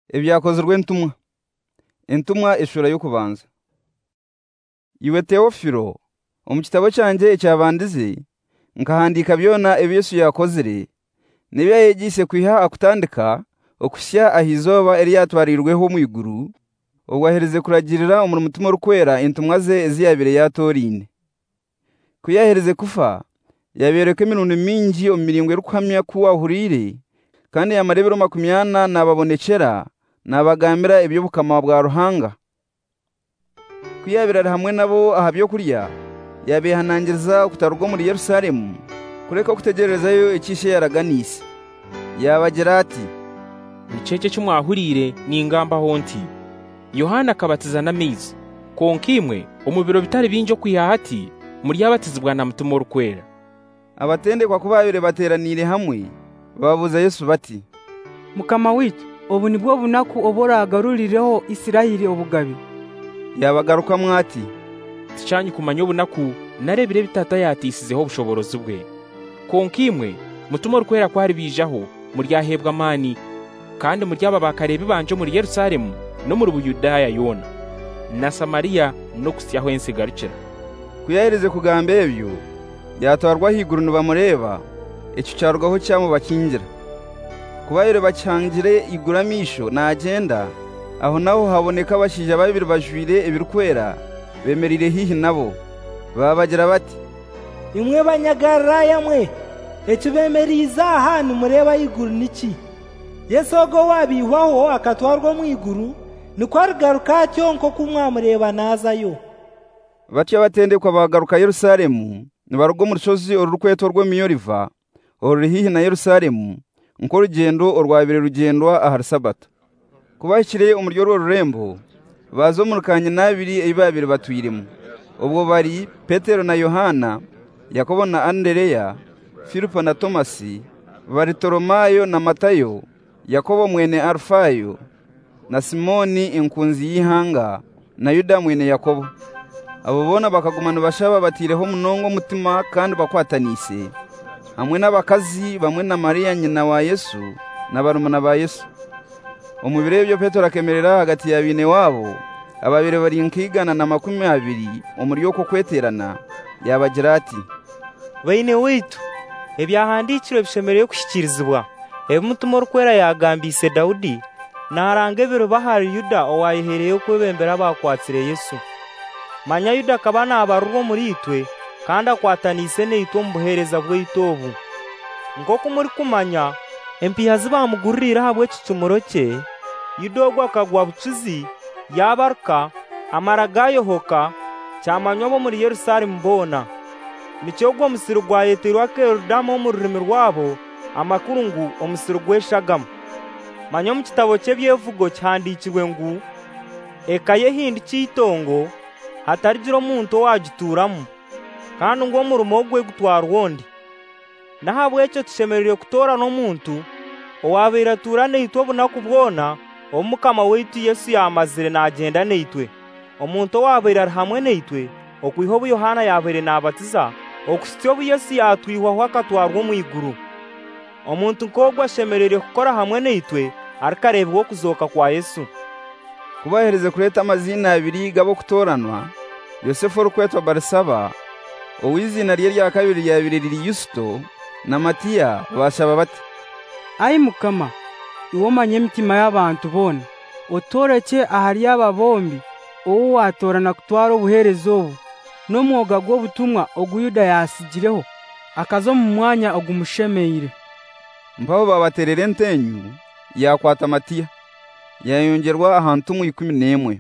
Ibyakozwe intumwa ishura yo kubanza. Iwe Teofilo, omu kitabo cyanjye ekyabandize nkahandika byona ebyo Yesu yakozire n'ebyo yegise kwiha akutandika okusya ahizoba eri yatwarirweho mu iguru ubwo ahereze kuragirira omuri mutima orukwera intumwa ze eziyabire yatorine. Kuyahereze kufa yabereka emirundi mingi omu miringo erukuhamya kuwa ahurire kandi yamarebero 40 nababonekera nabagambira eby'obukama bwa Ruhanga. Kuyabira hamwe nabo aha byo kurya yabehanangiriza okutarugwa muri Yerusalemu kureka kutegererezayo ekishe yaraganise. Yabagira ati, Icece cy'umwahurire ni ingamba honti. Yohana akabatiza n'amizi. Konkimwe umubiro bitari binjo kwihahati muri yabatizibwa na mutima orukwera. Abatendekwa kubabire bateranire hamwe babuza Yesu bati, Mukama witu, obu nibwo bunaku oboragarurireho Isirayeli obugabi. Yabagaruka mwati, Ticyanyu kumanya obunaku narebire bitata yatisizeho obushoborozi bwe. Konkimwe mutima orukwera kwari bijaho muri yahebwa amani kandi muri aba bakarebe banje muri Yerusalemu no muri Buyudaya yona na Samariya no kusyaho ensigarukira. Kuyahereze kugamba ebyo yatwarwa higuru nibamureba icyo cyarwaho cyamubakingira. Kubayire bacyangire iguramisho nagenda aho naho haboneka bashije babiri bajwire ebirukwera bemerire hihi nabo babagira bati, Imwe banyagaraya mwe ekibemeriza hano mureba iguru niki? Yesu ogo wabihwaho akatwarwa mu iguru nikwarigaruka cyonko kumwamureba nazayo. Batya batendekwa bagaruka Yerusalemu nibarugo mu rushozi orurukweto rw'emiyoriva oruri hihi na Yerusalemu nko rugendo orwabire rugendwa ahari Sabato. Kubashyire umuryo rw'ururembo bazo mu rukanye nabiri ibabire batwiremo. Ubwo bari Petero na Yohana, Yakobo na Andereya, Filipo na Tomasi, Bartolomayo na Matayo, Yakobo mwene Alfayo na Simoni inkunzi y'ihanga na Yuda mwene Yakobo. Abo bona bakagumana bashaba batireho munongo mutima kandi bakwatanise hamwe n'abakazi bamwe na Mariya nyina wa Yesu na barumuna ba Yesu. Umubire byo Petero akemerera hagati ya bine wabo ababire bari nkigana na 20 umuri yo kweterana. Yabagira ati, Baine witu ebyahandikiro bishemereye kushikirizibwa ebimutima orukwera yagambise Daudi narange biro bahari Yuda owayihereye kwebembera bakwatsire Yesu. Manya Yuda kabana abarurwo muri itwe kandi akwatanise neitwe mbuhereza bw'itobu. Ngoko muri kumanya empihazi bamugurira habwe kicumuro cye Yuda ogwa kagwa bucuzi yabaruka amaragayo hoka cyamanyobo muri Yerusalemu bona. Nicyogwa musiru gwa yeterwa Kerodamo mu rurimi rwabo amakuru ngu omusiru gweshagamo. Manya mu kitabo cye byevugo cyandikirwe ngu ekaye hindi cyitongo hatarigiro muntu wagituramo kandi ngo mu rumo gwe gutwara wondi. Nahabwe cyo tushemerere kutora no muntu owabera turane ito bunaku bwona omukama weitu Yesu yamazire nagenda neitwe. Omuntu wabera hamwe neitwe okwihobo Yohana yabere nabatiza okusityo Yesu yatwihwa akatwarwa mu iguru. Omuntu nkogwa shemerere kukora hamwe neitwe arikarebwa kuzoka kwa Yesu. Kubahereze kureta amazina abiri gabo kutoranwa Yosefu orukwetwa Barisaba owizina rya kabiri yabiri riri Yusto na Matiya bashaba bati, Ai Mukama, iwo manye emitima y'abantu bona otoreke ahari aba bombi owo watorana kutwara obuherezo obu n'omwoga gw'obutumwa oguyuda yasigireho akazo mu mwanya ogumushemeire. Mpabo babaterere ntenyu yakwata Matiya yayongerwa ahantu mu 11.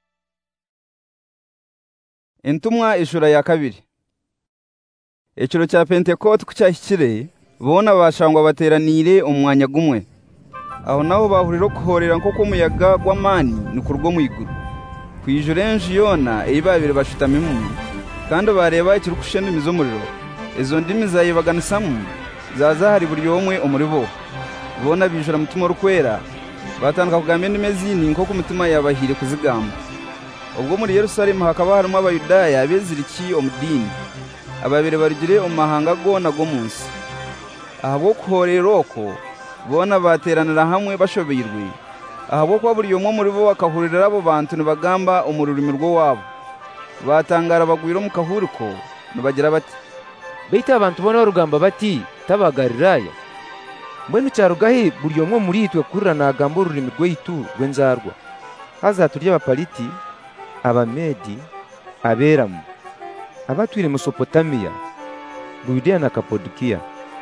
Intumwa ishura ya kabiri. Ekiro cya Pentekote kucyahikire bona bashangwa bateranire umwanya gumwe. Aho naho bahuriro kuhorera nko kumuyaga gw'amani nikurwo mu iguru. Kwijurenje yona ibabire bashutamimo kandi bareba ikirukushe n'imizo muriro. Ezo ndimi zayibaganisamu zazahari buri yomwe umuri bo. Bona bijura mutima orukwera batandika kugamba indimezini nko kumutima yabahire kuzigamba. Ubwo muri Yerusalemu hakaba harimo abayudaya abeziriki omudini ababire barugire omahanga gona go munsi. Ahabo kuhoreroko bona bateranira hamwe bashobirwe ahabwo kuba buri umwe muri bo akahurira abo bantu nibagamba umururimi rwo wabo. Batangara bagwira mu kahuriko nibagira bati, beitu abantu bona barugamba bati tabagalilaya, mbwenu cyarugahe buri umwe muri itwe kurira nagamba ururimi rw'itu rw'enzarwa. Hazaturya Abapaliti, Abamedi, Aberamu, abatwire Mesopotamiya, Buyudeya na Kapadokiya,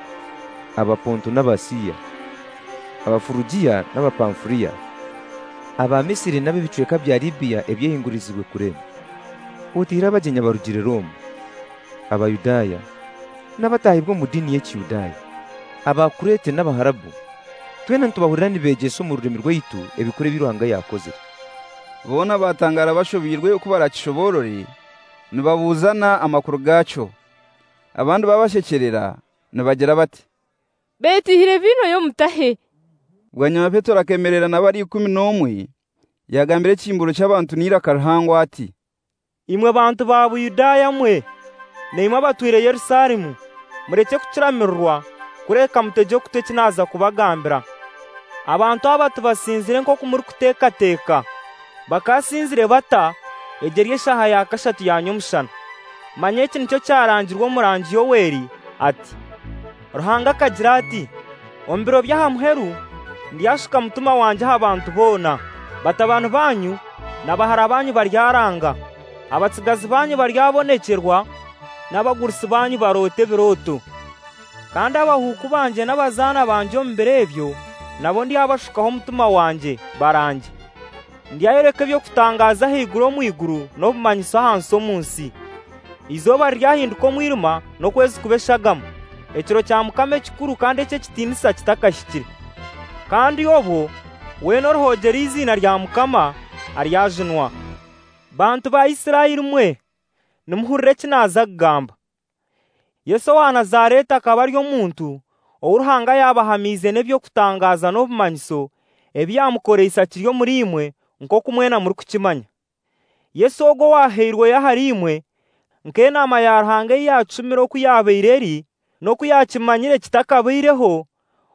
Abaponto n'Abasiya, Abafurugiya n'Abapamfuriya, Abamisiri n'ab'ibicweka bya Libiya ebyehingurizibwe kurema. Utira abagenya barugire Roma, Abayudaya n'abatahi bwo mu dini y'Ekiyudaya, Abakurete n'Abaharabu, twena ntubahurira nibegeso mu rurimi rw'itu ebikore biruhanga yakoze. Bona batangara bashobirwe uko barakishoborore nibabuzana amakuru gaco. Abandi babashekerera nibagira bati, betihire vino yo mutahe. Bwanyuma Petero akemerera n'abari 11 yagambire kimburo cy'abantu nirakarahangwa ati, imwe bantu ba Buyudaya mwe neimwe batwire Yerusalemu, mureke kuciramirwa kureka mutejo kutekinaza kubagambira. Abantu abatu basinzire nko kumuri kutekateka, bakasinzire bata egerye shaha yakashatu yanyomushana. Manyeki nicyo cyarangirwa murangi Yoweri ati, Ruhanga kagira ati, ombiro byahamuheru ndiyashuka mutuma wanje abantu bona, bata abantu banyu n'abahara banyu baryaranga, abatsigazi banyu baryabonekerwa, n'abagurisi banyu barote biroto. Kandi abahuku banje n'abazana banje mbere ebyo nabo ndiyabashukaho mutuma wanje baranje. Ndiyayereka byo kutangaza higuro mu iguru no bumanyisa hanso munsi. Izoba ryahinduka mwiruma no kwezi kubeshagamo, ekiro cya Mukama kikuru kandi cye kitinisa kitakashikire. Kandi yobo we norhogera izina rya Mukama aryajunwa. Bantu ba Isirayeli mwe nimuhurire kinaza kugamba, Yesu wa Nazareti akaba ariyo muntu Uruhanga yabahamize nebyo kutangaza no bumanyiso ebyamukoreye isakiryo muri imwe nko kumwena muri kukimanya. Yesu ogo waheirwe yahari imwe nkenama ya Ruhanga yacumiro kuyabeireri no kuyakimanyire kitakabireho,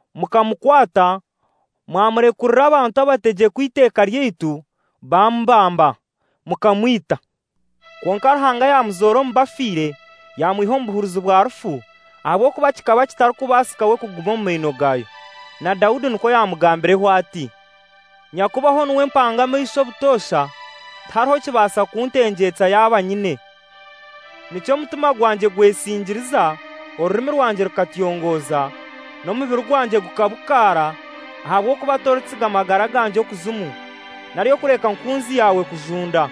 mukamukwata mwamurekurira abantu abatege kwiteka ryitu bambamba mukamwita. Konka Ruhanga yamuzoro mbafire yamwihombuhuruza bwa rufu, abo kuba kikaba kitari kubasikawe kuguma mu mino gayo. Na Dawudi nuko yamugambireho ati, nyakubaho nuwe mpangamo isho butosha tariho kibasa kuntengetsa yaba nyine. Nicyo mutima gwanjye gwesingiriza, ururimi rwanjye rukatiyongoza, no mubiri gwanjye gukabukara, ahabwo kuba torutsiga amagara ganje kuzumu, nariyo kureka nkunzi yawe kujunda.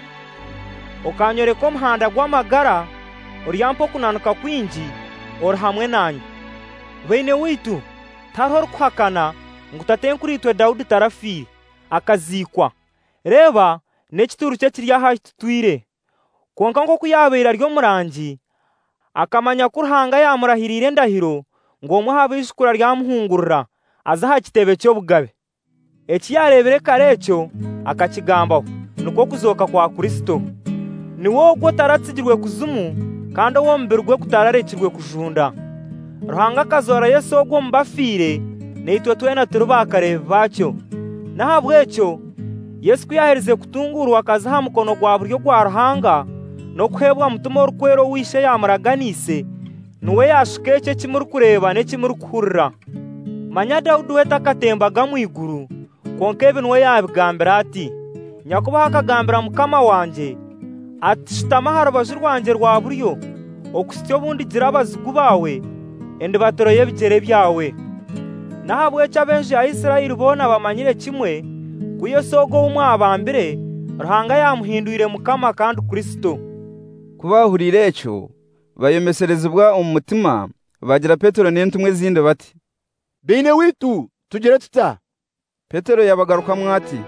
Ukanyoreka omuhanda gw'amagara, uryampo kunanuka kwinji ori hamwe nanyu. Bene witu tariho rukuhakana ngutatenkuritwe Dawudi tarafire akazikwa. Reba n'ekituru cye kiri aha tutwire. Konka nko kuyabeira ryo murangi akamanya ko Ruhanga yamurahirire ndahiro ngo muhabe ishukura ryamuhungurura azaha kitebe cyo bugabe. Ekiyarebere karecyo akakigambaho nuko kuzoka kwa Kristo. Ni wowe ubwo taratsigirwe kuzumu kandi wo mbirwe kutararekirwe kujunda. Ruhanga kazora Yesu ogwo mbafire neitwe twena turubakare bacyo. Nahabwecyo Yesu kuyaherize kutungurwa akazaha mukono gwa buryo gwa Ruhanga no kuhebwa mutumo rukwero wishe yamuraganise, nuwe yashukeke kimuri kureba ne kimuri kuhurira. Manya Dawudi we takatembaga mu iguru, konka ebi nuwe yabigambira ati, nyakubaho akagambira Mukama wanje ati, shitama harubaju rwanjye rwa buryo okusityo bundi gira abazigu bawe endibatoro y'ebigere byawe. Nahabwecyo abenshi ya Isirayeli bona bamanyire kimwe ku Yesu ogwo w'umwabambire Ruhanga yamuhinduire Mukama kandi Kristo. Kubahurira ecyo bayomeserezebwa umutima bagira Petero n'intumwe zindi bati, bene witu tugere tuta. Petero yabagaruka mwati,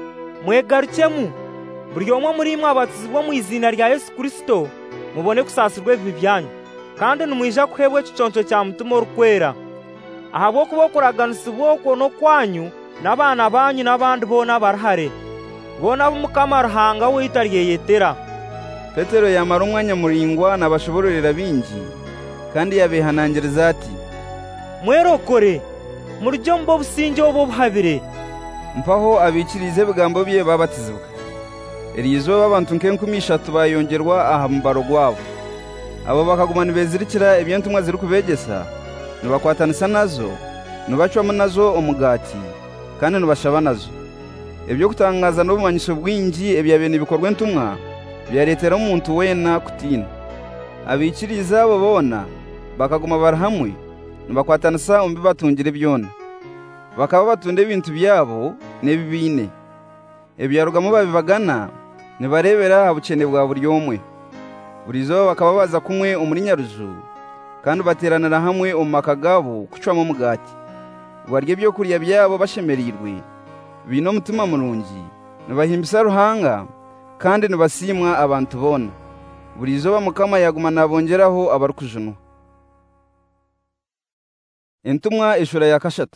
mwegarukemu buri umwe muri mwe abatizwa mu izina rya Yesu Kristo mubone kusasirwe ibi byanyu, kandi numwija kuhebwe kiconco cya mutumo rukwera. Ahabwo kuba kuraganisa ubwoko no kwanyu n'abana banyu n'abandi bona barahare bona b'Umukama Ruhanga witariyeyetera. Petero yamara umwanya muringwa n'abashoborera bingi kandi yabihanangiriza ati, mwerokore muryo mbo businge obo buhabire mpaho abikirize ebigambo bye babatizibwa. Eriizooba abantu nk'enkumi ishatu bayongerwa aha mubaro gwabo. Abo bakaguma nibezirikira eby'entumwa ziri kubeegesa, nibakwatanisa nazo, nibacwamu nazo omugati, kandi nibashaba nazo. Ebyokutangaza n'obumanyisho bwingi ebyabene bikorwa entumwa byareetera omuntu weena kutiina. Abikiriza abo boona bakaguma bari hamwe nibakwatanisa omu bibatungire byona. Bakaba batunda ebintu byabo n'ebibiine. Ebyarugamu babibagana nibarebera ha bukene bwa buri omwe. Burizo bakaba baza kumwe omuri nyaruju, kandi bateranira hamwe omu maka gabo kucwamu omugati. Barya ebyokurya byabo bashemerirwe, biine omutima murungi, nibahimbisa Ruhanga, kandi nibasiimwa abantu boona. Burizo Mukama yaguma nabongeraho abarukujunwa. Entumwa eshura ya kashatu.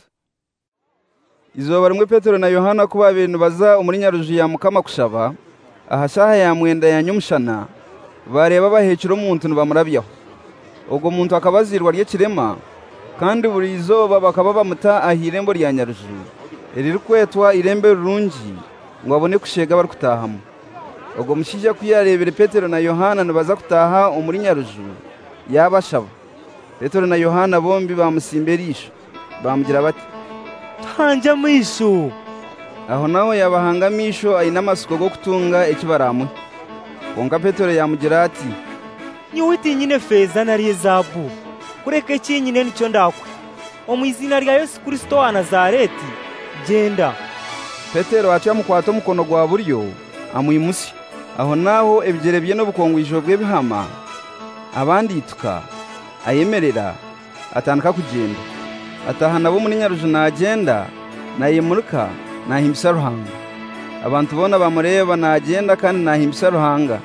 Izooba rimwe Petero na Yohana kuba babiri baza omuri nyaruju ya Mukama kushaba, aha shaha ya mwenda ya nyumushana, bareba bahekera omuntu nibamurabyaho. Ogwo muntu akabazirwa ry'ekirema, kandi buri izooba bakaba bamuta ahirembo rya nyaruju eririkwetwa irembe rurungi, ngo abone kushega bari kutahamu. Ogwo mushija kuyarebere Petero na Yohana nibaza kutaha omuri nyaruju yabashaba. Petero na Yohana bombi bamusimba erisho, bamugira bati, hanja mwisho. Aho nawe yabahanga misho aina amasuko go kutunga ekibaramu. Konka Petero yamugira ati, Nyuwiti nyine feza na zahabu, kureke kinyine nicyo ndakwe. Omwizina rya Yesu Kristo wa Nazareti, genda. Petero atya mukwata omukono gwa buryo amwimusi. Aho naho ebigere bye n'obukongwijo bw'ebihama abandituka ayemerera atandika kugenda. Ataha nabo muri nyaruju nagenda, nayimuruka, nahimbisa Ruhanga. Abantu bona bamureba nagenda kandi nahimbisa Ruhanga.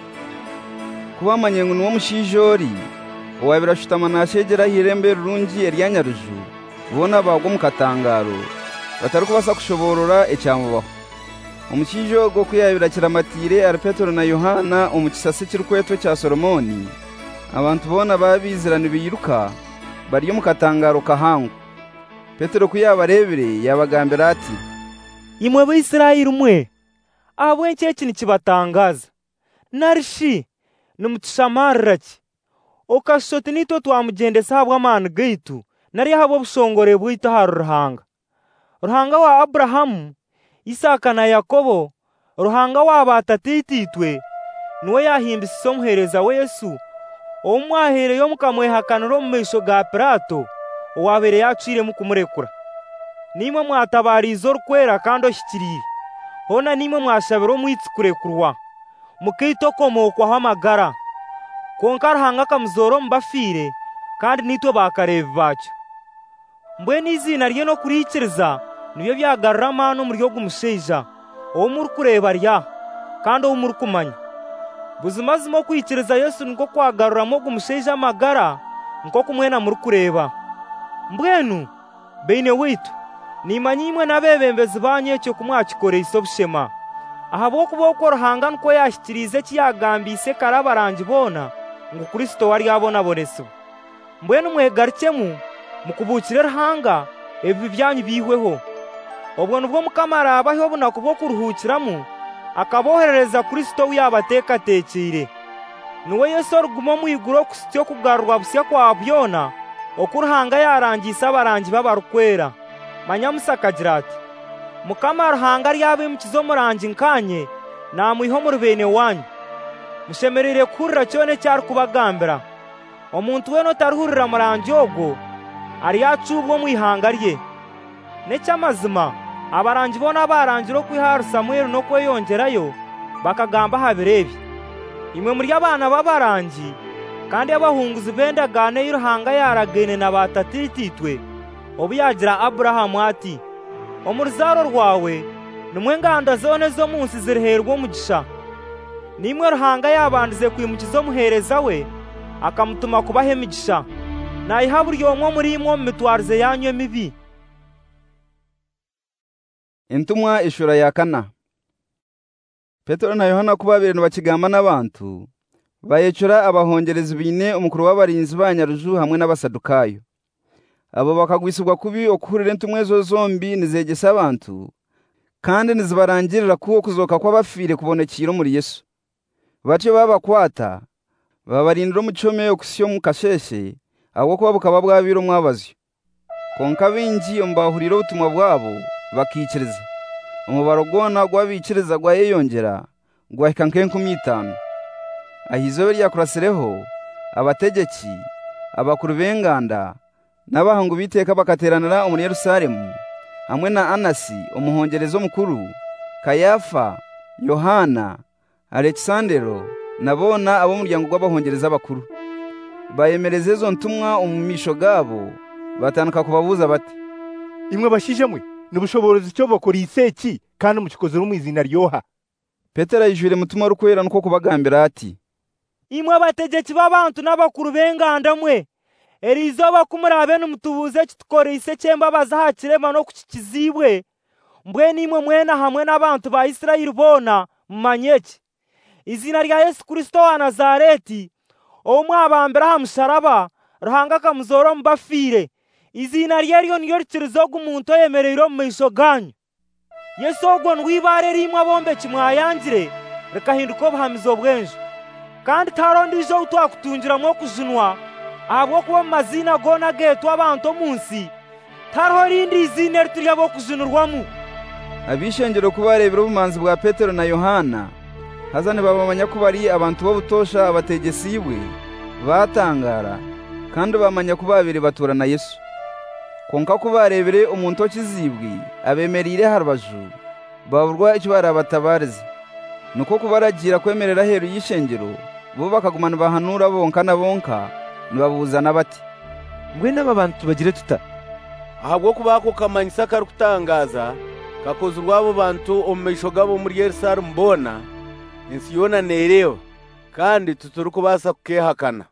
Kuba amanyengo n'uwo mushijori owabirashutama nashegera hirembe rurungi erya nyaruju, bona bagwa mu katangaro batari kubasa kushoborora ecyamubaho. Omushijo go kuyabira kiramatire ari Petero na Yohana omukisase kirkwetwe cya Solomoni. Abantu bona babizirana biyiruka bari mu katangaro kahangu. Petero kuyabarebere yabagambira ati, Imwe b'Isirayeli mwe, abwenke kintu kibatangaza. Narishi numutishamaraki. Okashoti nito twamugendesa habwa amani gaitu, nari habo bushongore bwita haru Ruhanga. Ruhanga wa Abrahamu, Isaka na Yakobo, Ruhanga wa batatititwe, niwe yahimbisa omuhereza we Yesu, omwahereyo mukamwehakanira omu maisho ga Pilato, owabere yacire mu kumurekura. Nimwe mwatabariza orukwera kandi oshyikirire, hona nimwe mwashabira omwitsi kurekurwa, mukaitokomokwaho amagara. Konka Ruhanga akamuzora omu bafiire, kandi nitwe bakareebi bacyo. Mbwenu izina rye no kurikiriza nibyo byagarura amaani omuri ogu mushaija, owo muri kureeba rya, kandi owo muri kumanya. Buzimazima okwikiriza Yesu niko kwagaruramu ogu mushaija amagara, nko kumwena muri kureeba. Mbwenu beine weitu, nimanya imwe n'abebembezi banyu ekyo kumwakikoreisa obushema. Ahabw'okuba okwo Ruhanga niko yashyikirize ekiyagambise kare abarangi boona, ngu Kristo wari abonabonesibwa. Mbwenu mwegarukemu mukubukire Ruhanga ebi byanyu bihweho. Obwo nibwo Mukama arabaho obunaku bw'okuruhukiramu, akaboherereza Kristo wiyabateekateekire. Niwe Yesu oruguma omu iguru okusitya okugarurwa busya kwa byona, oku Ruhanga yarangiisa abarangi b'abarukwera. Manya Musa akagira ati, Mukama Ruhanga ryabimukiza omurangi nkanye, namwiha omu rubeene wanyu. Mushemereire kuhurira kyona ekyari kubagambira. Omuntu weena otarihurira murangi ogwo, ari acuubwa omu ihanga rye. N'ekyamazima abarangi boona barangira okwiha Samweli n'okweyongerayo, bakagamba ha biro ebi. Imwe muri abaana b'abarangi, kandi abahunguzi b'endagaano ei Ruhanga yaragaine na batatititwe, obu yagira Aburahamu ati, omu ruzaaro rwawe nimwe enganda zoona ez'omu nsi ziriheerwa omugisha. Nimwe Ruhanga yabandize kwimukiza omuheereza we, akamutuma kubaha emigisha, nayiha buri omwe omuri imwe omu mitwarize yanyu emibi. Entumwa eshura ya kana. Petero na Yohana kuba babiri nibakigamba n'abantu, bayecura abahongerezi biine omukuru w'abarinzi ba nyaruju hamwe n'abasadukayo. Abo bakagwisibwa kubi okuhurira entumwa ezo zombi nizegesa abantu, kandi nizibarangirira kuwo kuzoka kw'abafire kubonekira muri Yesu. Batyo babakwata babarindira umucome yo kusiyo mukasheshe ahubwo kuba bukaba bwabiro mwabazyo. Konka bingi ombahuriro ubutumwa bwabo bakikiriza. Umubaro gwona gwabikiriza gwayeyongera gwahika nk'enkumi-itanu. Ahizobe ryakurasireho abategeki, abakuru b'enganda n'abahangu biteka bakateranira muri Yerusalemu hamwe na Anasi umuhongerezo mukuru, Kayafa, Yohana, Alexandero nabona abo muryango gw'abahongereza bakuru. Bayemereze zo ntumwa umumisho gabo batanuka kubabuza bati, imwe bashije mwe n'ubushobozi cyo bakora iseki kandi mukikoze mu izina ryoha. Petero yijure mutuma rukwera nuko kubagambira ati, imwe abategeki b'abantu n'abakuru b'enganda mwe erizoba kumurabe n'umutubuze kitukore iseki embabaza hakirema no kukizibwe mbwe nimwe mwena hamwe n'abantu ba Isirayeli bona mumanyeki izina rya Yesu Kristo wa Nazareti omwabambira ha musaraba ruhanga kamuzoro mbafire izina rye niyo rikirizo gumuntu yemerero mu misho ganyu. Yesu ogwo ndwibare rimwe abombe kimwayangire rekahinduko bahamizo bwenje kandi tarondijo utwakutungira mwo kujunwa abo kuba mazina gona geto abantu munsi tarho rindi izina riturya bo kujunurwamu. Abishengero kubarebera ubumanzi bwa Petero na Yohana hazane babamanya ko bari abantu bo butosha abategesiwe batangara kandi bamanya ko babiri batura na Yesu. Konka kubarebere umuntu okizibwi abemerire harabaju baburwa icyo barabatabariza nuko kubaragira kwemerera heru y'ishengero bo bakagumana bahanura bonka na bonka nibabuzana bati, mbwe n'aba bantu bagire tuta ahabwo kubako kamanyisa kari kutangaza kakoze urwabo bantu omumisho gabo muri Yerusalemu mbona insiyona nerewa kandi tuturi kubasa kukehakana.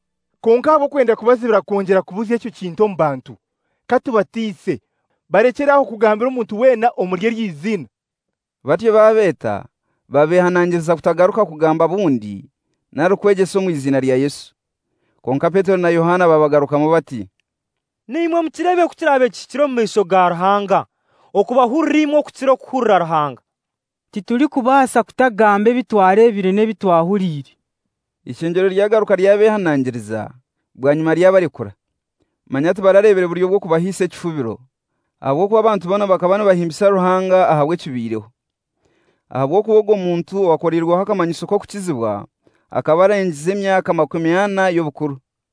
Konka abo kwenda kubazibira kongera kubuza icyo kintu mu bantu katubatise barekeraho kugambira umuntu wena omurye ry'izina. Batyo babeta babehanangiriza kutagaruka kugamba bundi narukwegeso mu izina rya Yesu. Konka Petero na Yohana babagarukamo bati, nimwe mukirebe kukirabe kikiro mu misho ga Ruhanga okubahurimo kukiro kuhurira Ruhanga. Tituli kubasa kutagambe bitware birene bitwahurire. Ishengero ryagaruka ryabehanangiriza bwanyuma ryabarekura. Manyati bararebere buryo bwo kubahise kifubiro ahubwo kuba abantu bona bakabana bahimbisa Ruhanga ahabwe kibireho. Ahabwo kubogo muntu wakorirwa hakamanyiso ko kukizibwa akabarengize imyaka 80 y'obukuru.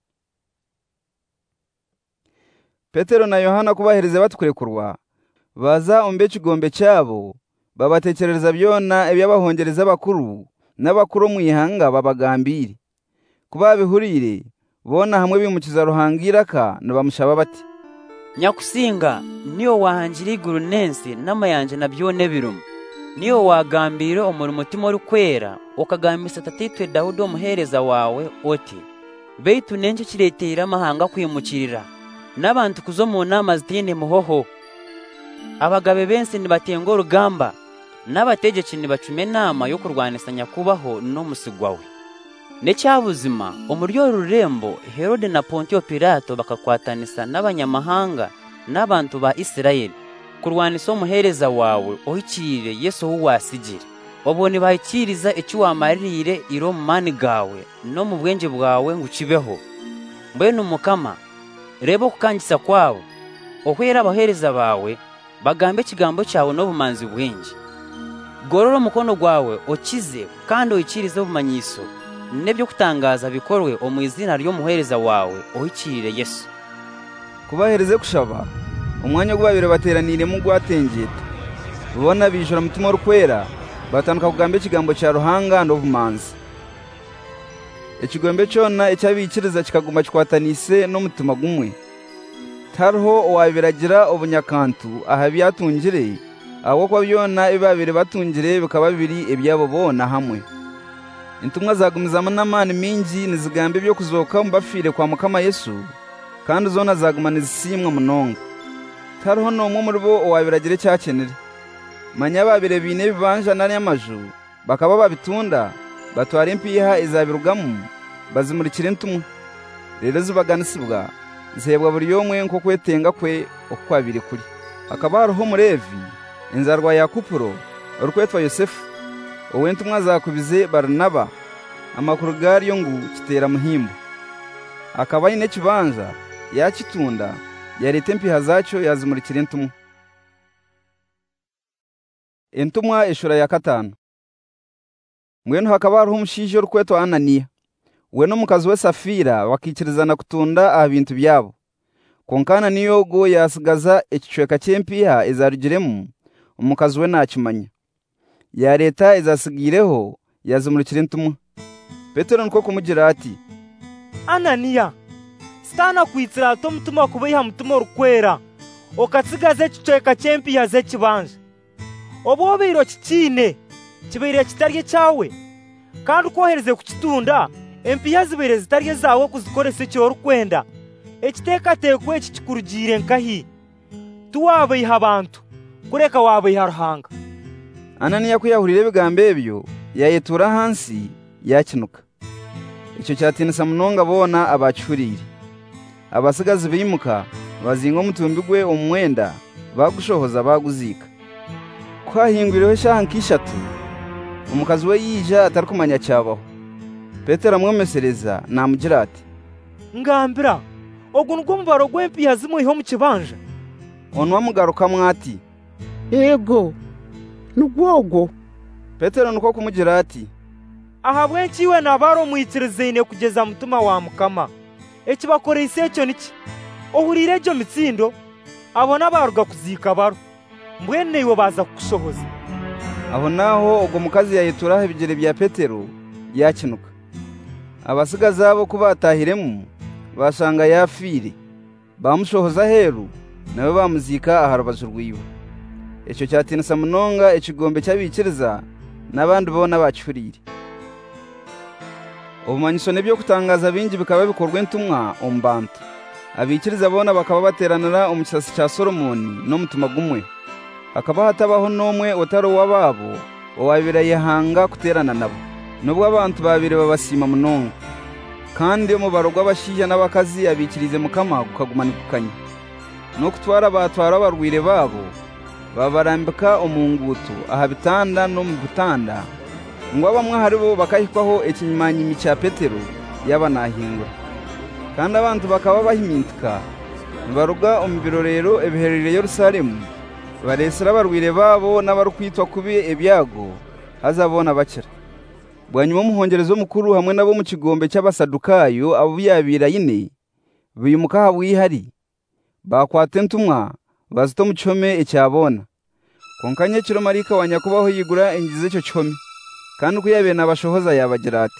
Petero na Yohana kubahereze batukurekurwa baza ombe kigombe cyabo babatekerereza byona ebyabahongereza bakuru n'abakuru mu ihanga babagambire kuba bihurire bona hamwe bimukiza Ruhangiraka nabamushaba bati, nyakusinga niyo wahangira iguru nensi n'amayanje na byone birumu niyo wagambira umurimo mutima rukwera ukagambisa tatitwe Dawudi umuhereza wawe oti beitu nenje kiretera amahanga kwimukirira n'abantu kuzo mu nama zitine muhoho abagabe bensi nibatengo urugamba n'abategeki nibacume nama yo kurwanisanya kubaho no musigwawe necyabuzima umuryo rurembo Herode na Pontio Pilato bakakwatanisa n'abanyamahanga n'abantu ba Isirayeli kurwanisa umuhereza wawe ohikirire Yesu uwasigire obone bahikiriza icyo wamarire iro mani gawe no mu bwenge bwawe ngukibeho mbene umukama rebo kukangisa kwawe ohwera abahereza bawe bagambe kigambo cyawe no bumanzi bwenge gororo mukono gwawe okize kandi ohikirize obumanyiso nebyo kutangaza bikorwe mu izina ryo muhereza wawe ohikirire Yesu. Kubahereze kushaba umwanya gwabire bateranire mu gwatengeta bona bijora mutima rukwera batanuka kugambe kigambo cya Ruhanga no bumanzi. Ikigombe cyona icyabikiriza kikaguma kikwatanise no mutima gumwe tarho wabiragira obunyakantu ahabyatungire aho kwa byona ibabire batungire bikaba bibiri ebyabo bona hamwe. Intumwa zagumizamo n'amani mingi nizigambe byo kuzoka mbafire kwa mukama Yesu kandi zona zagumana zisimwa munonga tarho no muri bo wabiragire cyakenere manya babire bine bibanja nari amaju bakaba babitunda batwara impiha izabirugamu bazimurikira intumwa rero zibaganisibwa zihebwa buri yomwe nko kwetenga kwe okwabire kuri akaba hariho murevi inzarwa ya Kupuro urukwetwa Yosefu owentumwa zakubize Baranaba amakuru gariyo ngu kitera muhimbo akaba ine kibanza yakitunda yarete mpiha zacyo yazimurikira intumwa. Intumwa ishura ya katanu. Mwenu hakaba hariho umushije urukwetwa Ananiya we n'umukazi we Safira bakikirizana kutunda abintu byabo konkana niyo go yasigaza ekicweka cy'empiha ezarugiremu umukazi we nakimanya ya leta ezasigireho yazimurikira intumwa. Petero niko kumugira ati, Ananiya, stana kwitsira to mutuma kubiha mutuma urukwera okatsigaze ekicweka cy'empiha ze kibanje obo biro kikine kibire kitarye cyawe kandi ukohereze kukitunda empiha zibire zitarye zawe kuzikoresa cyo rukwenda ekiteka tekwe kikurugire nkahi tuwabe abantu kureka wabe yaruhanga. Ananiya kuyahurira bigambe byo yayetura hansi yakinuka. Icyo cyatinisa munonga bona abacurire abasigazi bimuka bazinga umutumbigwe umwenda bagushohoza baguzika kwahinguriwe shanki 3 umukazi we yija atari kumanya cyabaho. Petero amwemesereza namugira ati, ngambira ogu nugo mubaro gw'empiha zimuhiho mu kibanja. Onwa mugaruka mwati, ego nugwogo. Petero nuko kumugira ati, ahabwe nkiwe nabaro mwitirizine kugeza mutuma wa Mukama ekibakorese cyo niki ohurire cyo mitsindo abona baruga kuzika baro mbwene iwo baza kushohoza. Aho naho ubwo mukazi yayitura ibigere bya Petero yakinuka. Abasigaza abo kubatahiremu basanga yafire bamushohoza heru nawe bamuzika aharubaje rwiwe. Icyo cyatinisa munonga ikigombe cyabikiriza n'abandi bona bacurire. Ubumanyisho nebyo kutangaza bingi bikaba bikorwa intumwa umbantu abikiriza bona bakaba bateranira umukisasi cya Solomoni no mutuma gumwe akaba hatabaho nomwe utari wababo owabira yehanga kuterana nabo nubwo abantu babire babasima munonga kandi umubaro gw'abashija n'abakazi abikirize Mukama gukagumanikukanya no kutwara batwara barwire babo babarambika umungutu ahabitanda no mu butanda ngo bamwe haribo bakahikwaho ekinyimanyimi cya Petero yabanahingura kandi abantu bakaba bahimintika baruga umubirorero ebiherere Yerusalemu baresera barwire babo n'abarukwitwa kubi ebyago hazabona bakira. Bwanyuma umuhongerezo mukuru hamwe nabo mu kigombe cy'abasadukayo abo yabira yine bimuka habwihari bakwate ntumwa bazito mu cyome ecyabona konkanye kiro marika wanyakubaho yigura ingize cyo cyome kandi kuyabe nabashohoza yabagira ati,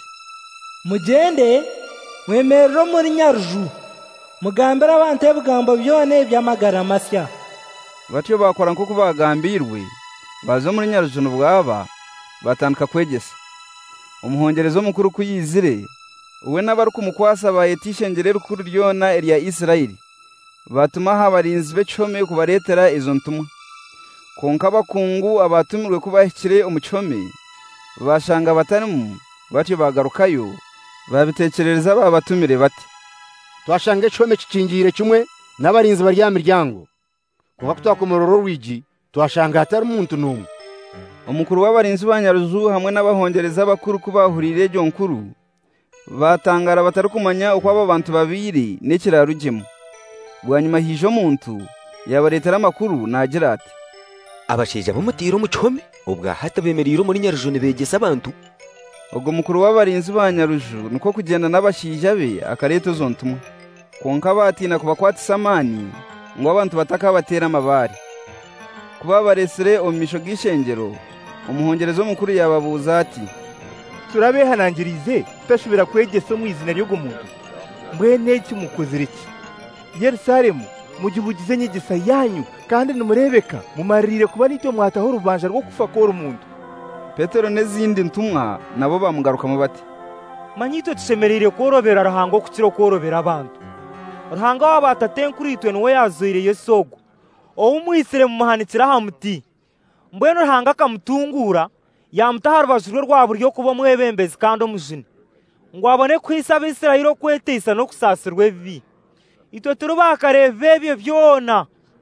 mugende mwemerero muri Nyaruju mugambira abantu ebigambo byone byamagara masya. Batyo bakora nko kubagambirwe bazo muri Nyaruju n'ubwaba batandika kwegesa. Umuhongerezo mukuru kuyizire uwe n'abari kumukwasa bayetishengere rukuru ryona erya Isirayeli batuma habarinzi become kubaretera izo ntumwa konka bakungu abatumirwe kubahikire umucome bashanga batarimu batyo bagarukayo babitekerereza babatumire bati, twashanga icome kikingire kimwe n'abarinzi barya miryango konka kutakomororo rwigi twashanga hatari umuntu numwe. Umukuru w'abarinzi b'Anyaruju hamwe n'abahongereza bakuru kubahurire ryo nkuru batangara batari kumanya uko abo bantu babiri n'ikirarugemo. Bwanyuma hijo muntu yabaretera amakuru nagira ati, abashije bamutira umucome ubwa hatabemeriro muri Nyaruju begesa abantu. Ubwo mukuru w'abarinzi b'Anyaruju nuko kugenda n'abashije be akareto zo ntumwa konka batina kubakwata samani ngo abantu bataka batera amabari kuba baresere omisho gishengero. Umuhongerezo mukuru yababuza ati, turabehanangirize tutashobora kwegesa mu izina ry'ugo muntu mbwene cy'umukozire iki Yerusalemu mugibugize nyigisa yanyu kandi numurebeka mumarire kuba nicyo mwataho rubanja rwo kufa kora umuntu. Petero n'izindi ntumwa nabo bamugarukamo bati, manyito tushemerere korobera rahango kukiro korobera abantu rahanga wabatatenkuritwe nwe yazuire Yesogo oumwisire mu mahanikira hamuti mbweno rahanga kamutungura yamutaharubashurwe rwaburyo kuba mwebembezi kandi omujine ngo abone kwisaba Isirayeli kwetesa no kusasirwe bibi. Itwe turubakareve ebyo byona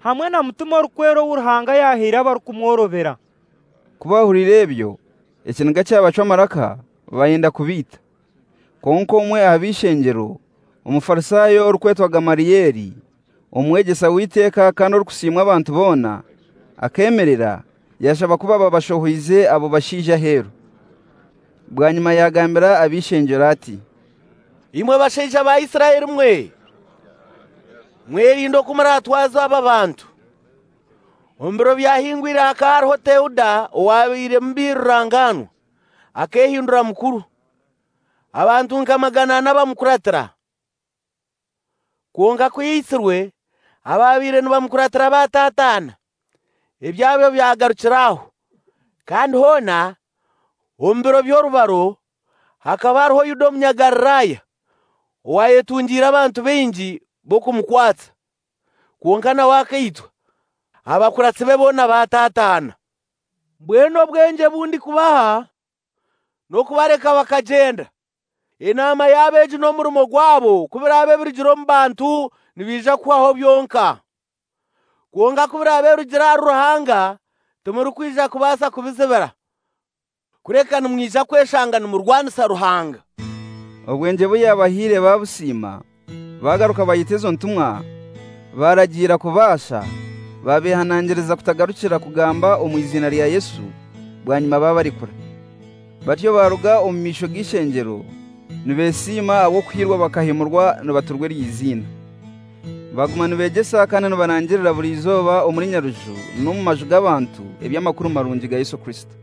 hamwe na mutima rukwero w'uruhanga yahira bari kumworobera. Kubahurira ebyo ekiniga cy'abacamaraka bayenda kubita. Konko umwe abishengero umufarisayo urukwetwa Gamaliyeli umwegesa w'iteka kandi urukusimwa abantu bona akemerera yashaba kuba babashohoize abo bashija hero. Bwanyuma yagambira abishengero ati, imwe bashija ba Isiraeli mwerindo kumaratwaza aba bantu. Ombero byahingwira akarho Teuda owabire mbirangano akehindura mukuru. Abantu nkamagana n'abamukuratira. Kuonga kuyisirwe ababire n'abamukuratira batatana. Ibyabyo byagarukiraho. Kandi hona ombero byorubaro hakabarho Yuda Munyagalilaya wayetungira abantu bengi bo kumukwatsa. Kuongana wakaitwa abakuratsi bebona batatana. Bweno bwenje bundi kubaha no kubareka bakagenda. Inama yabeje no murumo gwabo kubira abebirijiro mbantu nibija kwaho byonka. Kuonga kubira abebirijira ruhanga tumuri kwija kubasa kubisebera. Kurekana mwija kweshangana mu Rwanda ruhanga. Obwenje buyabahire babusima bagaruka bayitezo ntumwa baragira kubasha babihanangiriza kutagarukira kugamba omwizina lya Yesu bwanyuma babarikura. Batyo baruga omumisho gishengero nibesima abo kwirwa bakahimurwa nobaturwe ryizina. Baguma nibegesa kandi nobanangirira buri izoba omuri Nyaruju no mu maju g'abantu ebyamakuru marungi ga Yesu Kristo.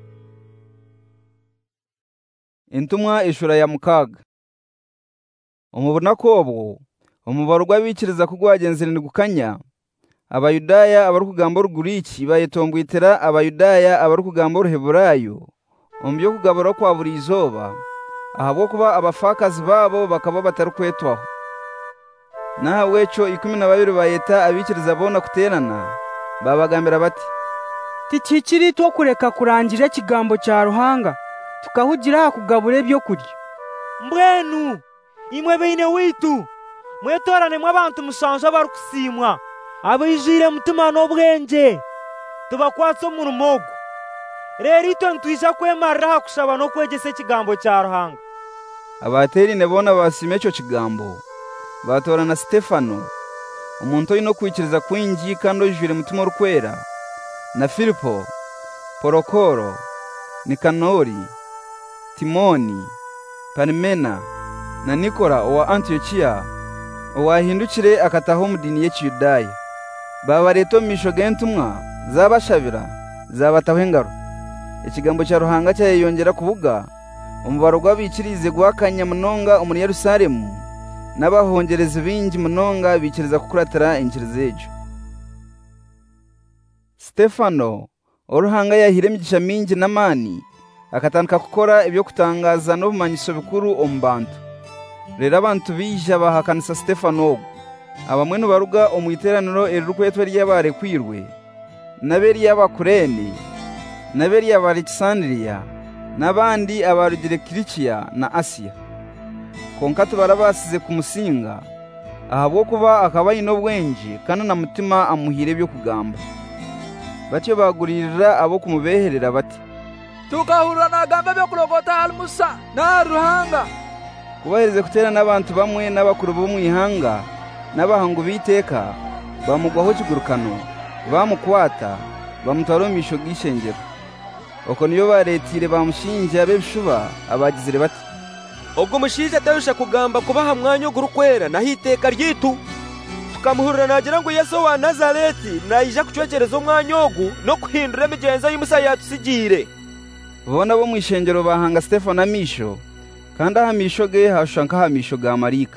Intumwa ishura ya mukaga. Umubona kobwo umubaro gw'abikiriza kugwagenzereni gukanya abayudaya abari kugamba ruguriki bayetombwitera abayudaya abari kugamba uruheburayo ombyo kugabura kwa buri izoba ahabwo kuba abafakazi babo bakaba batari kwetwaho. Nawe cyo 12 bayeta abikiriza bona kuterana babagambira bati, tikikiri to kureka kurangira kigambo cya ruhanga tukahugira kugabura ibyo kurya. Mbwenu imwe beine witu mwetorane mw'abantu musanja bari kusimwa abijire mutima n'obwenge tubakwatse mu rumogo. Rero ito ntwija kwemarira kushaba no kwegesa ikigambo cya ruhanga. Abateri nebona basime cyo kigambo batorana Stefano umuntu ino kwikiriza kwingi kandi ojure mutima rukwera na Filipo, Porokoro, Nikanori, Timoni, Parmena na Nikola wa Antiochia owahindukire akataho mudini y'Ekiyudaya. Babareto misho gentumwa zabashabira zabataho engaro. Ikigambo cya ruhanga cyayongera kubuga umubaro gw'abikirize gwakanya munonga omuri Yerusalemu n'abahongereza bingi munonga bikiriza kukuratira inkirizo ejo. Stefano oruhanga yahire migisha mingi namani akatandika kukora ibyo kutangaza n'obumanyiso bikuru omubantu. Rero abantu bija bahakanisa Stefano ogwo abamwe baruga omwiteraniro erirukwetwa ry'abare kwirwe naberi y'abakureni naberi y'Alexandria nabandi abarugire Kilikia na Asia. Konka tubarabasize kumusinga ahabwo kuba akabayino bwenji kandi na mutima amuhire byo kugamba. Batyo baguririra abo kumubeherera bati, tukahura nagamba byo kurogota almusa na ruhanga. Kubahereze kuterana n'abantu bamwe n'abakuru bo mwihanga n'abahangu biteka bamugwaho kigurukano bamukwata bamutwara misho gishengero. Oko niyo baretire bamushinja bebishuba abagizire bati, ubwo mushije atarusha kugamba kubaha mwanya gurukwera na hiteka ryitu tukamuhurira nagira ngo Yesu wa Nazareti naija kucwekereza umwanya ogu no kuhindura imigenzo y'Umusa yatusigire. Bona bo mwishengero bahanga Stefano misho kandi ahamisho ge hashanka hamisho ga Marika.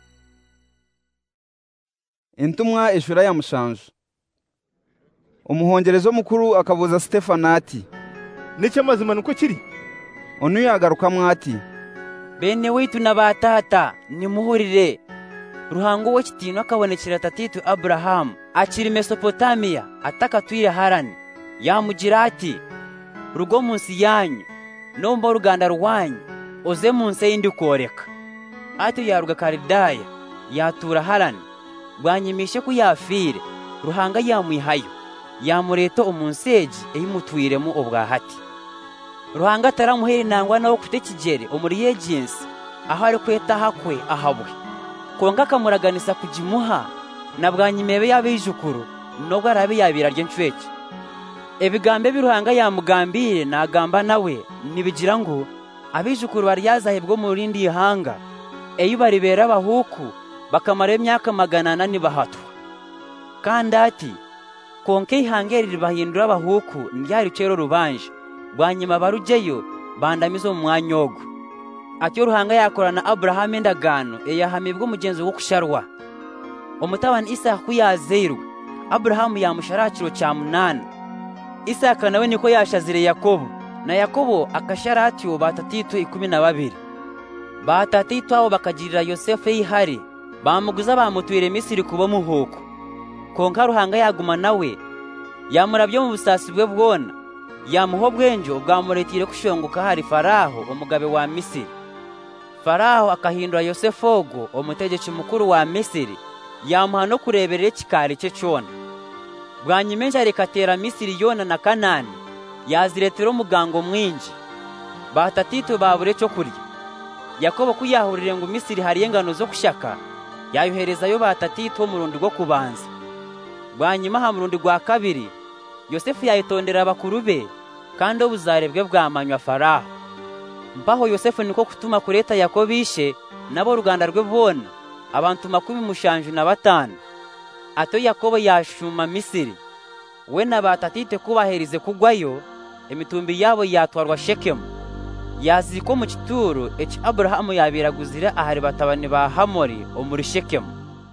Intumwa ishura ya mushanje. Umuhongerezo mukuru akabuza Stefano ati, Nice mazima nuko kiri? Onu yagaruka mwati, bene witu na batata nimuhurire. Ruhango we kitino akabonekera tatitu Abrahamu akiri Mesopotamiya atakatwire Harani. Yamugira ati, rugo munsi yanyu nomba ruganda rwanyu oze munsi y'indi koreka. Ati yaruga Kalidaya yatura Harani bwanyimishe ku yafire ruhanga yamwihayo yamureta umunseji eyimutwiremu obwahati ruhanga ataramuhera inangwa nawo kutekigere omuri yegensi aho ari kwetaha kwe ahabwe konka akamuraganisa kugimuha na bwanyimebe y'abijukuru nubwo arabe yabira ry'encweke ebigambe biruhanga yamugambire nagamba nawe nibigira ngo abijukuru baryazahebwo mu rindi ihanga eyo baribera abahuku bakamara emyaka 400 bahatwa kandi ati konke ihanga ribahindura abahuku ndyari cero rubanje bwanyima barujeyo bandamizo mu mwanya ogo atyo ruhanga yakorana Abrahamu endagano eyahamibwa umugenzo wo kusharwa omutabani Isaka yazerwa Abrahamu yamusharakiro cya 8 Isaka nawe niko yashazire Yakobo na Yakobo akasharatyo batatito 12 batatito abo bakagirira Yosefu ihari bamuguza bamutwire Misiri kuba muhuko konka ruhanga yaguma nawe yamurabyo mu busasi bwe bwona yamuho bwenjo bwamuretire kushonguka hari Faraho umugabe wa Misiri Faraho akahindura Yosefu ogo umutegeki mukuru wa Misiri yamuha no kureberera kikari cye cyona bwanyimenja rekatera Misiri yona na Kanani yaziretero mugango mwinji batatito babure cyo kurya Yakobo kuyahurire ngo Misiri hari engano zo kushaka yayoherezayo batatito mu rundi rwo kubanza bwanyima ha mu rundi rwa kabiri Yosefu yayitondera abakuru be kandi obuzarebwe bwamanywa Faraho mpaho Yosefu niko kutuma kureta Yakobishe nabo ruganda rwe bona abantu 75 ato Yakobo yashuma Misiri we na batatite kubaherize kugwayo emitumbi yabo yatwarwa Shekemu yaziko mu kituro Abrahamu yabiraguzira ahari batabani ba Hamori omuri Shekemu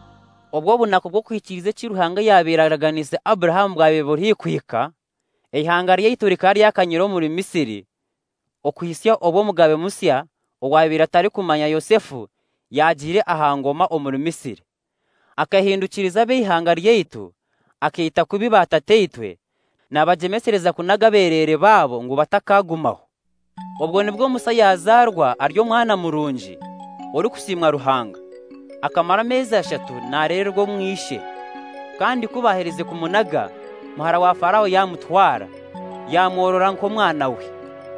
obwo bunako bwo kwikirize kiruhanga yabiraraganize Abrahamu bwabebori kwika ihanga ryiturika ryakanyiro muri Misiri okuhisya obo mugabe musya ogwabira atari kumanya Yosefu yagire ahangoma omuri Misiri akahindukiriza be ihanga ryitu akita kubi batateitwe nabajemesereza kunagaberere babo ngo batakagumaho obwo nibwo Musa yazarwa aryo mwana murunji uri kusimwa ruhanga akamara amezi 3 narererwa mwishe kandi kubahereze kumunaga muhara wa Farawo yamutwara yamworora nko mwana we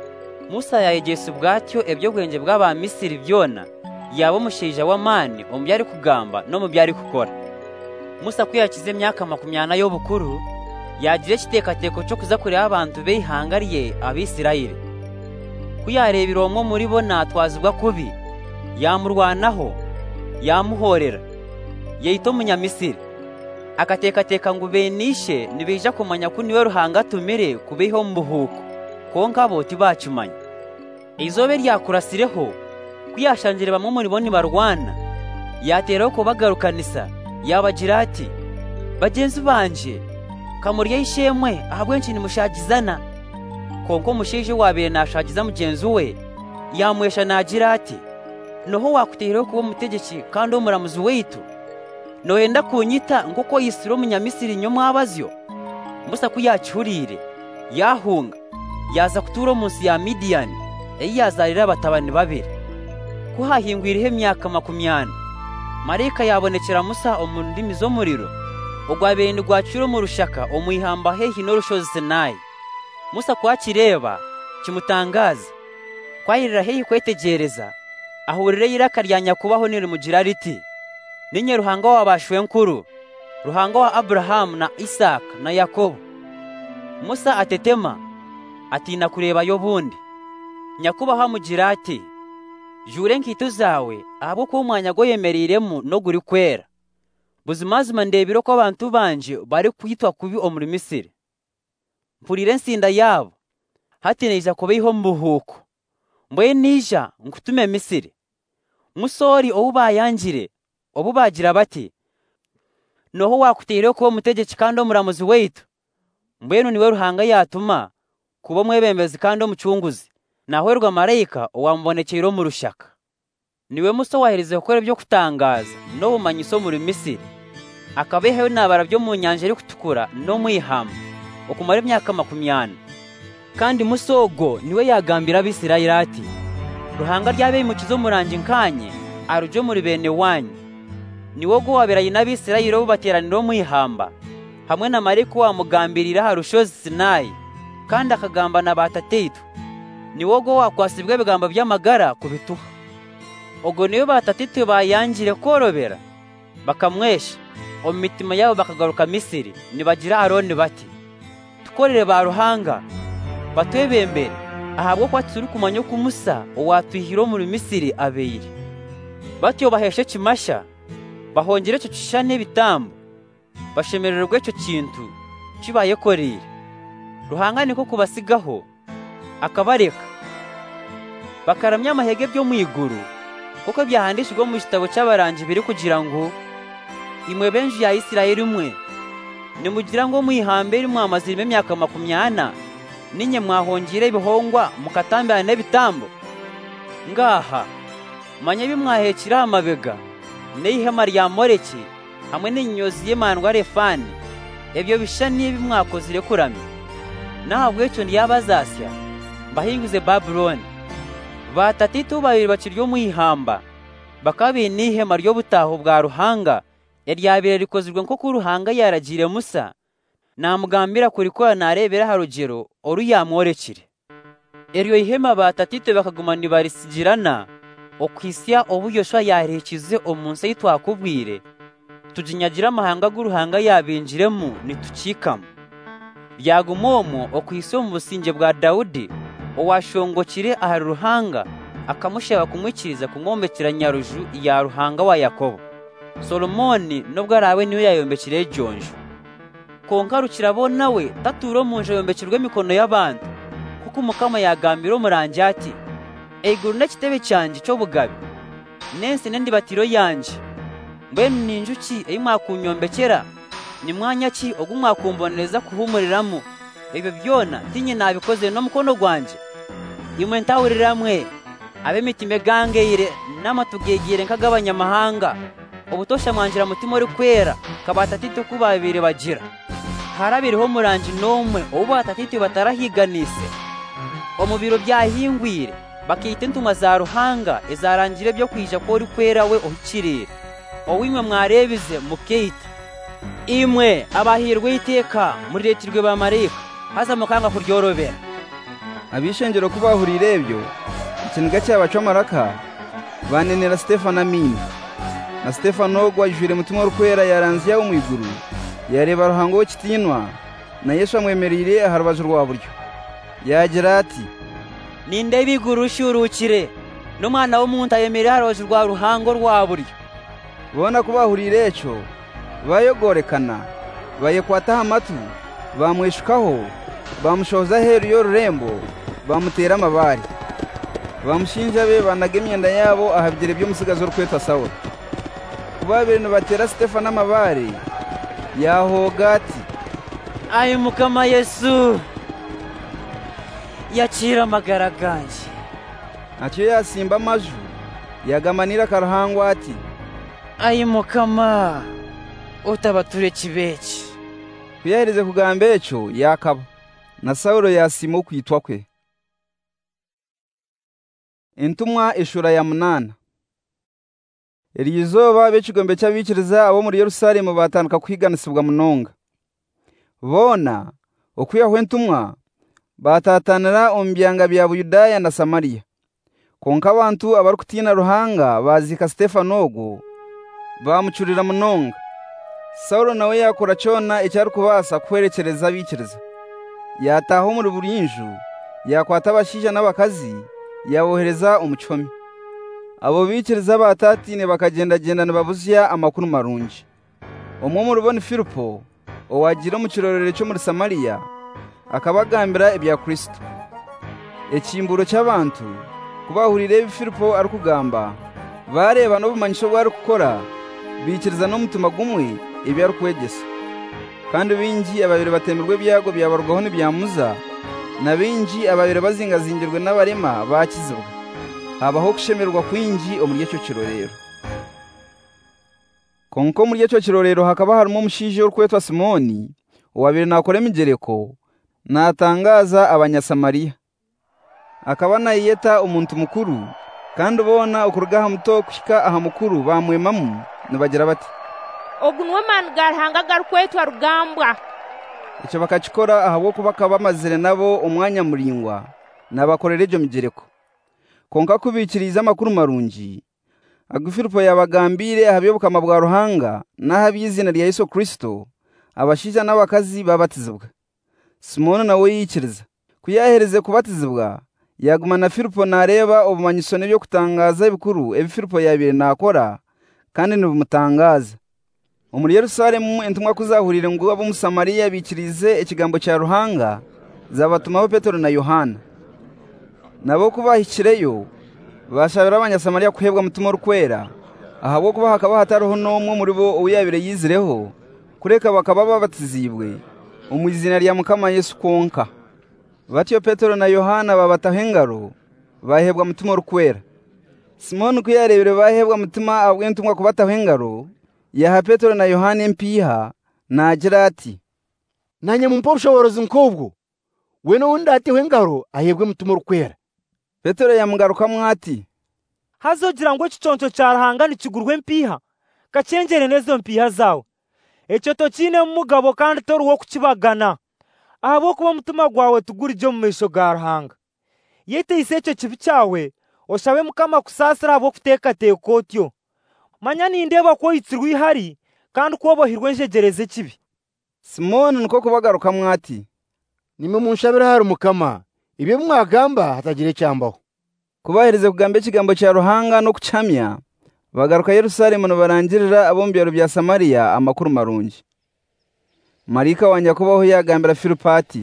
Musa yayegese ubwatyo ebyo bwenge bw'aba Misiri byona yabo mushija wa mani omubyari kugamba no mubyari kukora Musa kuyakize emyaka 20 yo bukuru yagire kitekateko cyo kuza kuri abantu be ihangariye abisirayeli kuyarebira omwe muri bo natwazibwa kubi yamurwanaho yamuhorera yeyito munyamisiri akatekateka ngo benishe nibija kumanya ko niwe ruhanga tumire kubeho mbuhuko konka boti bacumanya izobe ryakurasireho kuyashangire bamwe muri bo nibarwana yateraho ko bagarukanisa yabagira ati bagenzi banje kamuriye ishemwe ahabwenshi nimushagizana konko mushije wabere nashagiza mugenzi we yamwesha nagira ati noho wakutereho kuba mutegeki kandi omuramuzi weitu noenda kunyita ngoko Yisiro munyamisiri nyo abazyo Musa kuyacurire yahunga yaza kuturo munsi ya Midian yazarira batabani babiri kuhahingwirihe emyaka 20 mareka yabonekera Musa omundimi zo muriro ogwabende gwacuro mu rushaka omuyihamba hehi no rushozi Sinai Musa kwakireba kimutangaza kwayirira hehi kwetegereza ahurire yiraka ryanya kubaho niri mugira riti ninye ruhanga wabashwe nkuru ruhanga wa Abrahamu na Isaka na Yakobo Musa atetema atina kureba yo bundi nyakubaha mugira ati jure nkito zawe abo ko umwanya go yemeriremo no guri kwera buzimazima ndebiro ko abantu banje bari kwitwa kubi omuri Misiri mpurire nsinda yabo hatineza kubeho mbuhuko mboye nija nkutume Misiri musori obubayangire obubagira bati noho wakutereho kuba mutegeki kandi omuramuzi weitu mbwenu niwe ruhanga yatuma kuba mwebembezi kandi omucunguzi nahwerwa marayika owambonekero mu rushaka niwe Musa wahereze gukora byo kutangaza no bumanyiso muri Misiri akabeho nabara byo mu nyanja iri kutukura no mwihamba okumara imyaka 20 kandi Musogo niwe yagambira abisirayeli ati ruhanga ryabe mukizo muranje nkanye arujo muri bene wanyu niwo go waberaye n'abisirayeli bo bateraniro mwihamba hamwe na mariko wamugambirira ha rushozi Sinayi kandi akagamba na batateitu ni wogo wakwasibwe bigamba by'amagara kubituha ogo niyo batateitu bayangire korobera bakamwesha omitima yabo bakagaruka Misiri nibagira Aroni bati tukorere ba ruhanga batwebembere ahabwo kwatsuri kumanyo kumusa owatwihiro muri Misiri abeyire batyo baheshe kimasha bahongere cyo cishane bitambo bashemererwe cyo kintu kibaye korire ruhanga niko kubasigaho akabareka bakaramya amahege byo mu iguru kuko byahandishijwe mu gitabo cy'abarangi biri kugira ngo imwe benji ya Isirayeli umwe nimugira ngo mwihambere mwamazirime imyaka 20 ninye mwahongire ibihongwa mukatambira n'ebitambo ngaha manye bimwahekira amabega n'ihema rya Moreki hamwe n'inyozi y'emandwa Refani ebyo bishani bimwakozire kurami nahabwo icyo ndiyabazasya mbahinguze Babyloni batateitu babiri bakiryo mwihamba bakabi n'ihema ryo butaho bwa ruhanga yaryabire rikozirwe nko ku ruhanga yaragire Musa namugambira kuri ko narebera harugero oru yamworekire eryo ihema batateitu bakagumana barisigirana okwisya obuyoshwa yarekize omunsi yitwakubwire tujinyagira amahanga guruhanga yabinjiremo nitukikama byagumomo okwiso mu businge bwa Daudi owashongokire aha ruhanga akamushaba kumwikiriza kungombekera nyaruju ya ruhanga wa Yakobo Solomoni nubwo arawe niyo yayombekire jonjo konkarukira bo nawe taturo munje yombekirwe mikono y'abantu kuko umukama yagambira umurangi ati eguru nakitebe cyanje cyo bugabe nense nendi batiro yanje mbe ninjuki eyimwakunyombekera ni mwanya ki ogumwakumboneza kuhumuriramo ebyo byona tinye nabikoze no mukono gwanje imwe ntawuriramwe abe mitime gangeyire namatugegire nkagabanya mahanga obutosha mwanjira mutima uri kwera kabatatite kubabire bagira harabiriho murangi nomwe obo batatite batarahiganise omubiro byahingwire bakite ntuma za ruhanga ezarangire byo kwija ko uri kwera we ohikirire owimwe mwarebize mukeita imwe abahirwe iteka muri letirwe ba marika haza mukanga kuryorobera abishengero kubahurira ebyo ikiniga cy'abacomaraka banenera Stefano Amini na Stefano gwajure mutima rukwera yaranze yawo mu iguru yareba ruhango kitinwa na Yesu amwemerire aharbaje rwa buryo yagira ati ninde bigurushurukire n'umwana w'umuntu ayemerera haroje rwa ruhango rwa buryo bona kubahurira eco bayogorekana bayekwataha amatu bamweshukaho bamushoza heru y'ururembo bamutera amabari bamushinja be banaga imyenda yabo ahabyire byo musigazo rukweta Sawuli kubabiri batera Stefano amabari yahoga ati ayi mukama Yesu yakira amagara ganje atyo yasimba amaju yagamanira karahangwa ati ayi mukama utabature kibeki kuyahereze kugamba eco yakaba na Saulo yasimo kwitwa kwe intumwa ishura ya munana erizoba becigombe cy'abikiriza abo muri Yerusalemu batanduka kwiganisibwa munonga bona okuyahwe intumwa batatanira ombyanga bya Buyudaya na Samariya konka abantu abarukutina ruhanga bazika Stefano ogo bamucurira munonga Saulo nawe yakora cyona icyari kubasa kwerekereza abikiriza yataho muri burinju yakwata abashija n'abakazi yabohereza umucomi abo bikiriza batatine bakagendagendana babuzya amakuru marunji umwe mu ruboni Filipo owagira mu kirorero cyo muri Samariya akabagambira ibya Kristo ekimburo cy'abantu kubahurire Filipo ari kugamba bareba no bumanyisho bwari gukora bikiriza no mutuma gumwe ibya rukwegesa kandi bingi ababiri batemerwe byago byabarwaho n'ibyamuza na bingi ababiri bazingazingirwe n'abarema bakizibwa habaho kushemerwa kwingi omuri cyo kirorero konko muri cyo kirorero hakaba harimo umushije urkwetwa Simoni uwabiri nakore migereko natangaza abanyasamariya akaba nayiyeta umuntu mukuru kandi ubona ukurugaha muto kushika aha mukuru bamwemamu nibagira bati ogunwe man garhanga garkwetwa rugambwa. icyo bakakikora ahabwo kuba kabamazire nabo umwanya muringwa nabakorera ibyo migereko konka kubikiriza amakuru marungi agufiripo yabagambire ahabyobukama bwa ruhanga n'ahabizina rya Yesu Kristo abashiza n'abakazi babatizibwa. Simoni nawe yikiriza kuyahereze kubatizibwa yaguma na Filipo nareba obumanyiso n'ibyo kutangaza ibikuru Filipo yabire nakora kandi nibumutangaza. Muri Yerusalemu entumwa kuzahurire ngo abo Musamariya bikirize ikigambo cya ruhanga zabatumaho Petero na Yohana. Nabo kubahikireyo bashabira abanyasamariya kuhebwa mutima rukwera ahabwo kuba hakaba hataroho n'umwe muri bo uyabire yizireho kureka bakaba babatizibwe mu izina rya Mukama Yesu konka. Batyo Petero na Yohana babatahengaro bahebwa mutima rukwera. Simoni kuyarebere bahebwa mutima abwentumwa kubatahengaro yaha Petero na Yohana empiha nagira ati nanye mumpa ubushobozi nk'ubwo we n'undi atihengaro ahebwe mutima rukwera. Petero yamugarukamwo ati hazogira ngo ikiconco cya ruhanga nikigurwe mpiha kacengere nezo mpiha zawe icyo tokine mugabo kandi tori wo kukibagana ahabo kuba mutima gwawe tugura ibyo mu misho ga ruhanga yete icyo kibi cyawe oshabe Mukama kusasira abo kuteka tekotyo manya nindeba ko yitsirwi hari kandi kubohirwe njegereze kibi. Simoni niko kubagarukamwo ati nimwe munshabira hari Mukama ibyo mwagamba hatagire cyambaho. Kubahirize kugambe ikigambo cya ruhanga no kucamya bagaruka Yerusalemu no barangirira abo mu byaro bya Samariya amakuru marungi. Marika wanja kubaho yagambira Filipo ati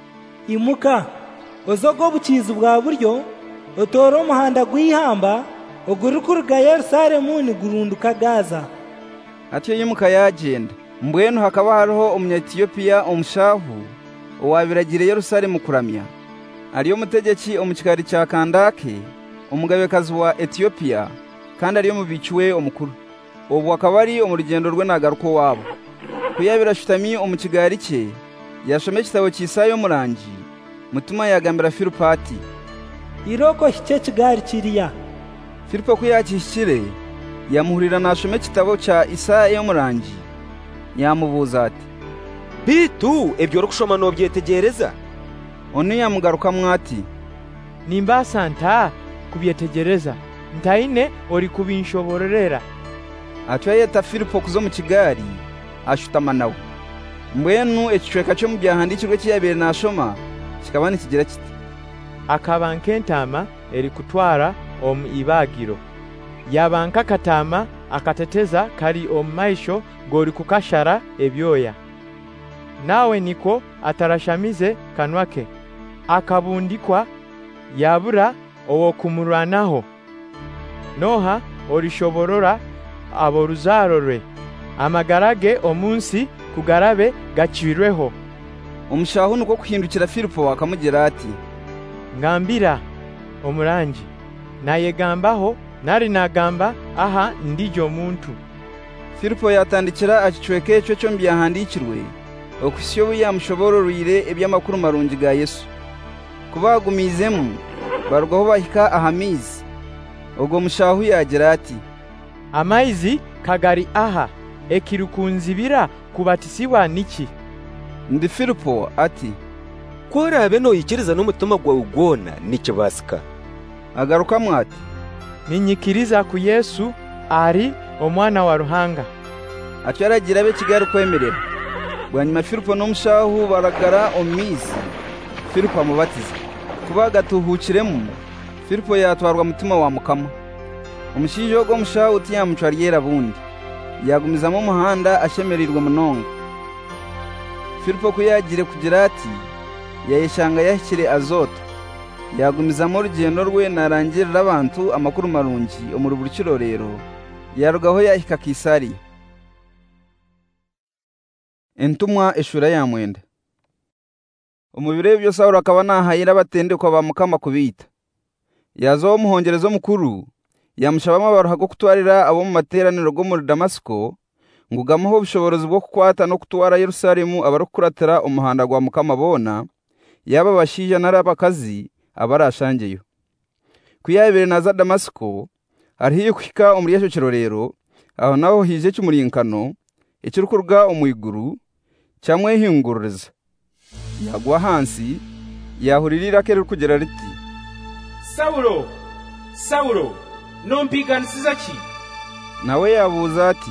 imuka ozogo bukizi bwa buryo otoro umuhanda gwihamba ogurukuruga Yerusalemu ni gurunduka Gaza. Atiyo yimuka yagenda mbwenu hakaba hariho umunyetiyopiya umushahu uwabiragire Yerusalemu kuramya ariyo mutegeki omukikari cya Kandake umugabekazi wa Etiyopiya kandi ariyo mubikiwe omukuru. Ubu akaba ari umurugendo rwe nagaruko wabo kuyabira shutami omukigari cye yashome kitabo cy'Isayo murangi mutuma yagambira Filipo ati iroko hike kigari kiriya. Filipo kuyakishire yamuhurira nashome kitabo cya Isayo murangi yamubuza ati bitu ebyo rokushoma no byetegereza. Onu yamugarukamwo ati nimba santa kubyetegereza ntaine ori kubinshoborera. Atyo yeta Filipo kuzo mu kigari ashutama nawe mbwenu ekicweka cyo mu byahandikirwe cy'iyabere nashoma kikaba nikigira kiti akabanke ntama eri kutwara omu ibagiro yabanka katama akateteza kari omu maisho gori kukashara ebyoya nawe niko atarashamize kanwake akabundikwa yabura owo kumuranaho noha orishoborora abo ruzarorwe amagarage omunsi kugarabe gacirweho. Umushahu nuko kuhindukira Filipo akamugira ati ngambira omurangi naye gambaho nari nagamba aha ndijo muntu. Filipo yatandikira akicweke cyo cyo mbyahandikirwe okusiyo yamushobororire ebyamakuru marungi ga Yesu kubagumizemu barwaho bahika ahamizi. Ubwo mushahu yagira ati amaizi kagari aha ekirukunzibira kubatisiwa niki. Ndi Filipo ati korabe no yikiriza n'umutima gwawe ugona nikibasika. Agarukamwo ati ninyikiriza ku Yesu ari omwana wa ruhanga. Atyo aragira be kigari kwemerera bwanyuma Filipo n'umushahu baragara omizi Filipo amubatiza kubagatuhukiremu. Filipo yatwarwa mutima wa Mukama. Umushijo go mushahu utiyamucwariyera bundi yagumizamo umuhanda ashemerirwa munonga. Filipo kuyagire kugira ati yayishanga yahikire Azoto yagumizamo urugendo rwe narangirira abantu amakuru marungi omuri buri kirorero yarugaho yahika Kisariya. Entumwa eshura ya mwenda umubire byo Sawuli akaba nahayira batendekwa ba Mukama kubita yazo umuhongerezo mukuru yamushabamo abaruha go kutwarira abo mu materaniro go muri Damasiko ngugamaho ubushobozi bwo kukwata no kutwara Yerusalemu abarukuratira umuhanda gwa Mukama bona yaba bashija narabakazi abarashangeyo kuyabere naza Damasiko arihiye kwika umuri yasho kirorero aho naho hije cy'umurinkano ikirukuruga omwiguru kyamwehinguririza yagwa hansi yahuririra ke rukugera riti Saulo Saulo nompiganisiza ki nawe yabuza ati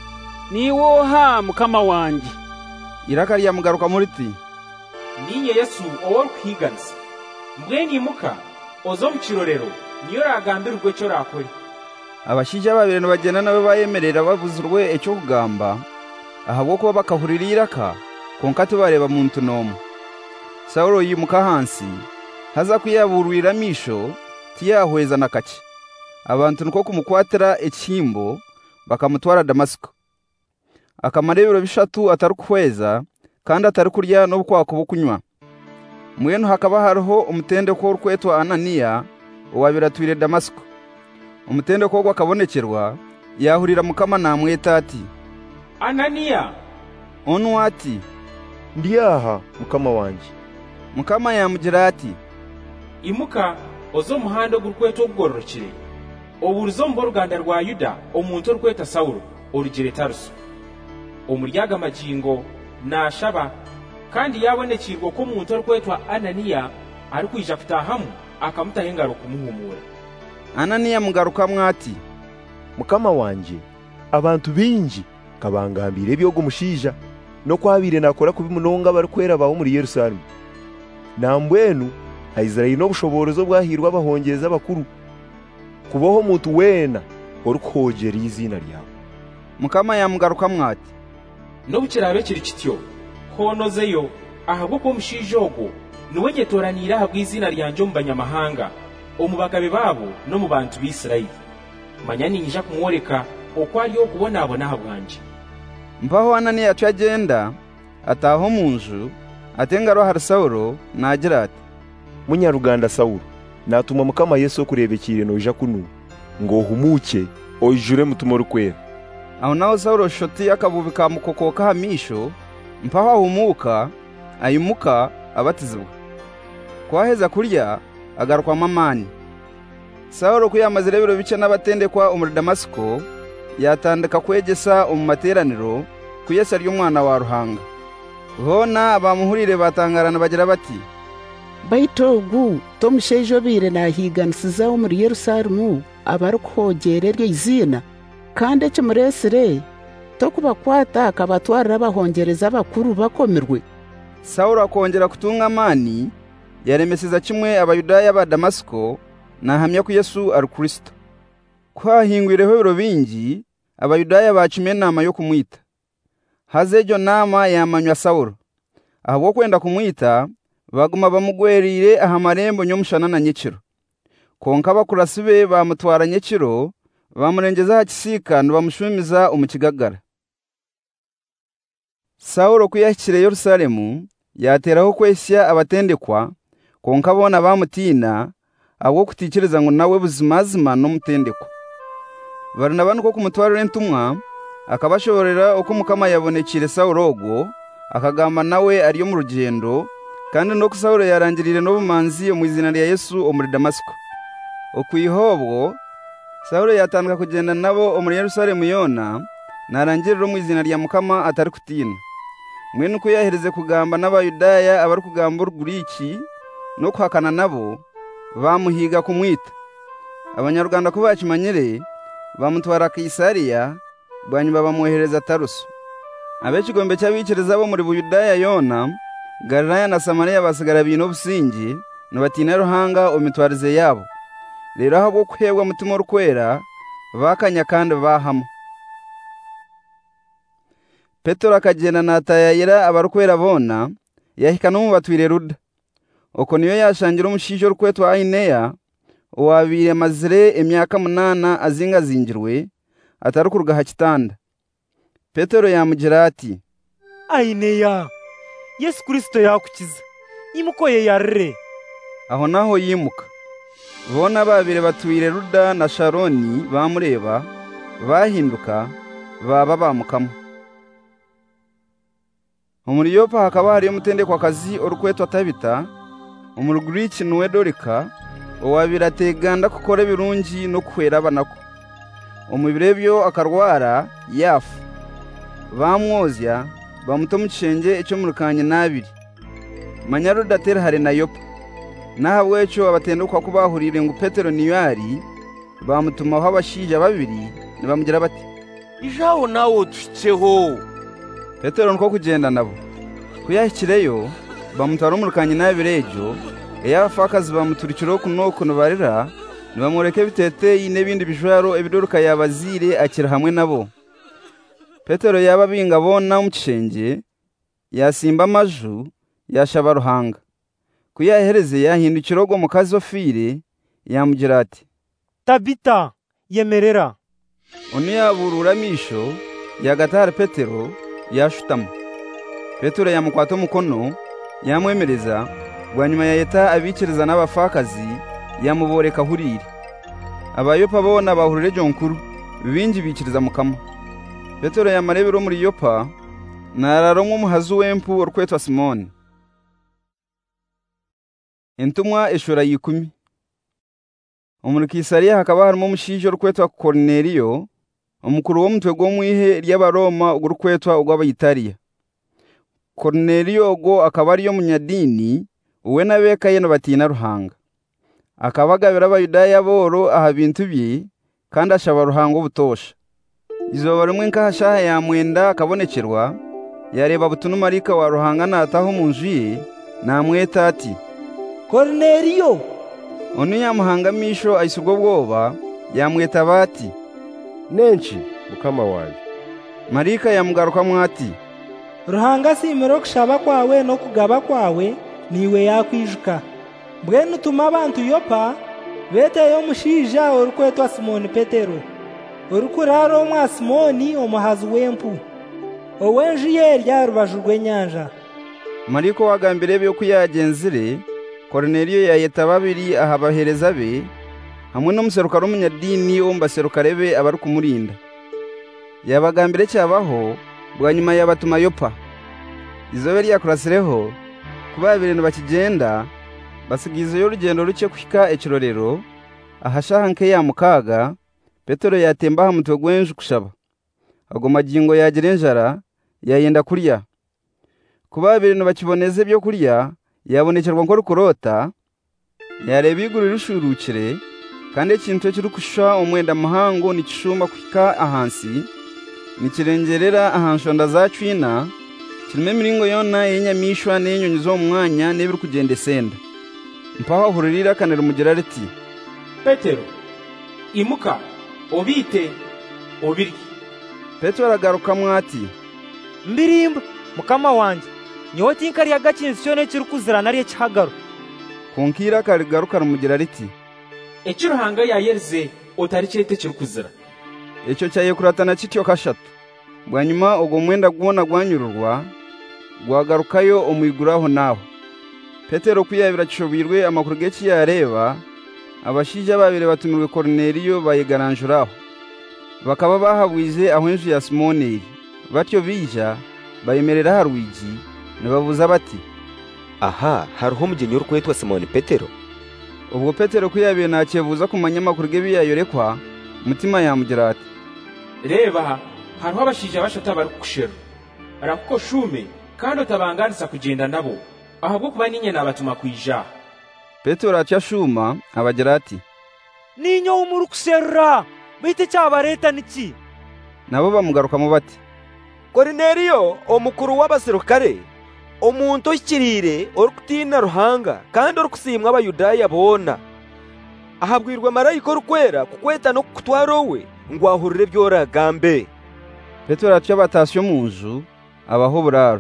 niwoha mukama wanje iraka lyamugaruka muri ti ninye Yesu oworukwiganisa mbweni muka ozo mu kirorero niyo ragambirwe cyo rakore abashija babiri bagenda nawe bayemerera babuzurwe ecyo kugamba ahabwo kuba bakahuririra ka konkati bareba muntu nomu Saulo yimuka hansi haza kuyaburwira misho tiyahweza nakaki abantu nko kumukwatira ekimbo bakamutwara Damasiko akamarebero bishatu atarukweza kandi atari kurya no bukwako bukunywa mwenu hakaba hariho umutende ko rwetwa Ananiya owabiratwire Damasiko umutende ko gwakabonekerwa yahurira mukama namweta ati Ananiya onu ati ndiyaha mukama wanje mukama yamugira ati imuka ozo muhanda gurkweto gugororokire oburuzo mu Ruganda rwa Yuda omuntu rweta Saulo orugire Taruso omuryaga majingo nashaba kandi yabonekirwa ko umuntu rwetwa Ananiya ari kwija kutahamu akamutahengaro kumuhumura Ananiya mugaruka mwati mukama wanje abantu bingi kabangambire ebyo gumushija no kwabire nakora kubimunonga barikwera bawo muri Yerusalemu nambwenu Aisraeli no bushoborozo bwahirwa bahongeza bakuru kuboho muntu wena orukogera izina ryawe mukama yamugaruka mwati no bukirabe kiri kityo honozeyo ahabwo ko mushijogo nuwe getoranira habwo izina ryanje mu banyamahanga omubagabe babo no mu bantu b'Isirayeli manyani nyija kumworeka okwali okubona abona habwanje mpaho Ananiya cyagenda ataho munju atengaro har Saulo nagira ati munyaruganda Saulo natuma mukama Yesu kurebekire noja kunu ngo humuke oyjure mutumo rukwera aho naho Saulo shoti akabubika mukokoka hamisho mpaho ahumuka ayimuka abatizwa kwaheza kurya agarukwa mamani Saulo kuyamazire biro bice n'abatendekwa umuri Damasiko yatandika kwegesa umumateraniro kuyesa ry'umwana wa Ruhanga hona abamuhurire batangarana bagira bati baitogu tomushejo bire nahiganisizaho muri Yerusalemu abarukogererye izina kandi kimuresire tokubakwata akabatwarira bahongereza bakuru bakomerwe Saulo akongera kutunga amani yaremeseza kimwe abayudaya ba Damasiko nahamya ko Yesu ari Kristo kwahingwireho biro bingi abayudaya bacime nama yo kumwita hazejo nama yamanywa Saulo ahabwo kwenda kumwita baguma bamugwerire ahamarembo nyomushana na nyekiro konka bakurasibe bamutwara nyekiro bamurengeza hakisika bamushumiza umukigagara Saulo kuyakire Yerusalemu yateraho kwesya abatendekwa konka bona bamutina ahubwo kutikiriza ngo nawe buzimazima no mutendekwa Barnaba nuko kumutwarira entumwa akabashoborera uko mukama yabonekire Saulo ogo akagamba nawe ariyo mu rugendo kandi no Saulo yarangirire no bumanzi mu izina rya Yesu omuri Damasiko okuyihobwo Saulo yatandika kugenda nabo omuri Yerusalemu yona narangirira mu izina rya mukama atari kutina mwene uko yahereze kugamba n'abayudaya abari kugamba uruguriki no kwakana nabo bamuhiga kumwita abanyarwanda ko bakimanyire bamutwara Kaisariya banyuma bamwohereza Taruso abekigombe cy'abikireza bo muri Buyudaya yona Galilaya na Samariya basigara bino busingi nubatina Ruhanga omitwarize yabo rero aho bwo kwebwa mutima rukwera bakanya kandi bahamo Petero akagenda natayayira abarukwera bona yahika no mubatwire Ruda uko niyo yashangira umushijo rukwetwa Aineya owabire mazire emyaka 8 azingazingirwe atarukuruga hakitanda Petero yamugira ati Aineya Yesu Kristo yakukiza imukoye yarre aho naho yimuka bona babire batwire Ruda na Sharoni bamureba bahinduka baba bamukamo Umuri Yopa hakaba hariyo mutendekwa kazi orukwetwa Tabita umuruguriki nuwe Dorika owabirateganda kukora birungi no kwera banako umubirebyo akarwara yafu bamwozya bamuta mu kishenge icyo mu rukanye n'abiri manyaro datera hari na Yopa nahabwo eco abatendukwa ko bahurire ngo Petero niyo ari bamutumaho abashija babiri nibamugira bati ijaho nawo tuceho. Petero nko kugenda nabo kuyahikireyo bamutwara mu rukanye n'abiri ejo eyabafakazi bamuturikiro kuno barira nibamureke bitete n'ibindi bijwaro ebidoruka yabazire akira hamwe nabo. Petero yaba bingabona mu kishenge yasimba amaju yashaba ruhanga kuyahereze yahindukira go mukazi ofire yamugira ati Tabita yemerera. Oni yaburura misho yagatara Petero yashutama. Petero yamukwata umukono yamwemereza bwanyuma yayeta abikiriza n'abafakazi yamuboreka hurire. Abayopa bona bahurire jonkuru bingi bikiriza mukama. Petero yamarebero muri Yopa nararomwe umuhazu w'empu orkwetwa Simoni. Entumwa eshora yikumi. Muri Kisariya hakaba harimo umushije orkwetwa Korneliyo omukuru w'omutwe gw'omwihe ry'abaroma urukwetwa ugw'abayitaliya. Korneliyo ogo akaba ariyo munyadini uwe nabeka yeno batina ruhanga. Akabagabira abayudaya boro aha bintu bye kandi ashaba ruhanga ubutosha. Izoba rumwe nkahashaha yamwenda akabonekerwa yareba butunu marika wa ruhanga nataho mu nzu ye namweta ati Korneliyo. Onu yamuhanga misho ayisubwo bwoba yamweta bati nenshi mukama wanjye. Marika yamugaruka mwati Ruhanga simero kushaba kwawe no kugaba kwawe niwe yakwijuka. Mbwenu utuma abantu Yopa beteyo mushija orukwetwa Simoni Petero. Urukuraro omwa Simoni omuhazi w'empu. Owenjiye rya rubaju rw'enyanja. Mariko wagambire byo kuyagenzire Korneliyo yayeta babiri aha bahereza be hamwe n'umuseruka rumunyadini ombaseruka rebe abari kumurinda. Yabagambire cyabaho bwanyuma yabatuma Yopa. Izobe ryakurasireho kuba ibintu bakigenda basigize y'urugendo ruke kwika ekirorero ahashaha nke ya mukaga. Petero yatemba hamutwe gwenje kushaba ago magingo yagira enjara yayenda kurya kuba ibintu bakiboneze byo kurya yabonekerwa ngo rukurota yareba iguru rishurukire kandi ikintu cyo kusha omwenda muhango nikishumba kwika ahansi nikirengerera ahanshonda za cwina kirime miringo yona yenyamishwa n'enyonyi zo mwanya n'ebiri kugenda senda mpaho hurira kanera mugira riti Petero imuka obite obirye. Petero aragaruka mwati Mbirimba mukama wanje nyowe tinkari yagakinzi cyone kirukuzira nariye cyagaro. Kunkira karigaruka rumugira riti Ekiruhanga yayerze otari cyete kirukuzira. Ecyo cyaye kuratana kityo kashatu. Bwanyuma ugo mwenda gwona gwanyururwa gwagarukayo omwiguraho naho. Petero kuyabira kishobirwe amakuru geki yareba abashija babire batumirwe Korneliyo bayigaranjuraho. Bakaba bahabwize aho inzu ya Simoni batyo bija bayemerera harwigi nibavuza bati aha hariho mugenyo rukwetwa Simoni Petero. Ubwo Petero kuyabiye nakevuza ku manyamakuru ge biyayorekwa mutima yamugira ati reba hariho abashija bashata bari kushero arakuko shume kandi utabanganisa kugenda nabo ahabwo kuba ninye nabatuma kwija. Petero acyashuma abagira ati ninyo umuru kushera bite cyabareta niki. Nabo bamugaruka mu bati Korneliyo omukuru w'abaserukare omuntu okirire orukutina ruhanga kandi orukusimwa abayudaya bona ahabwirwa marayika orukwera kukweta no kutwarowe ngwahurire byoragambe. Petero atyo batasyo mu nzu abaho buraro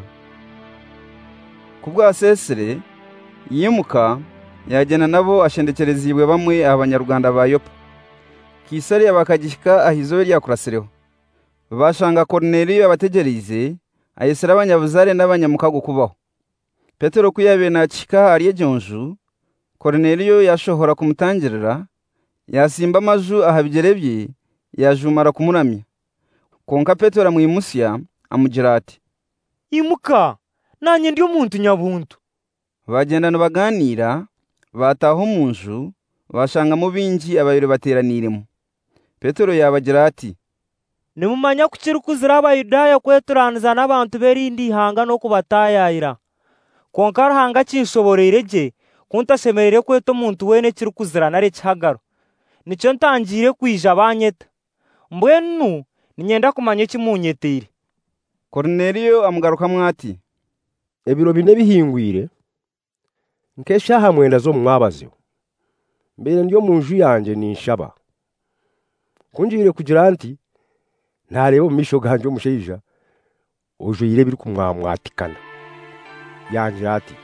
kubwa sesere yimuka yagena nabo ashendekerezibwe bamwe abanyarwanda ba Yopa. Kisariya bakagishika ahizobe ryakurasireho bashanga Korneliyo abategereze ayesera abanyabuzare n'abanyamukago kubaho. Petero kuyabe nakika ariye jonju Korneliyo yashohora kumutangirira yasimba amaju ahabigerebye yajumara kumuramya. Konka Petero amwimusya amugira ati imuka nanye ndi umuntu nyabuntu. Bagendana baganira bataho mu nzu bashanga mu bingi abayire bateraniremo. Petero yabagira ati nimumanya kukiri kuzira abayudaya kweturaniza n'abantu b'erindi ihanga no kubatayayira. Konka Ruhanga kinshoboreire gye kuntashemereire kweta omuntu weena ekiri kuzira nari ekihagaro. Nikyo ntangiire kwija banyeta. Mbwenu ninyenda kumanya ekimunyeteire. Korneliyo amugarukamu ati, ebiro bine bihingwire nk'eshaaha 9 z'omwabazo mbere ndyo mu nju yanjye ninshaba. Kunjire kugira nti ntareba mu misho ganje omushaija ojuyire biri kumwamwatikana. Yangira ati,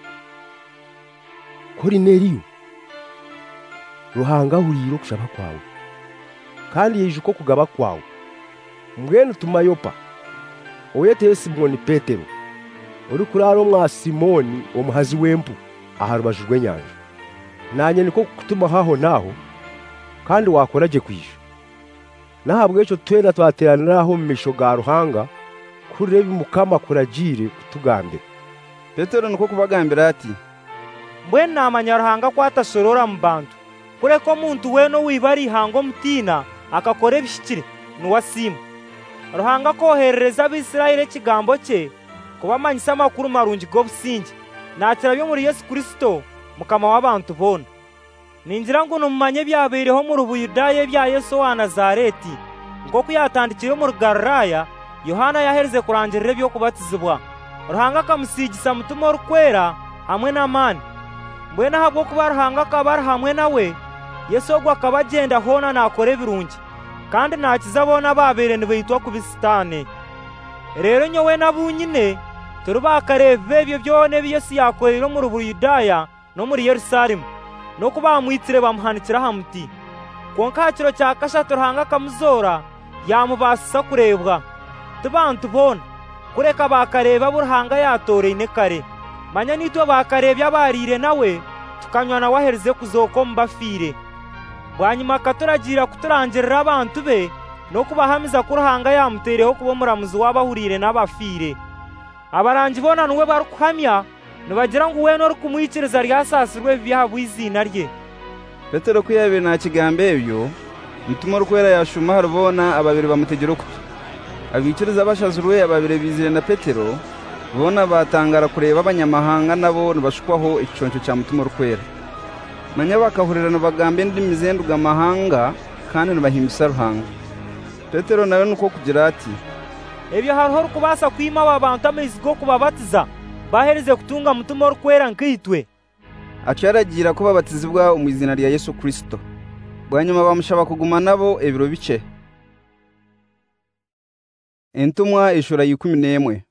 Korneliyo, Ruhanga ahurire okushaba kwawe kandi yije uko kugaba kwawe. Mbwenu tuma Yopa oyete Simoni Petero uri kuraro mwa Simoni omuhazi w'empu aha rubaju rw'enyanja. Nanye niko kutuma haho naho kandi wakoraje kwije. Nahabwe eco twenda twateraniraho mu misho ga Ruhanga kureba Mukama kuragire kutugambira. Petero niko kubagambira ati, mbwenu namanya Ruhanga kwatashorora mu bantu kureka omuntu weno wibari ihango mutina akakora ebishikire nuwasiima. Ruhanga koherereza Abisirayeli ekigambo kye kubamanyisa amakuru marungi g'obusinge nakira byo muri Yesu Kristo Mukama w'abantu bona. Ningira ngo numanye byabeireho mu Rubuyudaya bya Yesu wa Nazareti nk'uko yatandikire mu Galilaya Yohana yahereze kurangirira byo kubatizibwa. Ruhanga akamusigisa mutima w'urukwera hamwe n'amani. Mbwenu ahabwo kuba Ruhanga akaba hamwe nawe, Yesu ogwo akaba agenda hona nakora ebirungi kandi nakiza bona babeire nibaitwa ku bisitani. Rero nyowe nabunyine turi bakareba ebyo byona Yesu yakorera mu Rubuyudaya no muri Yerusalemu no kubamwitire bamuhanikira hamuti. Konka hakiro cya kashatu Ruhanga akamuzora yamubasisa kurebwa. Tubantu bona kureka bakareba Ruhanga yatoreye kare. Manya nitwe bakarebya abarire nawe tukanywa na wahereze kuzoko mbafire. Bwanyuma katuragira kuturangirira abantu be no kubahamiza ku Ruhanga yamutereho kuba muramuzi w'abahurire n'abafire. Abarangi bona nuwe barukuhamya nibagira ngo we no kumwikiriza ryasasirwe byaha izina rye. Petero kuyabire na kigambe ebyo mutuma rukwera yashuma harubona ababiri bamutegera okutu. Abikiriza bashazurwe ababiri bizire na Petero bona batangara kureba abanyamahanga nabo nibashukwaho iconco cya mutuma rukwera. Manya bakahurira bagambe ndimi zenduga amahanga kandi nibahimbisa Ruhanga. Petero nawe nuko kugira ati, ebyo hariho kubasa kwima abantu amezi go kubabatiza bahereze kutunga mutuma rukwera nkitwe. Acaragira ko babatizibwa mu izina rya Yesu Kristo. Bwanyuma bamushaba kuguma nabo ebiro bice. Entumwa ishura 11.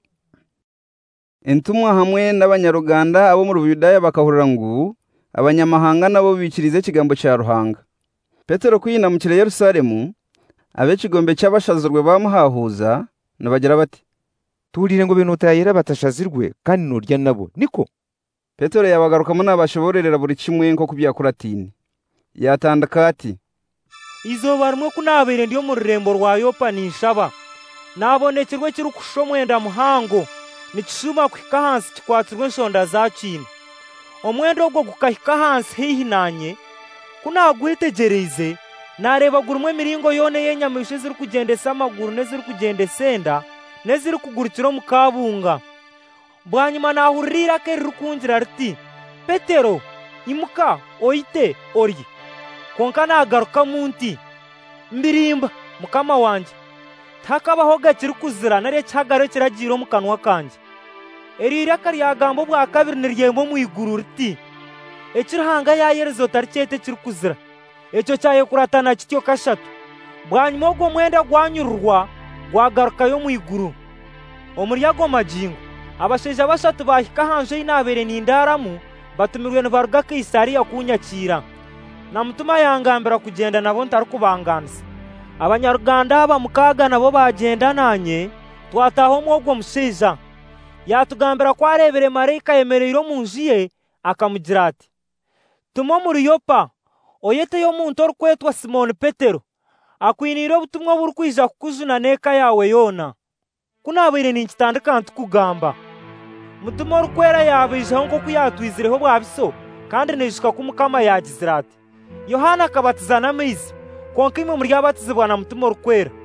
Entumwa hamwe n'abanyaruganda abo mu Rubuyudaya bakahurira ngo abanyamahanga nabo bikirize ikigambo cya Ruhanga. Petero kuyinamukira Yerusalemu abekigombe cy'abashazurwe bamuhahuza nabagira bati, turire ngo bintu tayira batashazirwe kandi nurya nabo niko. Petero yabagarukamo nabashoborerera buri kimwe nko kubyakuratini. Yatandaka ati, izoba rumwe kunabire ndiyo mu rurembo rwa Yopa ninshaba nabonekirwe kiri kushomwenda muhango nikishuma kwika hansi kikwatirwe nshonda za China. Omwendo ogwo gukahika hansi hihinanye kunagwitegereze nareba gurumwe miringo yone yenyamishe ziri kugendesa amaguru neziri kugendesenda neziri kugurukira mu kabunga. Bwanyuma nahurira ke rukungira riti, Petero imuka oite orye. Konka nagaruka munti, mbirimba Mukama wanje takabaho gakiri kuzira nare cyagaro kiragiro mu kanwa kanje. Erira kari yagambo bwa kabiri niryembo mu iguru riti, ekirahanga yayerezo taricete kiri kuzira ecyo cyaye kuratana kityo kashatu. Bwanyuma ogwo mwenda gwanyururwa gwagaruka yo mu iguru. Omuryago majingo abasheja bashatu bahika hanje inabere n'indaramu batumirwe n'abaruga Kaisariya kunyakira. Na mutuma yangambira kugenda nabo ntarukubanganza. Abanyaruganda aba mukaga nabo bagenda nanye twataho mwogwo musheja. Yatugambira ko arebere marayika yemerero mu njiye akamugira ati, tuma muri Yopa oyete yo muntu orukwetwa Simoni Petero akwinira obutumwa burukwija kukujuna neka yawe yona. Kunabire ninkitandika ntukugamba mutuma orukwera yabijeho nko kuyatwizireho bwabiso kandi nishuka ku Mukama yagizira ati, Yohana akabatiza n'amaizi konka imwe muri abatizibwa na mutuma orukwera.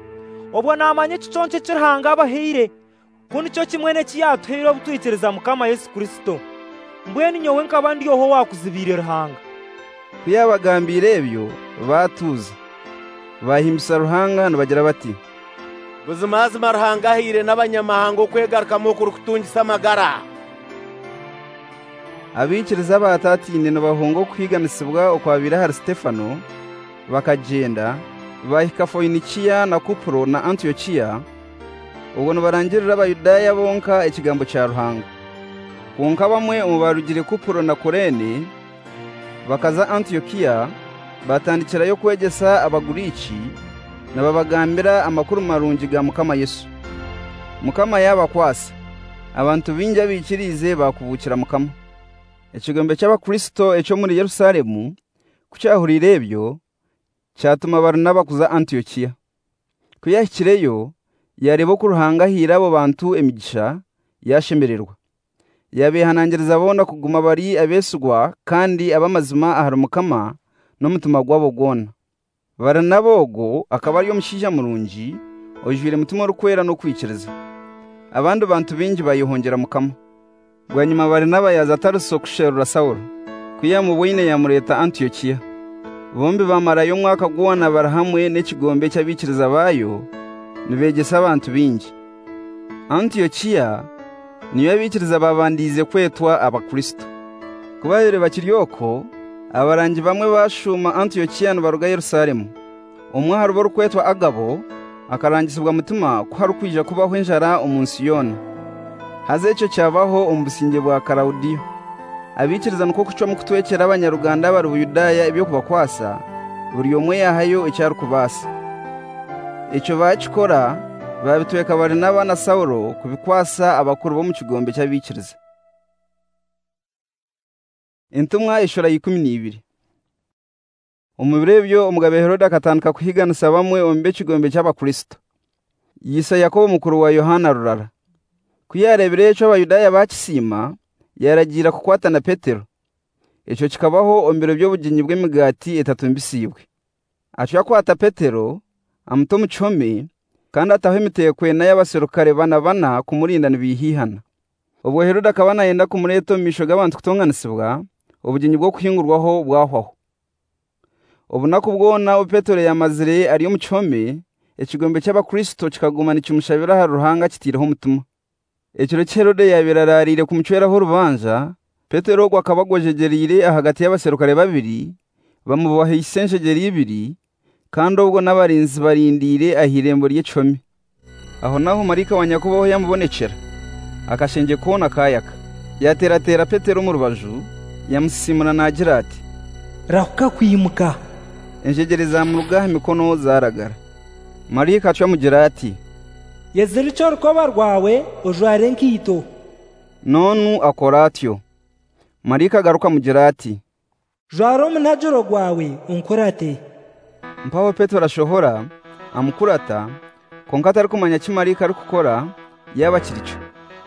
obwo namanye kiconce cy'Ruhanga abaheire kundi cyo kimwe n'ekiyatuheire obutwikiriza Mukama Yesu Kristo mbwenu nyowe nkaba ndyoho wakuzibire Ruhanga. Kuyabagambira ebyo batuza bahimbisa Ruhanga nabagira bati buzimazima Ruhanga ahire n'abanyamahanga okwegarukamo kurukutungisa amagara. Abikiriza batatine n'abahungu kwiganisibwa okwabira hari Stefano bakagenda bahika Foinikiya na Kupro na Antiokiya ubwo barangirira abayudaya bonka ikigambo cya Ruhanga. Kunka bamwe mu barugire Kupro na Kurene bakaza Antiokiya batandikira yo kwegesa abagurici nababagambira amakuru marungi ga Mukama Yesu. Mukama yabakwasa abantu binja bikirize bakubukira Mukama. Ekigombe cy'abakristo ecyo muri Yerusalemu kucyahurira ebyo cyatuma Barnaba kuza Antiokiya. Kuyahikireyo yarebo ku Ruhanga hira abo bantu emigisha yashemererwa. Yabihanangiriza bona kuguma bari abesugwa kandi abamazima ahari Mukama n'umutima gwabo gwona. Baranabogo akaba ariyo mushija murungi ojwire mutima rukwera no kwikiriza. Abandi bantu bingi bayihongera Mukama. Gwanyuma Barnaba yaza Taruso kusherura Saulo kuya mu bwine ya mureta Antiokiya. Bombi bamarayo mwaka gwona barahamwe n'ekigombe cy'abikiriza bayo nibegesa abantu bingi. Antiokiya niyo abikiriza babandize kwetwa abakristo. Kubayere bakiryoko abarangi bamwe bashuma Antiokiya baruga Yerusalemu. Umwe harubo kwetwa Agabo akarangisibwa mutima ko hari kwija kubaho injara umunsi yona. Haze icyo cyabaho umusinge bwa Klaudiyo. Abikiriza nuko kucyo mu kutwekera abanyaruganda bari Buyudaya ibyo kubakwasa buri umwe yahayo icyari kubasa. Icyo bakikora babitweka Barnaba na Saulo kubikwasa abakuru bo mu kigombe cy'abikiriza. Intumwa ishora 12. Umubirebyo umugabe Herode akatanduka kuhiganisa bamwe ombe kigombe cy'abakristo. Yisa Yakobo mukuru wa Yohana rurara. Kuyarebere cyo abayudaya bakisima yaragira kukwata na Petero. Icyo kikabaho ombere byo buginyi bw'imigati 3 mbisibwe. Acho yakwata Petero amuto mucome kandi ataho imitekwe na y'abaserukare bana kumurinda nibihihana. Ubwo Herode akabana yenda kumureto misho gabantu kutonganisibwa ubuginyi bwo kuhingurwaho bwahwaho. Ubu nakubwona Petero yamazire ariyo mucome ekigombe cy'abakristo kikagumana icyumushabira ha Ruhanga kitiraho umutima. Ekiro Herode yabirararire kumucweraho rubanza Petero gwa kabagojegerire hagati y'abaserukare babiri bamubahe isenjegeri ibiri kandi ubwo n'abarinzi barindire ahirembo ry'icome. Aho naho marika wa Yakobo yamubonekera akashenge kona kayaka yateratera Petero mu rubaju yamusimuna nagira ati rahuka kwimuka. Enjegeri za muruga imikono zaragara. Marika acamugira ati yezeri cyo rukoba rwawe ujware nkito. Nonu akoratyo. Marika garuka mugira ati jwaro munajoro rwawe unkorate. Mpaho Petero arashohora amukurata konkata ari kumanya kimarika ari gukora yabakirico.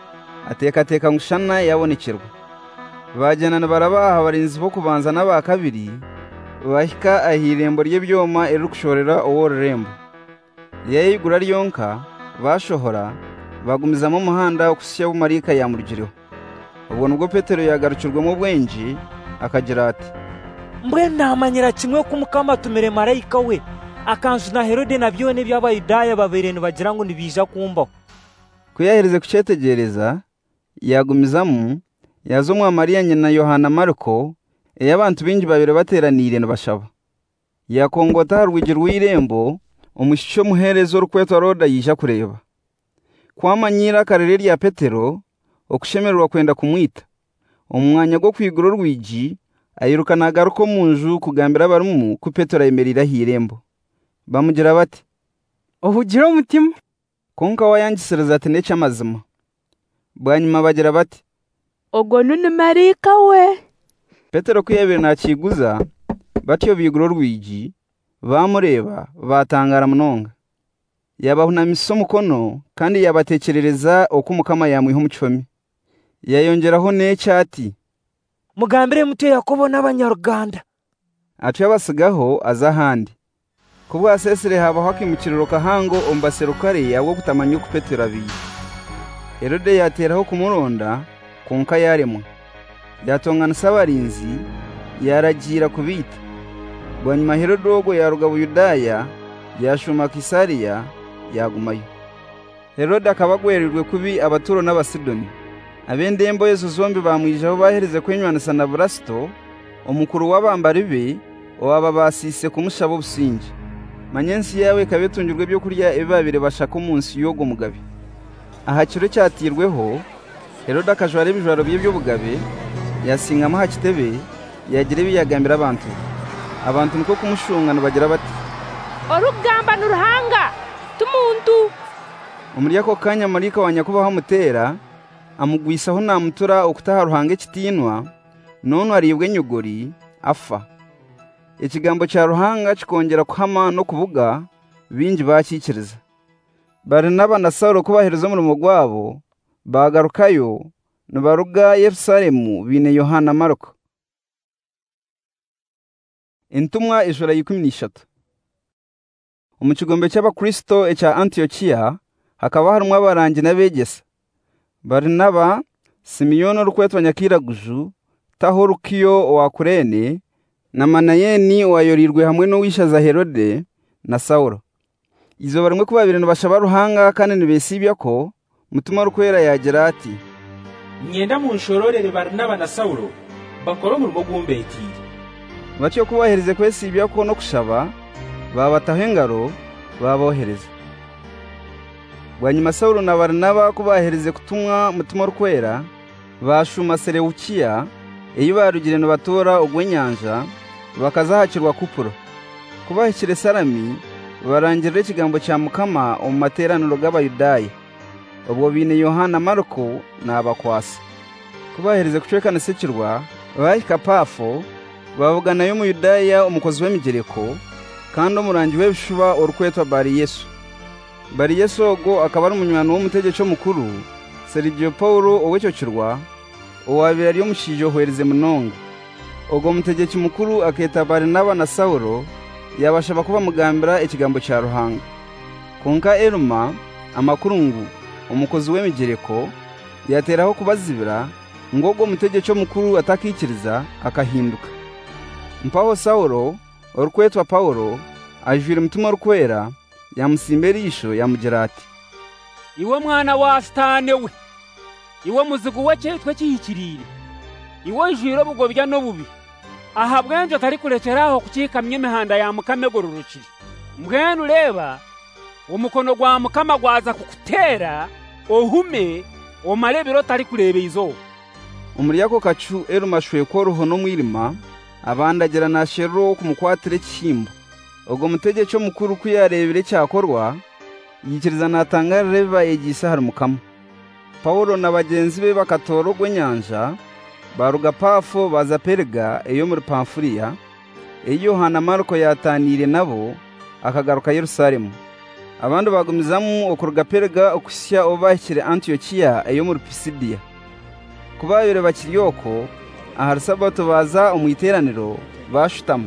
Ateka ngushana yabonekerwa. Bajyana barabaha abarinzi bo kubanza n'aba kabiri bahika ahirembo ry'ibyoma iri kushorera uwo rembo. Yayigura ryonka bashohora bagumizamo umuhanda kusya bumarika yamurugiriho. Ubwo nubwo Petero yagarukirwa mu bwenji akagira ati mbwe namanyira kimwe ku Mukama tumere marayika we akanzu na Herode nabyo ne by'abayudaya baberene bagira ngo nibija kumbaho. Kuyahereze kucetegereza yagumizamo yazomwa Mariya nyina Yohana Marko y'abantu bingi babire bateranire n'abashaba. Yakongota harwigira w'irembo umushisho muherezo rukweto Roda yija kureba. Kwamanyira karere ya Petero okushemerwa kwenda kumwita. Umwanya go kwigura rwigi ayirukana agaruko munju kugambira barumu ku Petero yemerira hirembo. Bamugira bati ohugira umutima konka wayangisereza ati necha mazima. Bwanyuma bagira bati ogo nune marika we. Petero kuyebera nakiguza batyo bigura rwigi bamureba batangara munonga. Yabahunamisa umukono kandi yabatekerereza uko Mukama yamwiha umucome. Yayongeraho necha ati mugambire mutyo Yakobo n'abanyaruganda. Ati yabasigaho azahandi. kubwa sesere habaho akimukiriro kahango ombaserukare yabwo kutamanya uko Petero abiye. Herode yateraho kumuronda konka yaremwa, yatongana s'abarinzi yaragira kubita. Bwanyuma Herode ogo yarugaba Yudaya yashuma Kisariya yagumayo. Herode akabagwerirwe kubi abaturo n'abasidoni. Abendembo Yesu zombi bamwijaho bahereze kwenywanisa na Brasto omukuru w'abambari be owaba basise kumushabo businje. Manyensi yawe kabetungirwe byo kurya ebabire bashaka umunsi yogo mugabe. Aha kiro cyatirweho Herode akajwara ibijwaro byo bugabe yasingama hakitebe yagire biyagambira abantu niko kumushungana bagira bati orugamba n'uruhanga tumuntu. Umuriyako kanya marika wa Nyakubaho mutera amugwisaho namutura okutaha ruhange kitinwa none aribwe nyugori afa. Ikigambo cya ruhanga kikongera kuhama no kuvuga bingi bakikiriza. Barinaba na Saulo kubahereza umurimo gwabo bagarukayo nibaruga Yerusalemu bine Yohana Marko. Intumwa ijoro ya 13. Umukigombe cy'abakristo echa Antiokia hakaba harumwe abarangi n'abegesa. Barinaba, Simeon rukwetwa Nyakiraguju, Tahorukiyo wa Kurene, na Manayeni wayorirwe hamwe no wishaza Herode na Saulo. Izo barimwe kubabirana bashaba ruhanga kandi nibesibya ko mutuma rukwera yagira ati Nyenda mu nshororere Barinaba na Saulo bakora mu rugo gumbetire. Batyo kubahereze kwesibya ko no kushaba babataho engaro babohereza. Bwanyuma Saulo na Barinaba kubahereze kutumwa mutuma rukwera bashuma Seleukiya iyo barugireno batora ugwenyanja bakazahakirwa Kupuro. Kubahikire Salami barangirira ikigambo cya Mukama mu materaniro y'Abayudaya. Ubwo bine Yohana Marko n'abakwasi. Kubahereze kucwekana sekirwa bahika Pafo bavugana yo mu Yudaya umukozi w'emigereko kandi umurangi w'ebishuba orukwetwa Bari-Yesu. Bari-Yesu ogo akaba ari umunywano w'umutegetsi mukuru Sergio Paulo owecyo kirwa owabira ryo mushijo hwereze munonga. Ogo mutegetsi mukuru aketa Barinaba na Saulo yabashaba kuba mugambira ikigambo cya ruhanga. Konka Eluma amakurungu umukozi w'emigereko yateraho kubazibira ngogo mutegetsi mukuru atakikiriza akahinduka. Mpaho Saulo orukwetwa Paulo ajwire mutuma rukwera yamusimberisho yamugira ati iwe mwana wa Satani we, iwe muzigo wacetwe kihikirire, iwe jwiro bugobya no bubi. Aha bwenje atari kurekeraho kukikamye imihanda ya Mukama gororukire. Mbwenu reba umukono gwa Mukama gwaza kukutera ohume omarebero tari kurebe izo. Umuriyako kacu Eluma shwe koroho no mwirima abandagera na shero kumukwatire kihimbo. Ogo mutegetsi mukuru kuyarebere cyakorwa yikiriza natangara reba yegisa hari Mukama. Paulo na bagenzi be bakatora ugwenyanja baruga Pafo baza Perga eyo muri Pamfuliya. Yohana Marko yatanire nabo akagaruka Yerusalemu. Abandi bagumizamu okuruga Perga okusya obahikire Antiokia eyo muri Pisidiya. Kubayore bakiriyoko ahari Sabato baza umwiteraniro bashutama.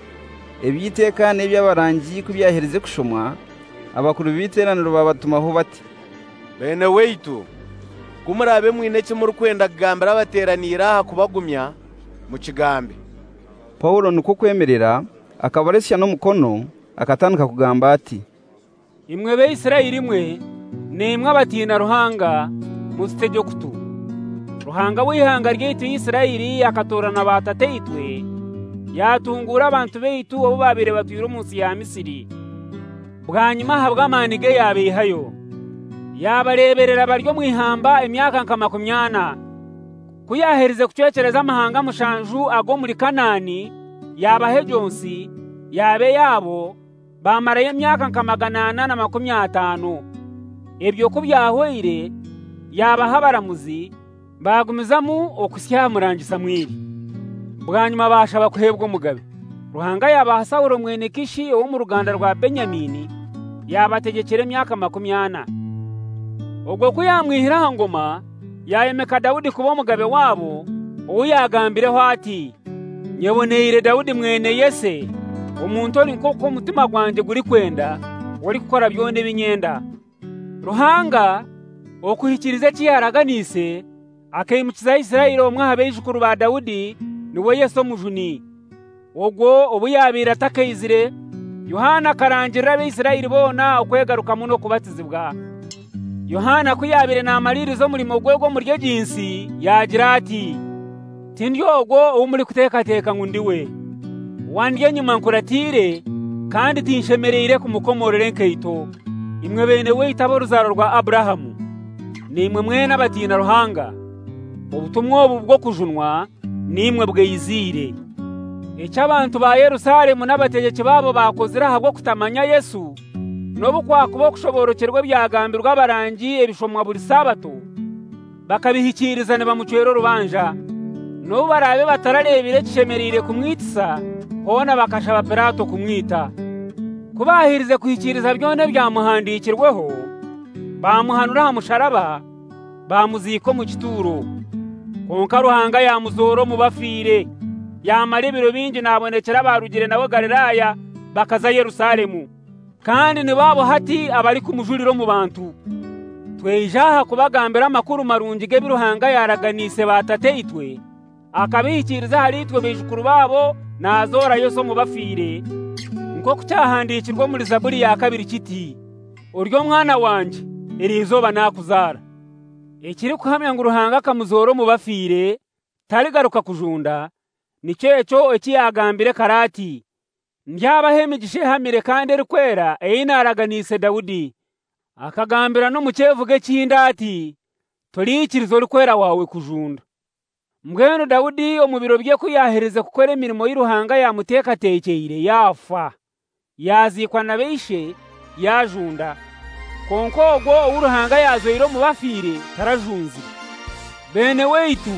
Ebyiteka n'ebyabarangi kubyahereze kushomwa abakuru b'iteraniro babatumaho bati bene weitu kumurabe mwineke mu rukwenda kugambira abateranira kubagumya mu kigambe. Paulo nuko kwemerera akabaresya no mukono akatandika kugamba ati imwe be Isirayeli imwe nemwe abatina ruhanga musitejyo kutu ruhanga wihanga ry'itu Isirayeli akatorana batateitwe yatungura abantu beitu abo babire batwira umunsi ya Misiri. Bwanyuma habwa amanige yabihayo yabareberera baryo mwihamba imyaka nka 20 kuyahereze kucyekereza amahanga mushanju ago muri Kanani yabahe jonsi yabe yabo bamaraye imyaka nka 450. Ebyo kubyahweire yabaha baramuzi bagumizamu okusya murangisa mwiri. Bwanyuma bashaba kuhebwa mugabe ruhanga yabaha Saulo mwene Kishi wo mu ruganda rwa Benyamini yabategekere imyaka 20. Ubwo kuyamwihira ngoma yayemeka Daudi kuba mugabe wabo uyagambire ati nyeboneyire Daudi mwene Yese omuntu oli nk'uko omutima gwange guri kwenda oli kukora byona ebinyenda. Ruhanga okuhikiriza ekiyaraganiise akaimukiza Isirayiri omwe abeijukuru ba Dawudi niwe Yesu omujuni. Ogwo obu yabiire atakaizire, Yohana akarangirira Abeisirayiri boona okwegaruka muno okubatizibwa. Yohana kuyabiire n'amaliriza omulimo gwe gw'omuri ejinsi yagira ati, tindi ogwo obu muri kuteekateeka ngu ndiwe. Wandi enyuma nkuratiire kandi tinshemereire kumukomorera enkaito. Imwe bene waitu ab'oruzaaro rwa Aburahamu, nimwe mwena abatiina Ruhanga. Obutumwa obu bw'okujunwa nimwe bweyiziire. Eki abantu ba Yerusalemu n'abategeki baabo bakozire ahabwo kutamanya Yesu n'obukwakuba okushoborokerwa ebyagambirwa abarangi ebishomwa buli Sabato bakabihikiriza ne bamucwera orubanja. N'obu baraabe batarareebire ekishemereire kumwitisa, hoona bakashaba Pilato kumwita. Kubahirize kuhikiriza byona ebyamuhandikirweho, bamuhanura aha musharaba, bamuziika omu kituuro. Konka Ruhanga yamuzoora omu bafiire, yamara ebiro bingi n'abonekera abarugire nawe Galilaya bakaza Yerusalemu. Kandi nibaabo hati abali kumujulira omu bantu. Tweija aha kubagambira amakuru marungi g'ebi Ruhanga yaraganiise batateitwe, akabihikiriza ahari itwe beijukuru baabo n'azoora Yesu omu bafiire, nk'oku kyahandikirwa omuri Zaburi ya 2 kiti, oryo omwana wanje eri izooba nakuzaara. Ekiri kuhamya ngu Ruhanga akamuzoora omu bafiire taligaruka kujunda, nikyo ekyo ekiyagambire karati, ndyabaho emigisha ehamire kandi erikwera eyinaaraganiise Dawudi. Akagambira no mu kyevugo ekindi ati, toliikiriza orikwera wawe kujunda. Mbwenu Dawudi omu biro bye kuyahiriza kukora emirimo y'Ruhanga yamuteekateekeire yafa, yaziikwa na beishe yajunda. Konka ogwo owu Ruhanga yazoire omu bafiire tarajunzire. Bene waitu,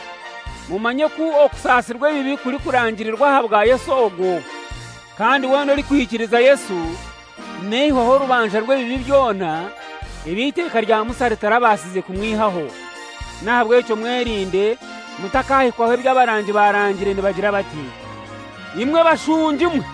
mumanye ku okusaasirwa ebibi kuri kurangirirwa aha bwa Yesu ogwo. Kandi wena ori kuhikiriza Yesu, neihoho orubanja rw'ebibi byona eby'iteeka rya Musa ritarabasize kumwihaho. Nahabw'ekyo mwerinde mutakahikwaho eby'abarangi barangire nibagira bati, imwe bashungi mwe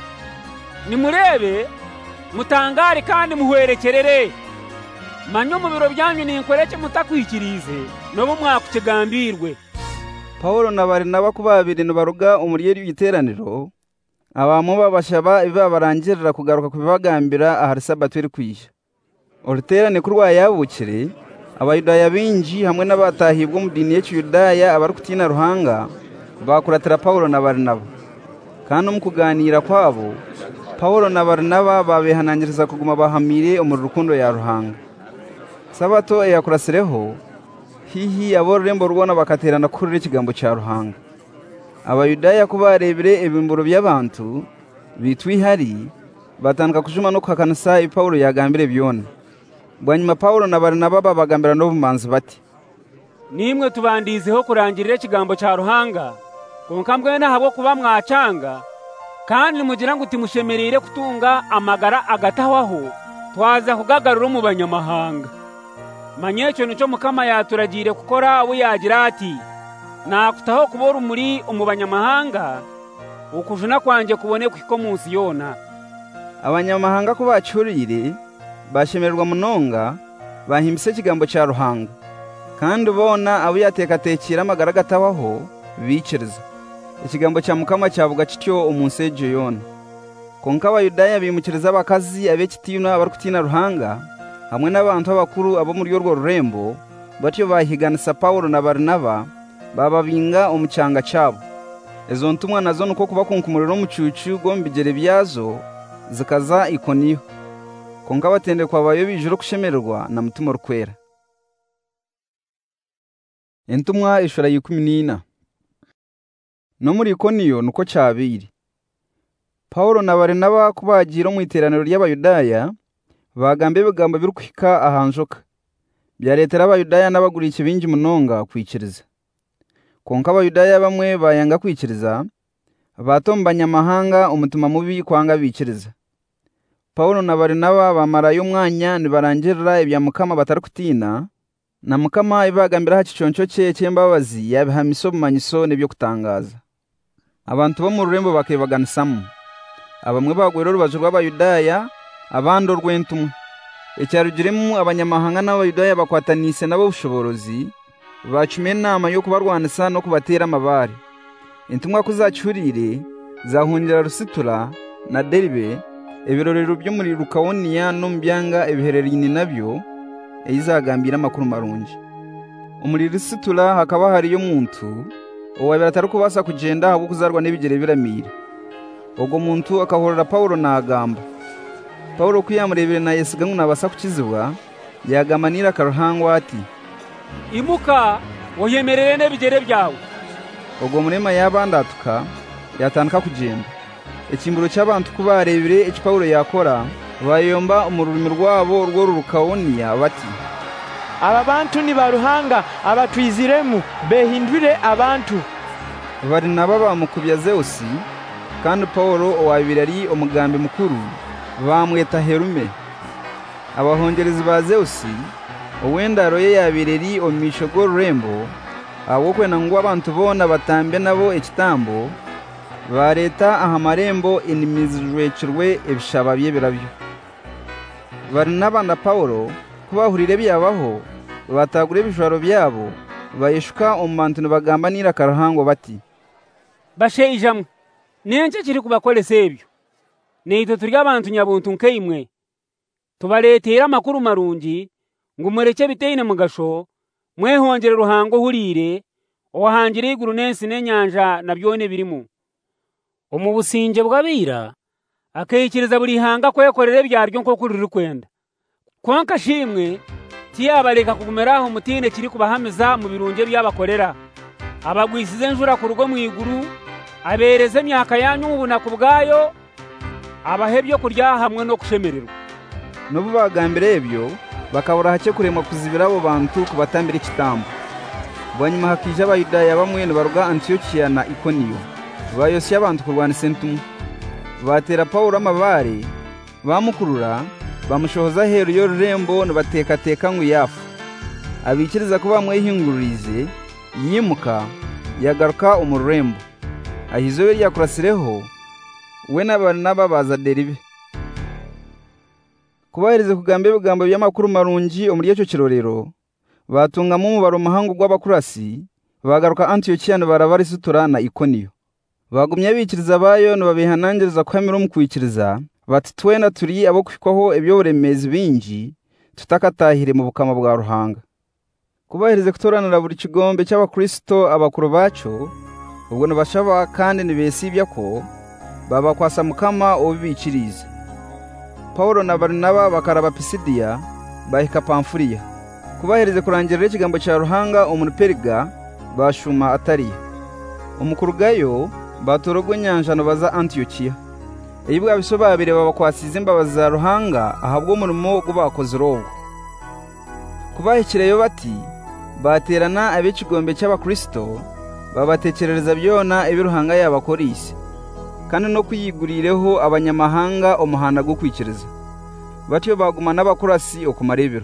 nimurebe mutangare kandi muhwerekerere. Manye mu biro byanyu ninkoreke mutakwikirize nobu mwakukigambirwe. Paulo na Barinaba kubabiri nibaruga omuri eri giteraniro, abamu babashaba ibibabarangirira kugaruka kubibagambira ahari Sabato eri kwija. Oruterane kurwayabukire, Abayudaya bingi hamwe n'abatahibwa mu dini y'Ekiyudaya abari kutiina Ruhanga bakuratira Paulo na Barinaba. Kandi mu kuganira kwabo, Paulo na Barinaba babehanangiriza kuguma bahamire omuri rukundo ya Ruhanga. Sabato eyakurasireho, hihi aborurembo rwona bakaterana kurira ekigambo kya Ruhanga. Abayudaya kubarebire ebimburo by'abantu bitwihari batandika kujuma no kuhakanisa Paulo yagambire byona. Bwanyuma Paulo na Barinaba babagambira n'obumanzi bati, nimwe tubandizeho kurangirira ekigambo kya Ruhanga, konka mbwene ahabwo kuba mwacanga kandi mugira ngu timushemereire kutunga amagara agatahwaho, twaza kugagarura mu banyamahanga. Manye ekyo nicyo Mukama yaturagiire kukora, we yagira ati, nakutaho kuba orumuri omu banyamahanga, okujuna kwanje kubone kuhika omu nsi yona. Abanyamahanga kubacyurire bashemererwa munonga, bahimbise ekigambo kya Ruhanga, kandi bona abo yateekateekire amagara gatabaho bikiriza. Ekigambo kya Mukama kyavuga kityo omu nsi egyo yona. Konka Abayudaya bimukiriza abakazi ab'ekitiinwa abari kutiina Ruhanga hamwe n'abantu abakuru abo muri orwo rurembo, batyo bahiganisa Paulo na Barinaba bababinga omu kyanga kyabo. Ezo ntumwa nazo nuko kubakunkumurira omu cuucu gw'omu bigere byazo zikaza Ikoniyo. Konka batendekwa bayo bijura okushemererwa na mutima orikwera. Entumwa eshura 14. No muri Ikoniyo nuko kyabiire. Paulo na Barinaba kubagira omu iteraniro ry'Abayudaya bagamba ebigambo birukuhika ahanjoka, byaletera Abayudaya n'abaguriki bingi munonga kwikiriza. Konka Abayudaya bamwe bayanga kwikiriza, batomba banyamahanga omutima mubi kwanga bikiriza. Paulo na Barinaba bamarayo umwanya nibarangirira ebya Mukama batari kutiina, na Mukama ibagambira ha kiconco kye ky'embabazi yabihamisa obumanyiso n'ebyo kutangaza. Abantu bo mu rurembo bakebaganisamu. abamwe bagwera urubazo rw'abayudaya abandi urw'entumwa icyarugiremu abanyamahanga n'abayudaya bakwatanise nabo ubushoborozi bacumiye inama yo kubarwanisa no kubatera amabare. Intumwa kuzacurire zahungira Rusitura na Deribe ibirorero byo muri Lukawoniya no mbyanga ibihereranye nabyo izagambira amakuru marungi. Umuri Rusitura hakaba hari yo muntu uwabira atari kubasa kugenda ahubwo kuzarwa n'ibigere biramira. Ubwo muntu akahorera Paulo nagamba. Paulo kuyamurebere na Yesu gangu nabasa kukizibwa yagamanira karuhangwa ati imuka woyemerere n'ibigere byawe. Ubwo murema yabandatuka yatandika kugenda. Ikimburo cy'abantu kubarebere icyo Paulo yakora bayomba umururimi rwabo rwo Lukawoniya bati aba bantu ni baruhanga abatwiziremu behindure abantu. Barinaba bamukubya Zeusi kandi Paulo owabiri ari umugambi mukuru bamweta Herume. Abahongerezi ba Zeusi uwendaro ye yabireri omisho go rembo abo kwena ngo abantu bona batambe nabo ekitambo bareta ahamarembo inimizwe ebishaba bye birabyo. Barinaba na Paulo kubahurire byabaho batagure ibishwaro byabo bayishuka omuntu bagambanira karuhango bati bashe ijamwe nenje kiri kubakolesa ebyo neito turi abantu nyabuntu nk'imwe tubaletera amakuru marungi ngo mureke biteine mugasho mwehongere ruhango hurire owahangire iguru nensi n'enyanja nabyone birimo omu businge bw'abira akayikiriza buri hanga kwekorera byaryo nko kuri rukwenda kwanka shimwe tiyabareka kugumeraho mutine kiri kubahamiza mu birunge by'abakorera abagwisize njura ku rugo mu iguru abereze myaka yanyu ubuna ku bwayo abahebyo kurya hamwe no kushemererwa. Nubu bagambire ebyo bakabura hake kurema kuzibira abo bantu kubatambira ikitambo. Bwanyuma hakije abayudaya bamwe baruga Antiokiya na Ikoniyo bayosya abantu kurwanisa entumwa. Batera Paulo amabare bamukurura bamushohoza heru yo rurembo bateka ngo yafu. Abikiriza kuba mwehingururize yimuka yagaruka umurembo ahizobe ryakurasireho we n'abanaba baza Deribe. Kubahiriza kugambe bigambo by'amakuru marungi omuri cyo kirorero batungamo umubaro mahanga gw'abakurasi bagaruka Antiokiya barabarisutura na Ikoniyo. Bagumye bikiriza bayo babihanangiriza kwemera mu kwikiriza bati twena turi abo kwikwaho ebyo buremezi bingi tutakatahire mu bukama bwa ruhanga. Kubahiriza kutoranira buri kigombe cy'abakristo abakuru bacu ubwo nabashaba kandi nibesibya ko baba kwasa mukama obibikiriza. Paulo na Barinaba bakaraba Pisidiya bahika Pamfuliya. Kubahiriza kurangirira ikigambo cya ruhanga omuri Periga bashuma Ataliya. Umukuru gayo batorogwe nyanja no baza Antiokiya. Eyibwa bisobabire baba kwasiza imbabazi za ruhanga ahabwo umurimo gubakoze rogo. Kubahikireyo bati baterana ab'ikigombe cy'abakristo babatekerereza byona ebiruhanga y'abakorisi kandi no kuyigurireho abanyamahanga omuhanda go kwikiriza batyo baguma n'abakurasi okumarebero.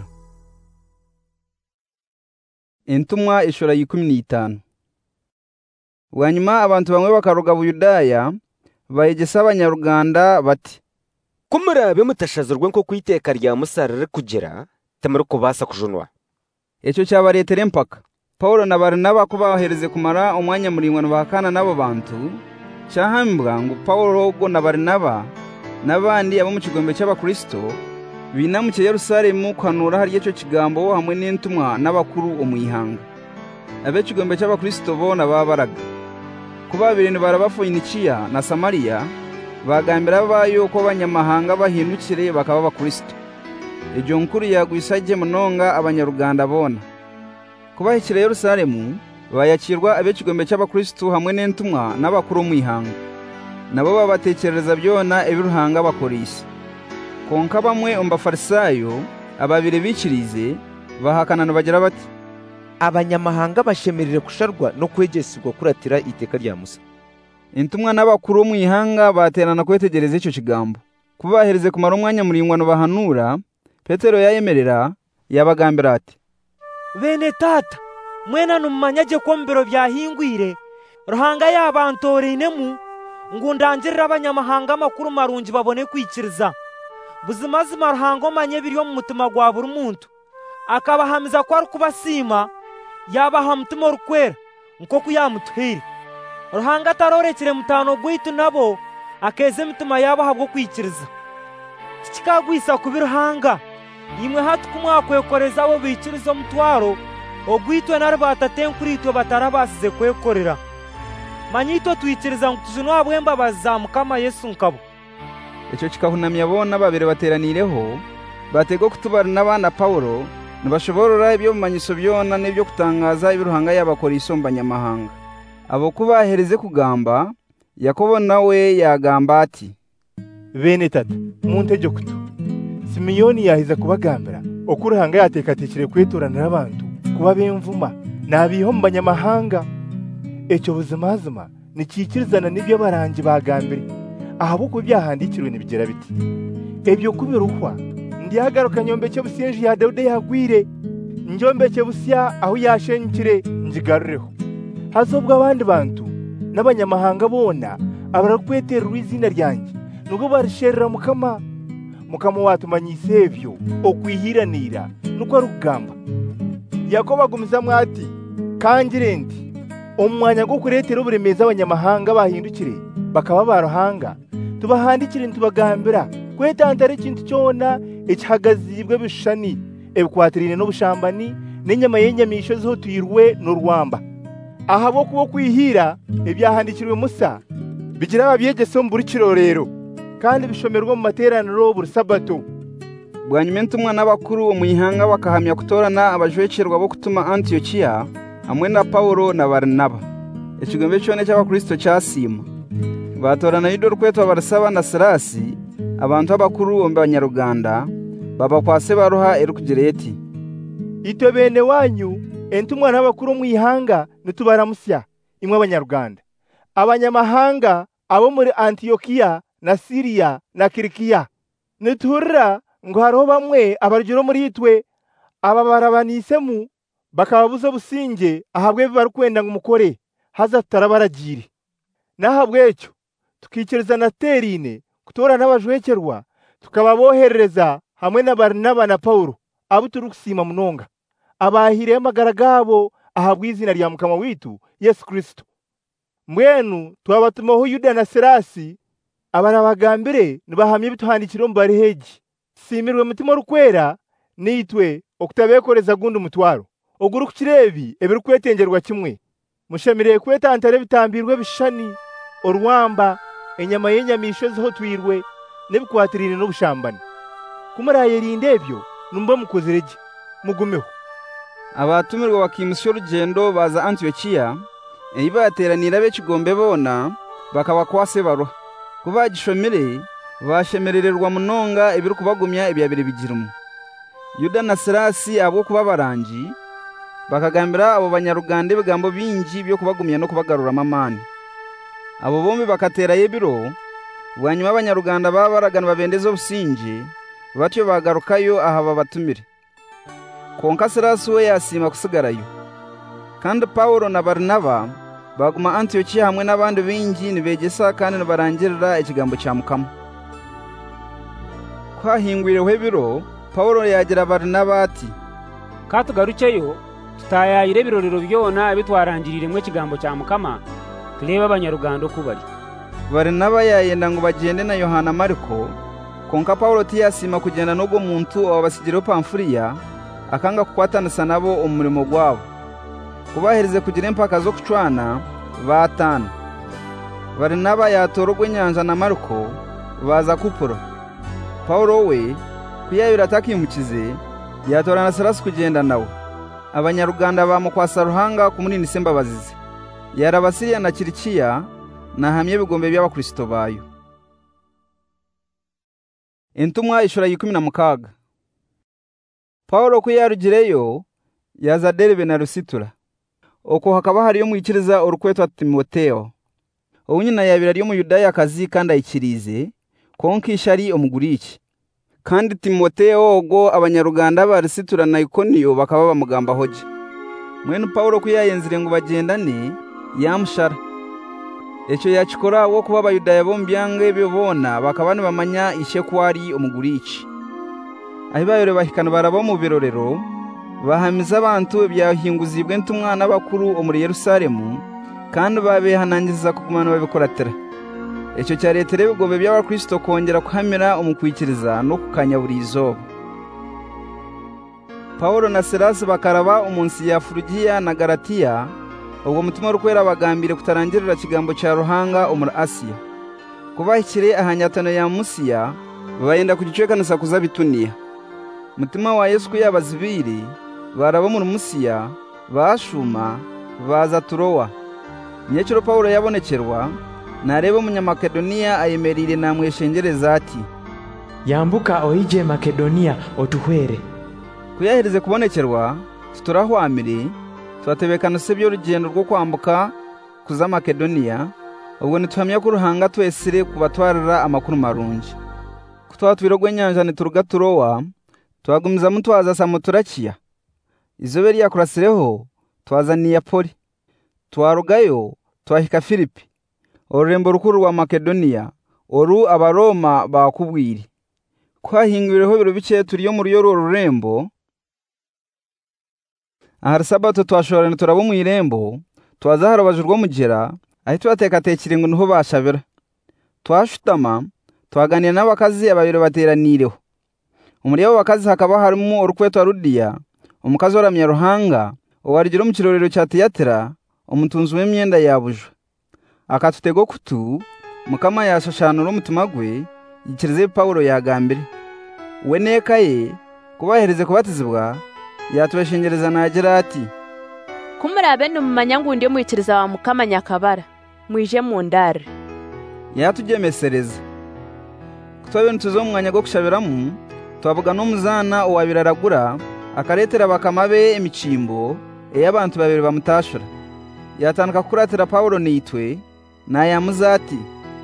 Entumwa ishora 15. Wanyuma abantu bamwe bakaruga Buyudaya bayegesa abanyaruganda bati kumurabe mutashazurwe nko kwiteka rya musarare kugera tamara kubasa kujunwa. Ecyo cyabaretere mpaka Paulo na Barinaba kubahereze kumara umwanya muringwano bakana nabo bantu cyahambwa ngo Paulo go na Barinaba nabandi abo mu kigombe cy'abakristo binamuke Yerusalemu kwanura hari cyo kigambo hamwe n'intumwa n'abakuru omuyihanga. Abe kigombe cy'abakristo bona babaraga kuba birene barabafoyinikiya na Samariya bagambira bayo ko abanyamahanga bahindukire bakaba abakristo. Ejo nkuru yagwisajye munonga abanyaruganda bona kubahikira Yerusalemu bayakirwa ab'ikigombe cy'abakristo hamwe n'intumwa n'abakuru omuyihanga nabo babatekerereza byona ebiruhanga bakorisi. Konka bamwe ombafarisayo ababire bikirize bahakanana bagira bati abanyamahanga bashemerere kusharwa no kwegesirwa kuratira iteka rya Musa. Intumwa n'abakuru omuyihanga baterana kwetegereza icyo kigambo kubahereze kumara umwanya muringwano bahanura. Petero yayemerera yabagambira ati bene tata mwena numanyage ko mbero byahingwire ruhanga y'abantorinemu ngo ndangirire abanyamahanga amakuru marungi babone kwikiriza buzimazima ruhanga omanye biri mu mutima gwa buri muntu akabahamiza ko ari kubasima yabaha mutima rukwera nko kuyamutuhire ruhanga atarorekere mutano gwitu nabo akeze mitima yabaha bwo kwikiriza tikikagwisa kubi ruhanga imwe hatu kumwakwekoreza abo bikiriza omutwaro ogwitwe nari batatenkuritwe batarabasize kwekorera manyito twikiriza ngo tujunwa bwembabazi za Mukama Yesu nkabo icyo kikahunamya bona babiri bateranireho batego kutubara n'abana Paulo nibashoborora ibyo mumanyiso byona n'ibyo kutangaza ibiruhanga y'abakora isombanyamahanga abo kubahereze kugamba Yakobo nawe yagamba ati bene tata muntejo kutu Simiyoni yahiza kubagambira okuruhanga yatekatekire kweturanira abantu kuba bemvuma nabihombanyamahanga ecyo buzimazima nikikirizana n'ibyo barangi bagambire ahabuko byahandikirwe nibigera biti ebyo kubiruhwa ndiyagaruka nyombeke busenje ya Dawudi yagwire njombeke busya aho yashenkire njigarureho hazobwa abandi bantu n'abanyamahanga bona abarakwetera izina ryanjye nugo barisherera Mukama watumanyise ebyo okwihiranira nuko rugamba Yakobo agumiza mwati kangire ndi omwanya gwo kuretera uburemeza abanyamahanga bahindukire bakaba baruhanga tubahandikire ntubagambira kwetantara ikintu cyona ekihagazibwe bishani ebikwatirine n'obushambani n'inyama y'enyamisho zo tuyirwe n'urwamba ahabo kubo kwihira ebyahandikirwe Musa bigira ababyegese mu buri kirorero kandi bishomerwa mu materaniro buri sabato bwanyuma ntumwa n'abakuru umuyihanga bakahamya kutorana abajwecerwa bo kutuma Antiokia hamwe na Paulo na Barnaba ekigombe cyone cy'abakristo cyasima batorana Yuda rukweto Barsaba na Silasi abantu abakuru bombe abanyaruganda baba kwase baruha erukugireti ito bene wanyu entumwa n'abakuru umuyihanga nitubaramusya imwe abanyaruganda abanyamahanga abo muri Antiokia na Syria na Kilikiya niturira ngo hariho bamwe abarjuro muri itwe aba barabanisemu bakababuza businge ahabwe barukwenda ngo umukore haza tarabaragire nahabwe cyo tukikiriza na Terine kutora n'abajwekerwa tukababoherereza hamwe na Barnaba na Paulo abo turukusima munonga abahire amagara gabo ahabwe izina rya Mukama witu Yesu Kristo mwenu twabatumaho Yuda na Silasi abarabagambire nibahamye bituhandikiro mbariheji simirwe mutima rukwera nitwe okutabekoreza gundi mutwaro oguru kukirebi ebiri kwetengerwa kimwe mushamire kwetantare bitambirwe bishani orwamba enyama y'enyamisho zo twirwe nebikwatirine n'ubushambani kumaraye rindebyo numba mukozerege mugumeho abatumirwa bakimusyo rugendo baza Antiokia ibateranira bekigombe bona bakaba kwase baruha kuba gishomere bashemerererwa munonga ibiri kubagumya ibyabire bigirumu Yuda na Silasi abo kuba barangi bakagambira abo banyarugande bigambo bingi byo kubagumya no kubagarura amamani abo bombi bakatera yebiro bwanyuma abanyaruganda babaragana babendeza obusinge batyo bagarukayo aha babatumire konka Silasi we yasima kusigarayo kandi Paulo na Barnaba baguma Antiokia hamwe n'abandi bingi nibegesa kandi barangirira ikigambo cya Mukama kwahingwireho ebiro Paulo yagira Barnaba ati katugarukeyo tutayayire birorero byona bitwarangirire mwe kigambo cya Mukama tureba abanyaruganda kubari Barnaba yayenda ngo bagende na Yohana Marko konka Paulo tiyasima kugenda n'ubwo muntu wabasigiro Pamfulia akanga kukwatanisa nabo umurimo gwabo kubahereze kugira impaka zo kucwana batana Barnaba yatorogwe nyanja na Marko baza Kupuro Paulo we kuyabira atakimukize yatorana Silasi kugenda nawe abanyaruganda bamukwasa ruhanga kumunini sembabazize yarabasiriya na Kilikiya nahamye bigombe by'abakristo bayo entumwa ishura 16 Paulo kuyarugireyo yaza Derbe na Lusitura oko hakaba hari yo mwikiriza urukweto Timoteo ubunyina yabira ryo mu Yudaya kazi kandi ayikirize konkishari omuguriki kandi Timoteo ogo abanyaruganda ba Lusitura na Ikoniyo bakaba bamugamba hoje mwene Paulo kuyayenzire ngo bagendane yamushara ekyo yakikora wo kuba abayudaaya bombyange bibona bakaba nibamanya ishe kwari omuguriiki. Ahi bayore bahikana baraba mu birorero bahamiza abantu ebyahinguzibwe ntumwana bakuru omuri Yerusalemu kandi babehanangiza kugumana babikoratira. Ekyo cyaretera ebigobe by'abakristo kongera kuhamira omukwikiriza no kukanya buri izoba. Paulo na Silasi bakaraba umunsi ya Furugiya na Galatiya, ubwo mutima rukwera bagambire kutarangirira kigambo cya Ruhanga omuri Asiya. Kubahikire ahanyatano ya Musiya bayenda kugicwekanisa kuza Bituniya. Mutima wa Yesu kuyabazibiri baraba muri Musiya bashuma baza Turowa. Nyekiro Paulo yabonekerwa nareba umunyamakedoniya ayemerire namweshengereza ati, yambuka oije Makedoniya otuhwere. Kuyahereze kubonekerwa tuturahwamire twatebekana se byo rugendo rwo kwambuka kuza Makedoniya, ubwo nituhamya ko Ruhanga twesire kubatwarira amakuru marungi. Kutwatwirogwe nyanja nituruga Turowa twagumiza mutwaza Samoturakiya. Izobe ryakurasireho twazaniye Poli. Twarugayo twahika Filipi. Orurembo rukuru rwa Makedoniya oru abaroma bakubwiri. Kwahingwireho biro bike turiyo muri yo rurembo. Ahari Sabato twashorana turabo mu irembo twaza harabajurwa mugera ahi twatekateka ngo niho bashabira. Twashutama twaganira n'abakazi ababiro bateranireho. Umuri abo bakazi hakaba harimo urukweto Rudiya umukazi waramya Ruhanga owarigiro mu kirorero cya Tiyatira umutunzi w'imyenda yabujwe. Akatutego kutu mukama yashashanura umutima gwe yikirize Paulo yagambire. We nekaye kubahereze kubatizibwa yatubeshengereza nagira ati, kumurabe numumanya ngo ndi muyikiriza wa mukama Nyakabara mwije mu ndare. Yatugemesereza kutwabe ntuzo umwanya go kushabiramu twavuga n'umuzana owabiraragura akaretera bakamabe emicimbo y'abantu babiri bamutashura. Yatanka kuratira Paulo nitwe na yamuzati,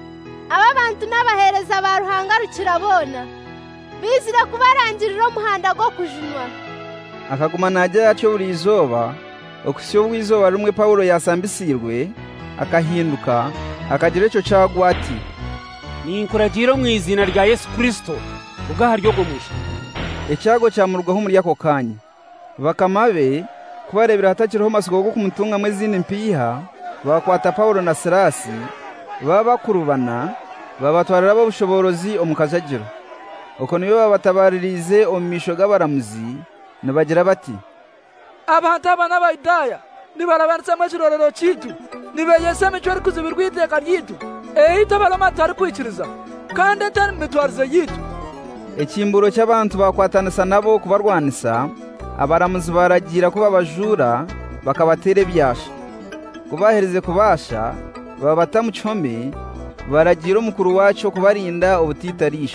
aba bantu n'abahereza ba Ruhanga rukirabona bizira kubarangirira umuhanda go kujunwa. Akaguma najya yacu buri izoba okusyo bwizoba rumwe Paulo yasambisirwe akahinduka akagira icyo cagwati, ninkuragiro mu izina rya Yesu Kristo ugaharyo gomusha. Ecyago cyamurwaho muri yako kanya bakamabe kubarebera hatakiriho masigo go kumutunga mwezini mpiha bakwata Paulo na Silasi babakurubana babatwarira bobushoborozi omukajagiro. Uko niyo babatabaririze omisho g'abaramuzi nabagira bati, abantu abana b'Abayudaya nibarabanza mu kirorero cyitu nibeyese mico kuzibirwa iteka ryitu ehita baramatari kwikiriza kandi atari mitwarize yitu. Ekimburo cy'abantu bakwatanisa nabo kubarwanisa abaramuzi baragira kuba abajura bakabatere byasha kubahereze kubasha babata mu cyome baragira umukuru wacu kubarinda ubutitarisha.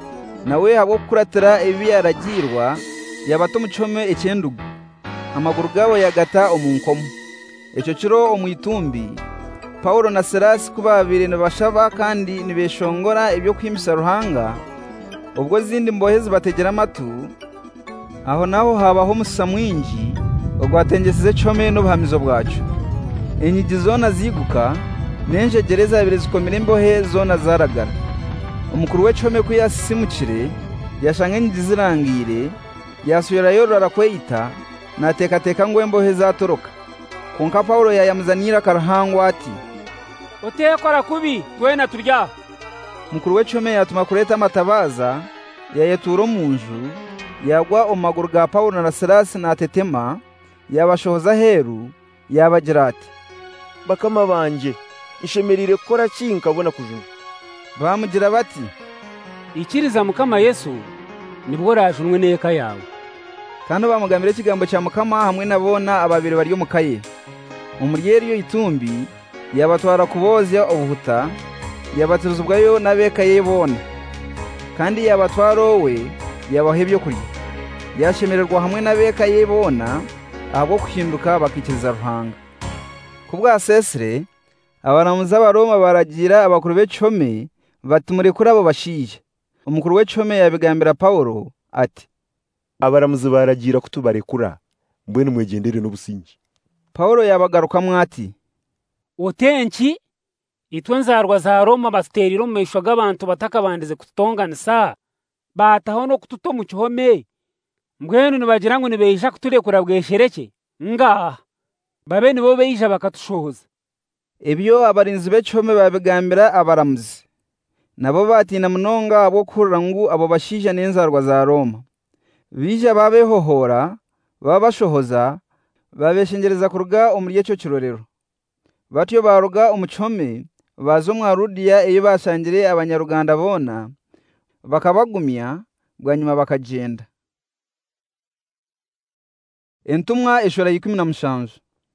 Nawe habo kuratira ibi yaragirwa yabato mu cyome ecendugu amaguru gabo yagata omunkomo. Ecyo kiro omwitumbi Paulo na Silasi kubabire nibashaba kandi nibeshongora ibyo kwimisa Ruhanga. Ubwo zindi mbohe zibategera amatu aho naho habaho musa mwinji ogwatengeseze cyome no buhamizo bwacu. Enyigi zona ziguka nenje gereza abiri zikomera imbohe zona zaragara. Umukuru w'ecome kuyasimukire yashanga enyigi zirangire yasubira yorora kweyita natekateka ngo embohe zatoroka. Konka Paulo yayamuzanira karahangwa ati, otekora kubi twena turya. Mukuru w'ecome yatuma kureta amatabaza yayeturo mu nzu yagwa omaguru ga Paulo na Silasi natetema yabashohoza heru yabagira ati, bakama banje ishemerire kora kinkabona kujuna. Bamugira bati, ikiriza mukama Yesu nibwo rajunwe neka yawe. Kandi bamugamira ikigambo cya mukama hamwe nabona ababiri bari mu kaye. Umuryeri yo itumbi yabatwara kubozya ubuhuta yabatuzubwayo nabekaye bona. Kandi yabatwaro we yabahebyo kuri yashemererwa hamwe nabekaye bona ahubwo kuhinduka bakikiriza Ruhanga. Kubwa Sesire abaramuza abaroma baragira abakuru b'ecome batumure kuri abo bashiye. Umukuru w'ecome yabigambira Paulo ati, abaramuzi baragira kutubarekura mbwe numwegendere n'obusingi. Paulo yabagaruka mwati, otenki itwe nzarwa za Roma basiterire mu maisho g'abantu batakabandize kututonganisa bataho no kututo mu kihome mbwenu nibagira ngo nibeisha kuturekura bweshereke ngaha babe nibo beisha bakatushohoza. Ebyo abarinzi b'ekihome babigambira abaramuzi nabo batina munonga abo kurura ngu abo bashija n'enzarwa za Roma bija babehohora babashohoza babeshengereza kuruga omuri eco kirorero batyo baruga omukihome bazo mwarudiya iyo basangire abanyaruganda bona bakabagumya bwanyuma bakagenda. Entumwa eshora 17.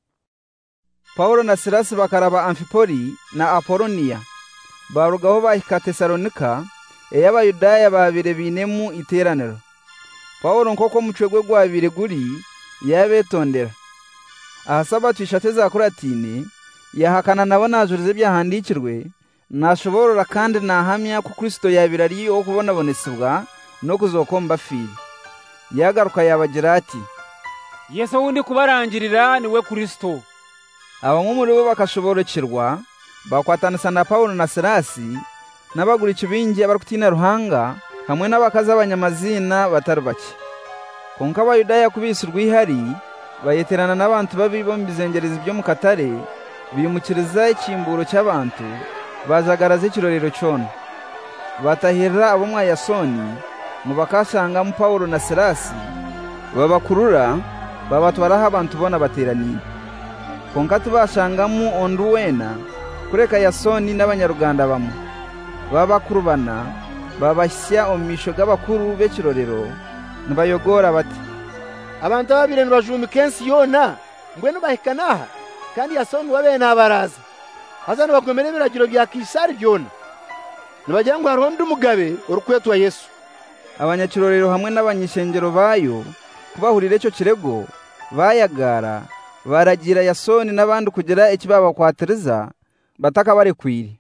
Paulo na Silasi bakaraba Amfipoli na Apolonia barugaho bahika Tesalonika ey'abayudaya babire binemu iteraniro. Paulo nkoko mucwegwe gwabire guri yabetondera ahasaba twishate za Kuratini yahakana nabo najurize byahandikirwe nashoborora kandi nahamya ku Kristo yabirari o kubonabonesibwa no kuzokomba fili yagaruka yabagira ati Yesu wundi kubarangirira niwe Kristo. Abamwe muri bo bakashoborokerwa bakwatanisa na Paulo na Silasi n'abagura ikibingi abarukutina ruhanga hamwe n'abakaza abanyamazina batari bake. Konka abayudaya kubisirwa ihari bayeterana n'abantu babi bo mbizengereza ibyo mu katare biyumukiriza ikimburo cy'abantu bazagaraza ikirorero cyone batahirira abo mwa Yasoni mu bakasanga mu Paulo na Silasi babakurura babatwaraho abantu bona bateraniye. Konka tubashangamu Onduwena kureka Yasoni n'abanyaruganda bamwe babakurubana babasya omisho g'abakuru b'ekirorero nibayogora bati abantu babire nibajumika yona mbwenu bahikanaha kandi Yasoni wabene abaraza hazana bakomere biragiro bya Kisari byona nibagira ngo haronde umugabe urukwetwa Yesu. Abanyakirorero hamwe n'abanyishengero bayo kubahurira icyo kirego bayagara baragira Yasoni n'abandi kugera ikibaba kwatereza bataka barekwire.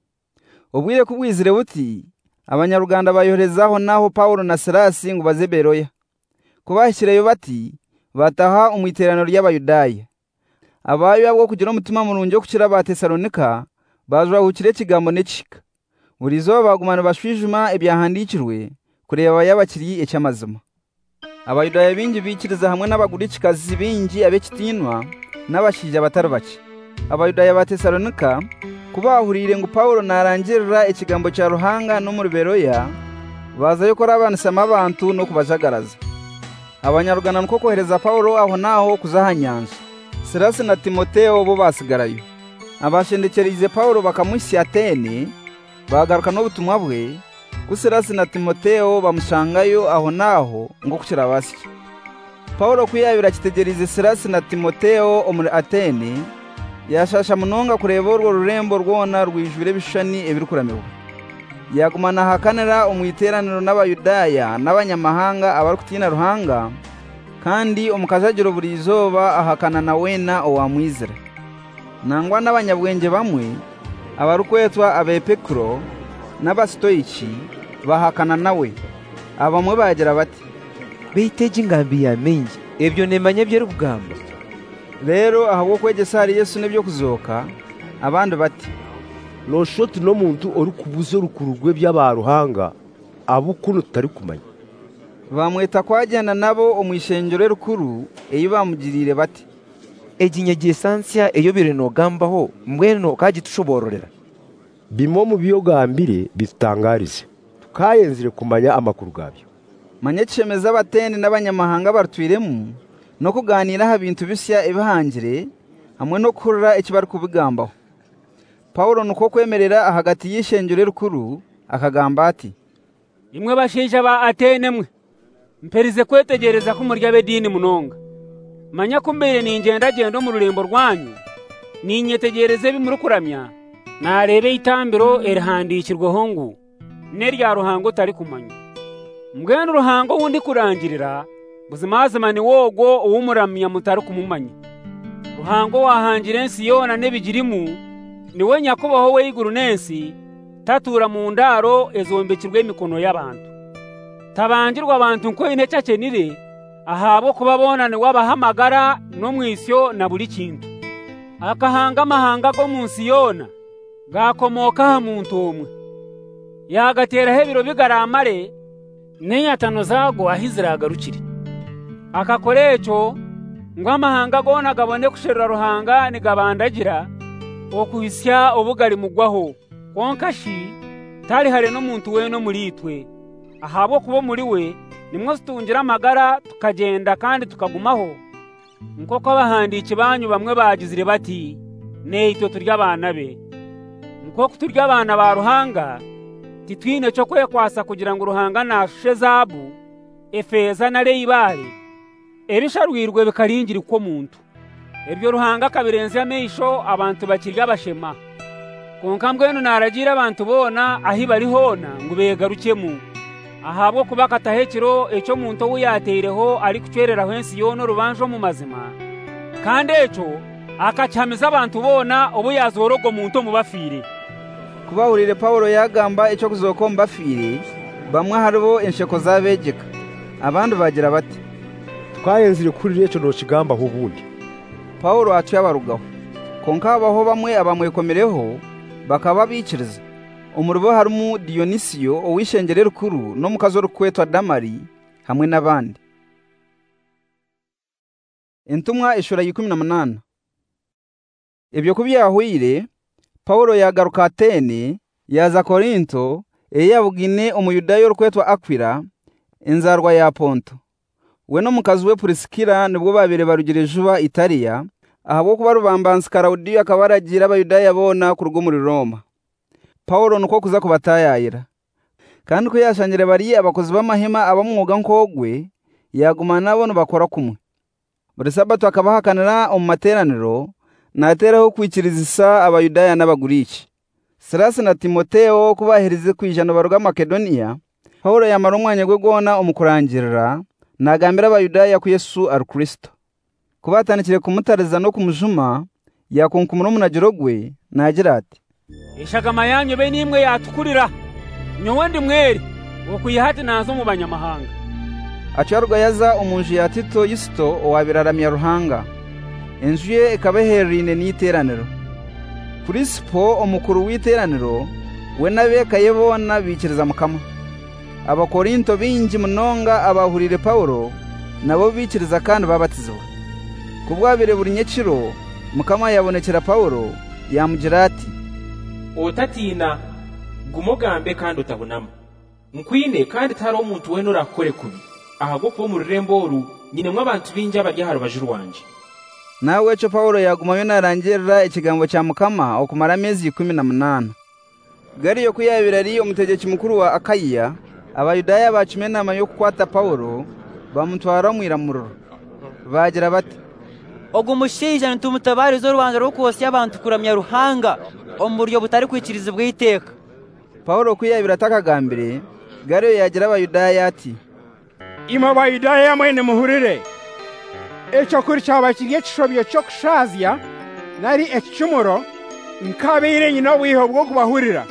Ubwire kubwizire buti abanyaruganda bayoherezaho naho Paulo na Silasi ngo baze Beroya kubashyireyo bati bataha umwiterano ry'abayudaya. Abayo abo kugira umutima murunje kukira ba Tesalonika bazwa hukire kigambo necika urizo bagumana bashwijuma ibyahandikirwe kureba yabakiri ecyamazima. Abayudaya bingi bikiriza hamwe n'abagurikikazi bingi abekitinwa n'abashija batari bake. Abayudaya ba Tesalonika kubahurire ngo Paulo narangirira ikigambo cya ruhanga no muri Beroya baza yo kora abanisama abantu no kubajagaraza. Abanyarugana nuko kohereza Paulo aho naho kuzahanyanja. Silasi na Timoteo bo basigarayo. Abashendekerize Paulo bakamushya Atene bagaruka n'ubutumwa bwe ku Silasi na Timoteo bamushangayo aho naho ngo kukira basiki. Paulo kuyabira kitegerize Silasi na Timoteo omuri Atene yashasha munonga kureba urwo rurembo rwona rwijure bishani ebirukuramewe. Yagumana hakanera umwiteraniro n'abayudaya n'abanyamahanga abarukutina ruhanga kandi umukazagiro buri izoba ahakana na wena owamwizera. Nangwa n'abanyabwenge bamwe abarukwetwa abepekuro n'abasitoyici bahakana nawe. Abamwe bagira bati beiteje ingambi ya mengi ebyo nemanye bye rugamba. Rero aho kwegesa hari Yesu nebyo kuzoka abandi bati noshoti no muntu ori kubuze rukurugwe by'abaruhanga abukuno tutari kumanya. Bamweta kwagenda nabo umwishengero rukuru eyo bamugirire bati eginyegiye sansia eyo birenogambaho mbweno kagitushobororera bimo mu biyogambire bitangarize tukayenzire kumanya amakuru gabyo. Manye cemeza abateni n'abanyamahanga barutwiremu no kuganira ha bintu bisya ibahangire hamwe no kurura ikibari kubigambaho. Paulo nuko kwemerera hagati y'ishengero rukuru akagamba ati imwe bashija ba Atene mwe mperize kwetegereza ko murya bedini munonga manya kumbere ningenda gendo mu rurembo rwanyu ninyetegereze bimurukuramya narebe itambiro erihandikirwe hongu nerya ruhango tari kumanya mbwene ruhango wundi kurangirira buzimazimani wogo uwumuramya mutari kumumanya. Ruhango wahangire Siyona nebigirimu niwe nyakubaho we iguru nensi tatura mu ndaro ezombekirwe imikono y'abantu tabangirwa abantu nko inecake nire ahabo kubabonane wabahamagara no mwisyo na buri kintu akahanga amahanga go mu Siyona gakomoka ha muntu umwe yagateraho ebiro bigaramare n'enyatano zago aho iziragarukire akakora ekyo ngo amahanga gona gabone kusherura ruhanga nigabandagira okuhisya obugari mugwaho konkashi tari hare n'omuntu weno muri itwe ahabwo kubo muri we nimwe tutungira amagara tukagenda kandi tukagumaho nk'uko abahandiki banyu bamwe bagizire bati neitwe turya abana be nk'uko turya abana ba ruhanga titwine cyo kwekwasa kugira ngo ruhanga nashushe zabu efeza na reibare ebisharwirwe bikaringira uko muntu ebyo ruhanga kabirenze ameisho abantu bakirya bashema konka mbwenu naragira abantu bona ahi bari hona ngo begarukemu ahabwo kubakatahekiro ecyo muntu uyateireho ari kucerera hwensi yono rubanjo mu mazima kandi ecyo akacyamiza abantu bona obo yazorogo muntu mubafire kubahurire Paulo yagamba icyo kuzokomba fire bamwe haribo ensheko zabegeka abandi bagira bati twayenzire kuri icyo no kigamba hubundi Paulo aciyabarugaho konka abaho bamwe abamwekomereho bakaba bikiriza umuribo harimo Dionisiyo uwishengerera rukuru no mukazo rukwetwa Damari hamwe n'abandi. Intumwa ishura 18. Ibyo kubyahwire Paulo yagaruka Atene yaza Korinto eyabugine umuyudayo rukwetwa Akwila inzarwa ya Ponto we no mukazi we Priskila nibwo babire barugirejuba Italiya ahabo kuba rubambansi Claudio akabaragira abayudaya bona ku rugo muri Roma. Paulo nuko kuza kubatayayira kandi ko yashangire bari abakozi b'amahema abamwuga nkogwe yagumana nabo no bakora kumwe. Buri sabato akabahakanira mu materaniro nateraho kwikiriza abayudaya n'abaguriki. Silas na Timoteo kubahirize kwijana baruga Makedonia. Paulo yamara umwanya gwe gona umukurangirira nagambira abayudaya ku Yesu ari Kristo. Kubatanikire kumutariza no kumujuma yakonkumura umunagirogwe nagira ati ishagama yanyu be nimwe yatukurira nyowe ndi mweri wo kuyihati nazo mu banyamahanga. Acyarwa yaza umunji ya Tito Yusto owabiraramya ruhanga enju ye ikabeherine n'iteraniro. Crispo omukuru w'iteraniro we nabekaye bona bikiriza mukama. Abakorinto binji munonga abahurire Paulo nabo bikiriza kandi babatizwa. Kubwabire buri nyekiro mukama yabonekera Paulo yamugira ati otatina gumogambe kandi utabunama nkwine kandi tari omuntu weno rakore kubi ahago po mu ruremboru nyine mw'abantu binja barya harubajuru wanje. Nawe cyo Paulo yagumayo narangirira ikigambo cya mukama okumara amezi 18. Gariyo kuyabirari umutegeki mukuru wa Akaya abayudaya bacime nama yo kukwata Paulo bamutwara mwiramururo bagira bati ogo mushija ntumutabarizo rubanza rukose abantu kuramya ruhanga omburyo butari kwikiriza bw'iteka. Paulo kuyabira takagambire Gariyo yagira abayudaya ati ima bayudaya mwene muhurire echo kuri cyabakiriye kishobye cyo kushazya nari ekicumuro nkabire nyina wiho bwo kubahurira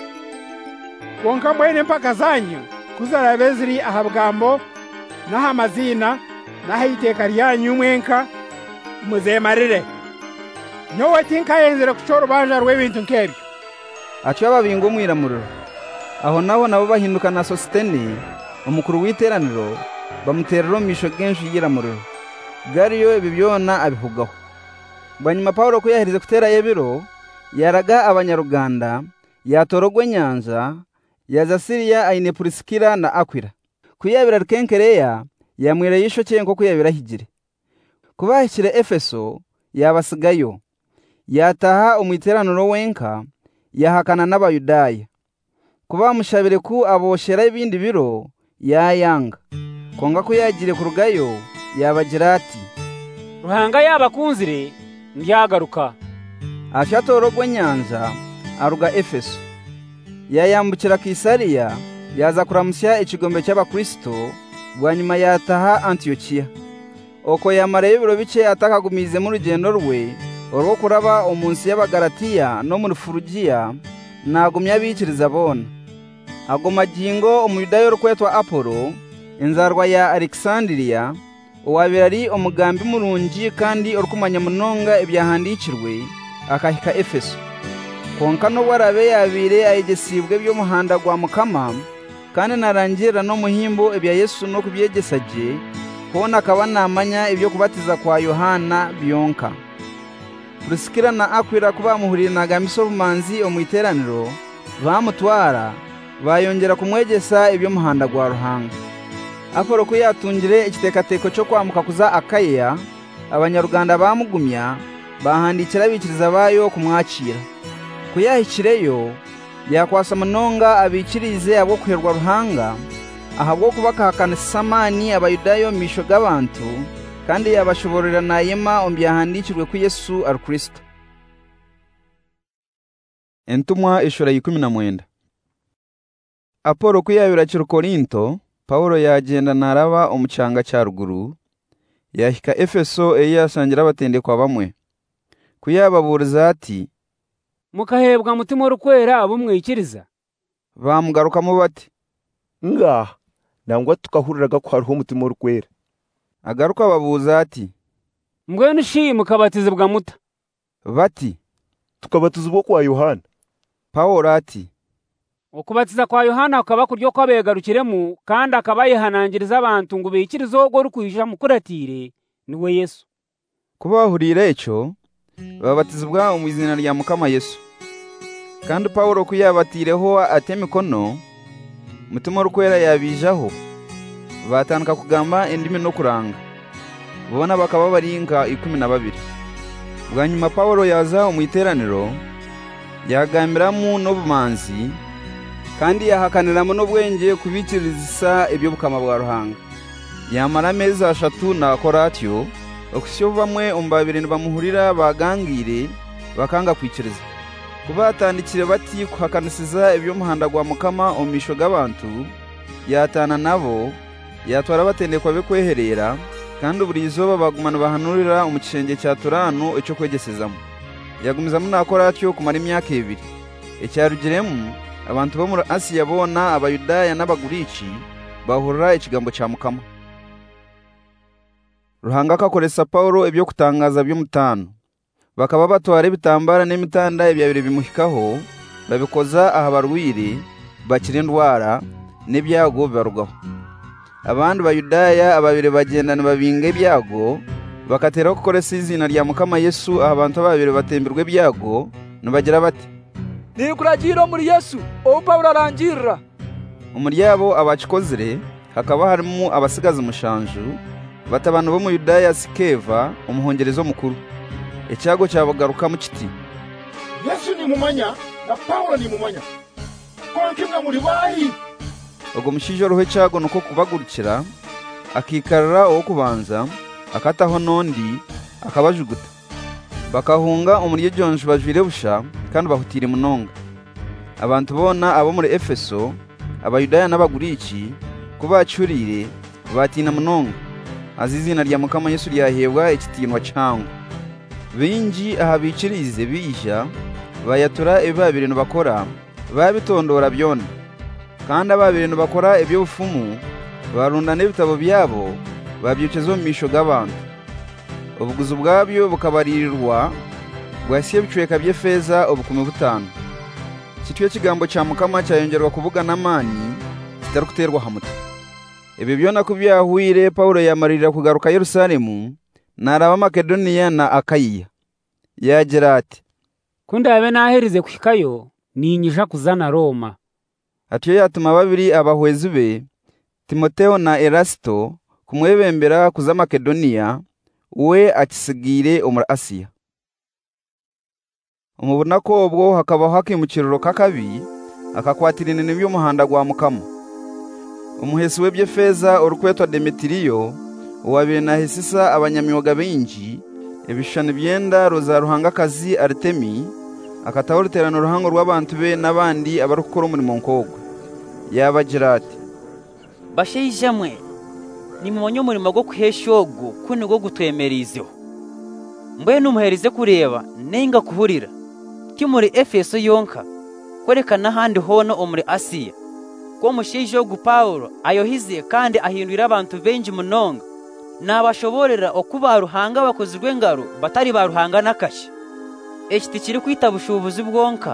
konka mwene mpaka zanyu kuzarabeziri ahabgambo naha amazina naha iteka ryanyu mwenka muzemarire nyowe tinkayenzere kucoro banja rw'ibintu nkebyo. Acho ababingo mwiramuriro aho nabo bahinduka na Sostene umukuru w'iteraniro bamuterero misho genshi yiramuriro. Gariyo ibibyona abihugaho. Banyuma Paulo kuyahirize kutera yebiro yaraga abanyaruganda yatorogwe nyanja yaza Siriya aine Priskila na Akwila. Kuyabira rkenkereya yamwira yisho cyenko kuyabira higire. Kubahikire Efeso yabasigayo yataha umwiteraniro wenka yahakana n'abayudaya. Kuba mushabire ku aboshera ibindi biro yayanga konga ko yagire kurugayo yabagira ati ruhanga yabakunzire ndyagaruka. Ashatorogwe nyanja aruga Efeso yayambukira Kisariya yaza kuramusya ikigombe cy'abakristo bwanyuma yataha Antiokia. Oko yamare ibiro bice atakagumize mu rugendo rwe orwo kuraba umunsi y'abagalatiya no muri Furugiya nagumya bikiriza bona. Agoma jingo umuyudayo rukwetwa Apolo inzarwa ya Alexandria uwabirari umugambi murungi kandi orukumanya munonga ibyahandikirwe akahika Efeso. konka n'ubwo arabe yabire ayigesibwe by'umuhanda gwa mukama kandi narangira no muhimbo ibya Yesu no kubyegesaje kona akaba namanya ibyo kubatiza kwa Yohana byonka. Priskila na Akwila kuba muhurinaga misobumanzi omwiteraniro bamutwara bayongera kumwegesa ibyo muhanda gwa Ruhanga. Apolo ko yatungire ikitekateko cyo kwamuka kuza Akaya, abanyaruganda bamugumya bahandikira bikiriza bayo kumwakira. Kuyahikireyo yakwasa munonga abikirize abo kuherwa Ruhanga ahabwo kubakahakana samani abayudayo misho g'abantu kandi yabashoborera nayema ombyahandikirwe ku Yesu ari Kristo. Entumwa ishura 19. Apolo kuyabira kiri Korinto, Paulo yagenda naraba omucanga cya ruguru yahika Efeso yasangira abatendekwa bamwe kuyababuriza ati mukahebwa mutima rukwera abumwikiriza. Bamugarukamo bati ngaha nangwa tukahuriraga ko hariho umutima rukwera. Agaruka babuza ati mbwenu ushima ukabatizibwa muta. Bati tukabatizibwa kwa Yohana. Paulo ati ukubatiza kwa Yohana akaba kuryo kwabegarukiremu kandi akabayihanangiriza abantu ngo bikirize ogwo rukwisha mukuratire niwe Yesu. Kubahurira icyo babatizibwa mu izina rya Mukama Yesu. Kandi Paulo kuyabatireho atemikono mutima rukwera yabijaho batanka kugamba indimi no kuranga bona bakaba barinka 12. Bwa nyuma Paulo yaza umwiteraniro yagambiramu n'obumanzi kandi yahakaniramo n'ubwenge kubikiriza ibyo bukama bwa Ruhanga. Yamara amezi 3 na koratyo okusyo bamwe ombabire bamuhurira bagangire bakanga kwikiriza kubatandikire bati kuhakanisiza ibyo muhanda gwa Mukama omisho g'abantu yatana nabo yatwara batendekwa be kweherera kandi uburizo bagumana bahanurira umukishenge cya Turano icyo kwegesezamo. Yagumizamo nakora atyo kumara imyaka 2. Ecyarugiremu abantu bo muri Asiya bona abayudaya n'abagurici bahurira ikigambo cya Mukama. Ruhanga kakoresa Paulo ibyo kutangaza byo mutano bakaba batwara ibitambara n'imitanda ibyabire bimuhikaho babikoza ahabarwire bakira indwara n'ibyago bibarugaho. Abandi bayudaya ababire bagendana babinga ibyago bakatera gukoresa izina rya Mukama Yesu abantu babire batemberwe ibyago nubagira bati nikuragira muri Yesu o Paulo arangira. Umuryabo abakikozire hakaba harimo abasigaza umushanju batabana bo mu Yudaya Sikeva umuhongerezo mukuru. Ecyago cyabagaruka mu kiti Yesu ni mumanya na Paulo ni mumanya konke mwa muri bahi. Ubwo mushijo roho cyago nuko kubagurukira akikarara wo kubanza akataho nondi akabajuguta bakahunga umurye jonje bajwire busha kandi bahutire munonga. Abantu bona abo muri Efeso abayudaya n'abagurici kubacurire batina munonga azizina rya Mukama Yesu ryahebwa ikitinwa cyango. Binji ahabikirize bija bayatura ibabirino bakora babitondora byona kandi ababirino bakora ibyo bufumu barundana ibitabo byabo babyukezo mu misho g'abantu. Ubuguzi bwabyo bukabaririrwa bwasiye bicweka by'efeza ubukumi 5. Kitwe kigambo cya Mukama cyayongerwa kuvuga namani kitarukuterwa hamuta. Ibi byona kubyahwire Paulo yamarira kugaruka Yerusalemu naraba Makedoniya na Akaya. Yagira ati kundabe naherize kwikayo ninyisha kuzana Roma. Atiyo yatuma babiri abahwezi be Timoteo na Erasto kumwebembera kuza Makedoniya we akisigire omura Asiya. Umubona ko ubwo hakaba hakimukiriro kakabi akakwatirine n'ibyo muhanda gwa Mukama. Umuhesi webye feza urukwetwa Demetiriyo uwabire na Hesisa abanyamyoga benji ebishani byenda roza ruhangakazi Artemi akatawuriterana uruhango rw'abantu be n'abandi abarukora umurimo nkogwe. Yabagira ati bashayijamwe nimumonye umurimo go kuheshogo kuni go gutwemerizeho mbe numuherize kureba nenga kuhurira kimuri Efeso yonka kwerekana handi hono omuri Asiya ko mushijogo Paulo ayohize kandi ahindurira abantu benji munonga nabashoborera okubaruhanga bakozirwe ngaro batari baruhanga nakashi. Ekiti kiri kwita bushubuzi bwonka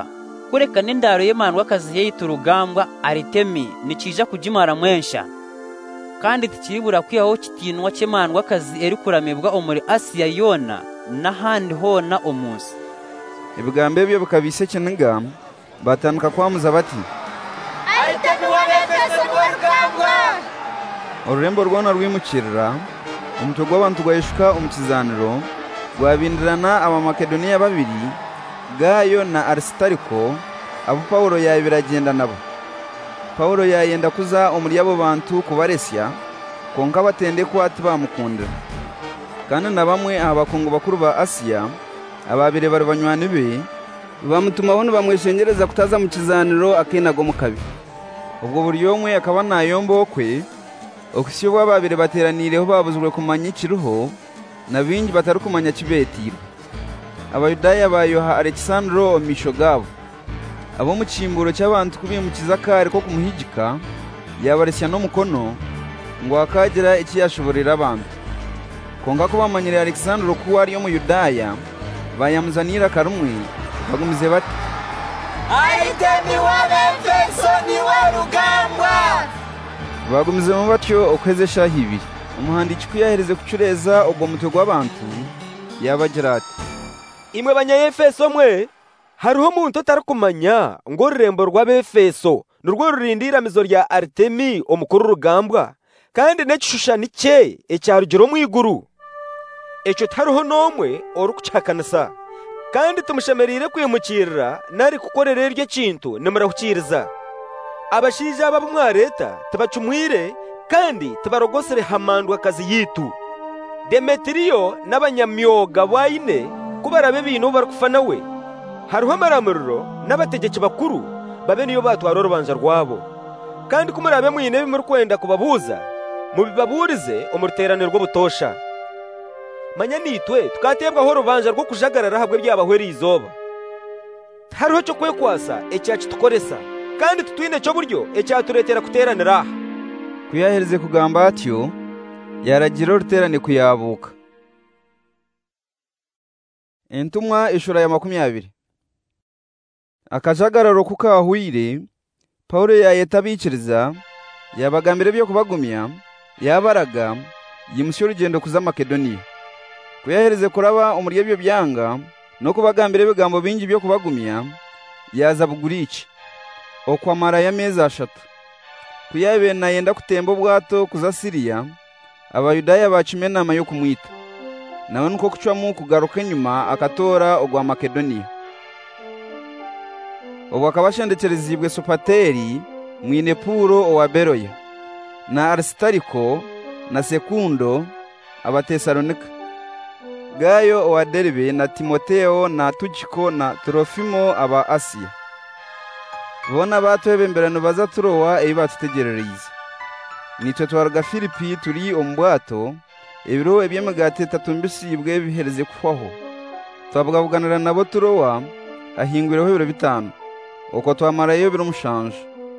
kureka n'indaro y'emandwakazi yeyita urugambwa Aritemi nikija kujimara mwensha kandi tikiribura kwihaho kitinwa cy'emandwakazi eri kuramibwa omuri Asiya yona n'ahandi hona omunsi. Ibigambo byo bikabise n'ingam batandika kwamuza bati Aritemi w'Abefeso n'urugambwa. Ururembo rwona rwimukirira umutwe gw'abantu gwayishuka umukizaniro gwabindirana Abamakedoniya babiri Gayo na Aristariko abo Paulo yabiragenda nabo. Paulo yayenda kuza omuri abo bantu kubaresya konka batende ko ati bamukundira. Kandi na bamwe abakungu bakuru ba Asiya ababire bari banywani be bamutuma bono bamweshengereza kutaza mu kizaniro akenago mukabi. Ubwo buri yomwe akaba nayombo kwe okisiyo babire bateranireho babuzwe kumanya ikiruho na bingi batari kumanya kibetiro. Abayudaya bayoha Alexandro Omishogabo abo mu kimburo cy'abantu kubimukiza kare ko kumuhigika yabaresya no mukono ngo akagira iki yashoborera abantu. Konga ko bamanyire Alexandro kuwa ari yo mu Yudaya bayamuzanira karumwe bagumize bati Aritemi w'Abefeso ni warugambwa. Bagumize mu batyo okweze shahibiri umuhandiki kuyahereze kucureza ubwo mutwe gw'abantu yabagira ati imwe banyayefeso mwe hariho umuntu atarakumanya ngo ururembo rw'Abefeso nurwo rurindira mizo rya Aritemi omukuru rugambwa kandi n'ekishushani cye ecyarugero mu iguru ecyo tariho nomwe orukucakanasa kandi tumushemerire kwimukirira nari kukorera iryo kintu nimurahukiriza abashija babo mwareta tubacumwire kandi tubarogosere hamandwakazi yitu Demetrio n'abanyamyoga bayine kubarabe bintu barukufana we hariho amaramuriro n'abategeki bakuru babe niyo batwara urubanza rwabo kandi kumurabe mwine bimuri kwenda kubabuza mubibaburize umuruteraniro rw'ubutosha manya nitwe tukatebwaho urubanza rwo kujagarara habwe byabahweri izoba hariho cyo kwekwasa ecyacu tukoresa kandi tutwine cyo buryo ecyaturetera kuteranira kuyahereze kugamba atyo yaragira uruterane kuyabuka. Entumwa ishura ya 20 akajagararo kukahwire Paulo yayetabikiriza yabagambire byo kubagumya yabaraga yimusyo urugendo kuza Makedoniya kuyahereze kuraba umurye byo byanga no kubagambire bigambo bingi byo kubagumya yaza bugurici okwamara ya meza ashatu kuyabena yenda kutemba bwato kuza Siriya Abayudaya bacimenama yo kumwita nawe nuko kucwamu kugaruka nyuma akatora ogwa Makedoniya. Ubu akabashendekerezibwe Sopateri mwine Puro owa Beroya na Aristariko na Sekundo Abatesalonika Gayo owa Derbe na Timoteo na Tuchiko na Trofimo aba Asiya bona batwebemberano baza turowa ebatutegerereza nitwe twaraga Filipi turi ombwato ebiro ebyemagate 3 mbisibwe bihereze kufaho twavugavuganira nabo turowa ahingwireho ibiro 5 uko twamarayo biro mushanje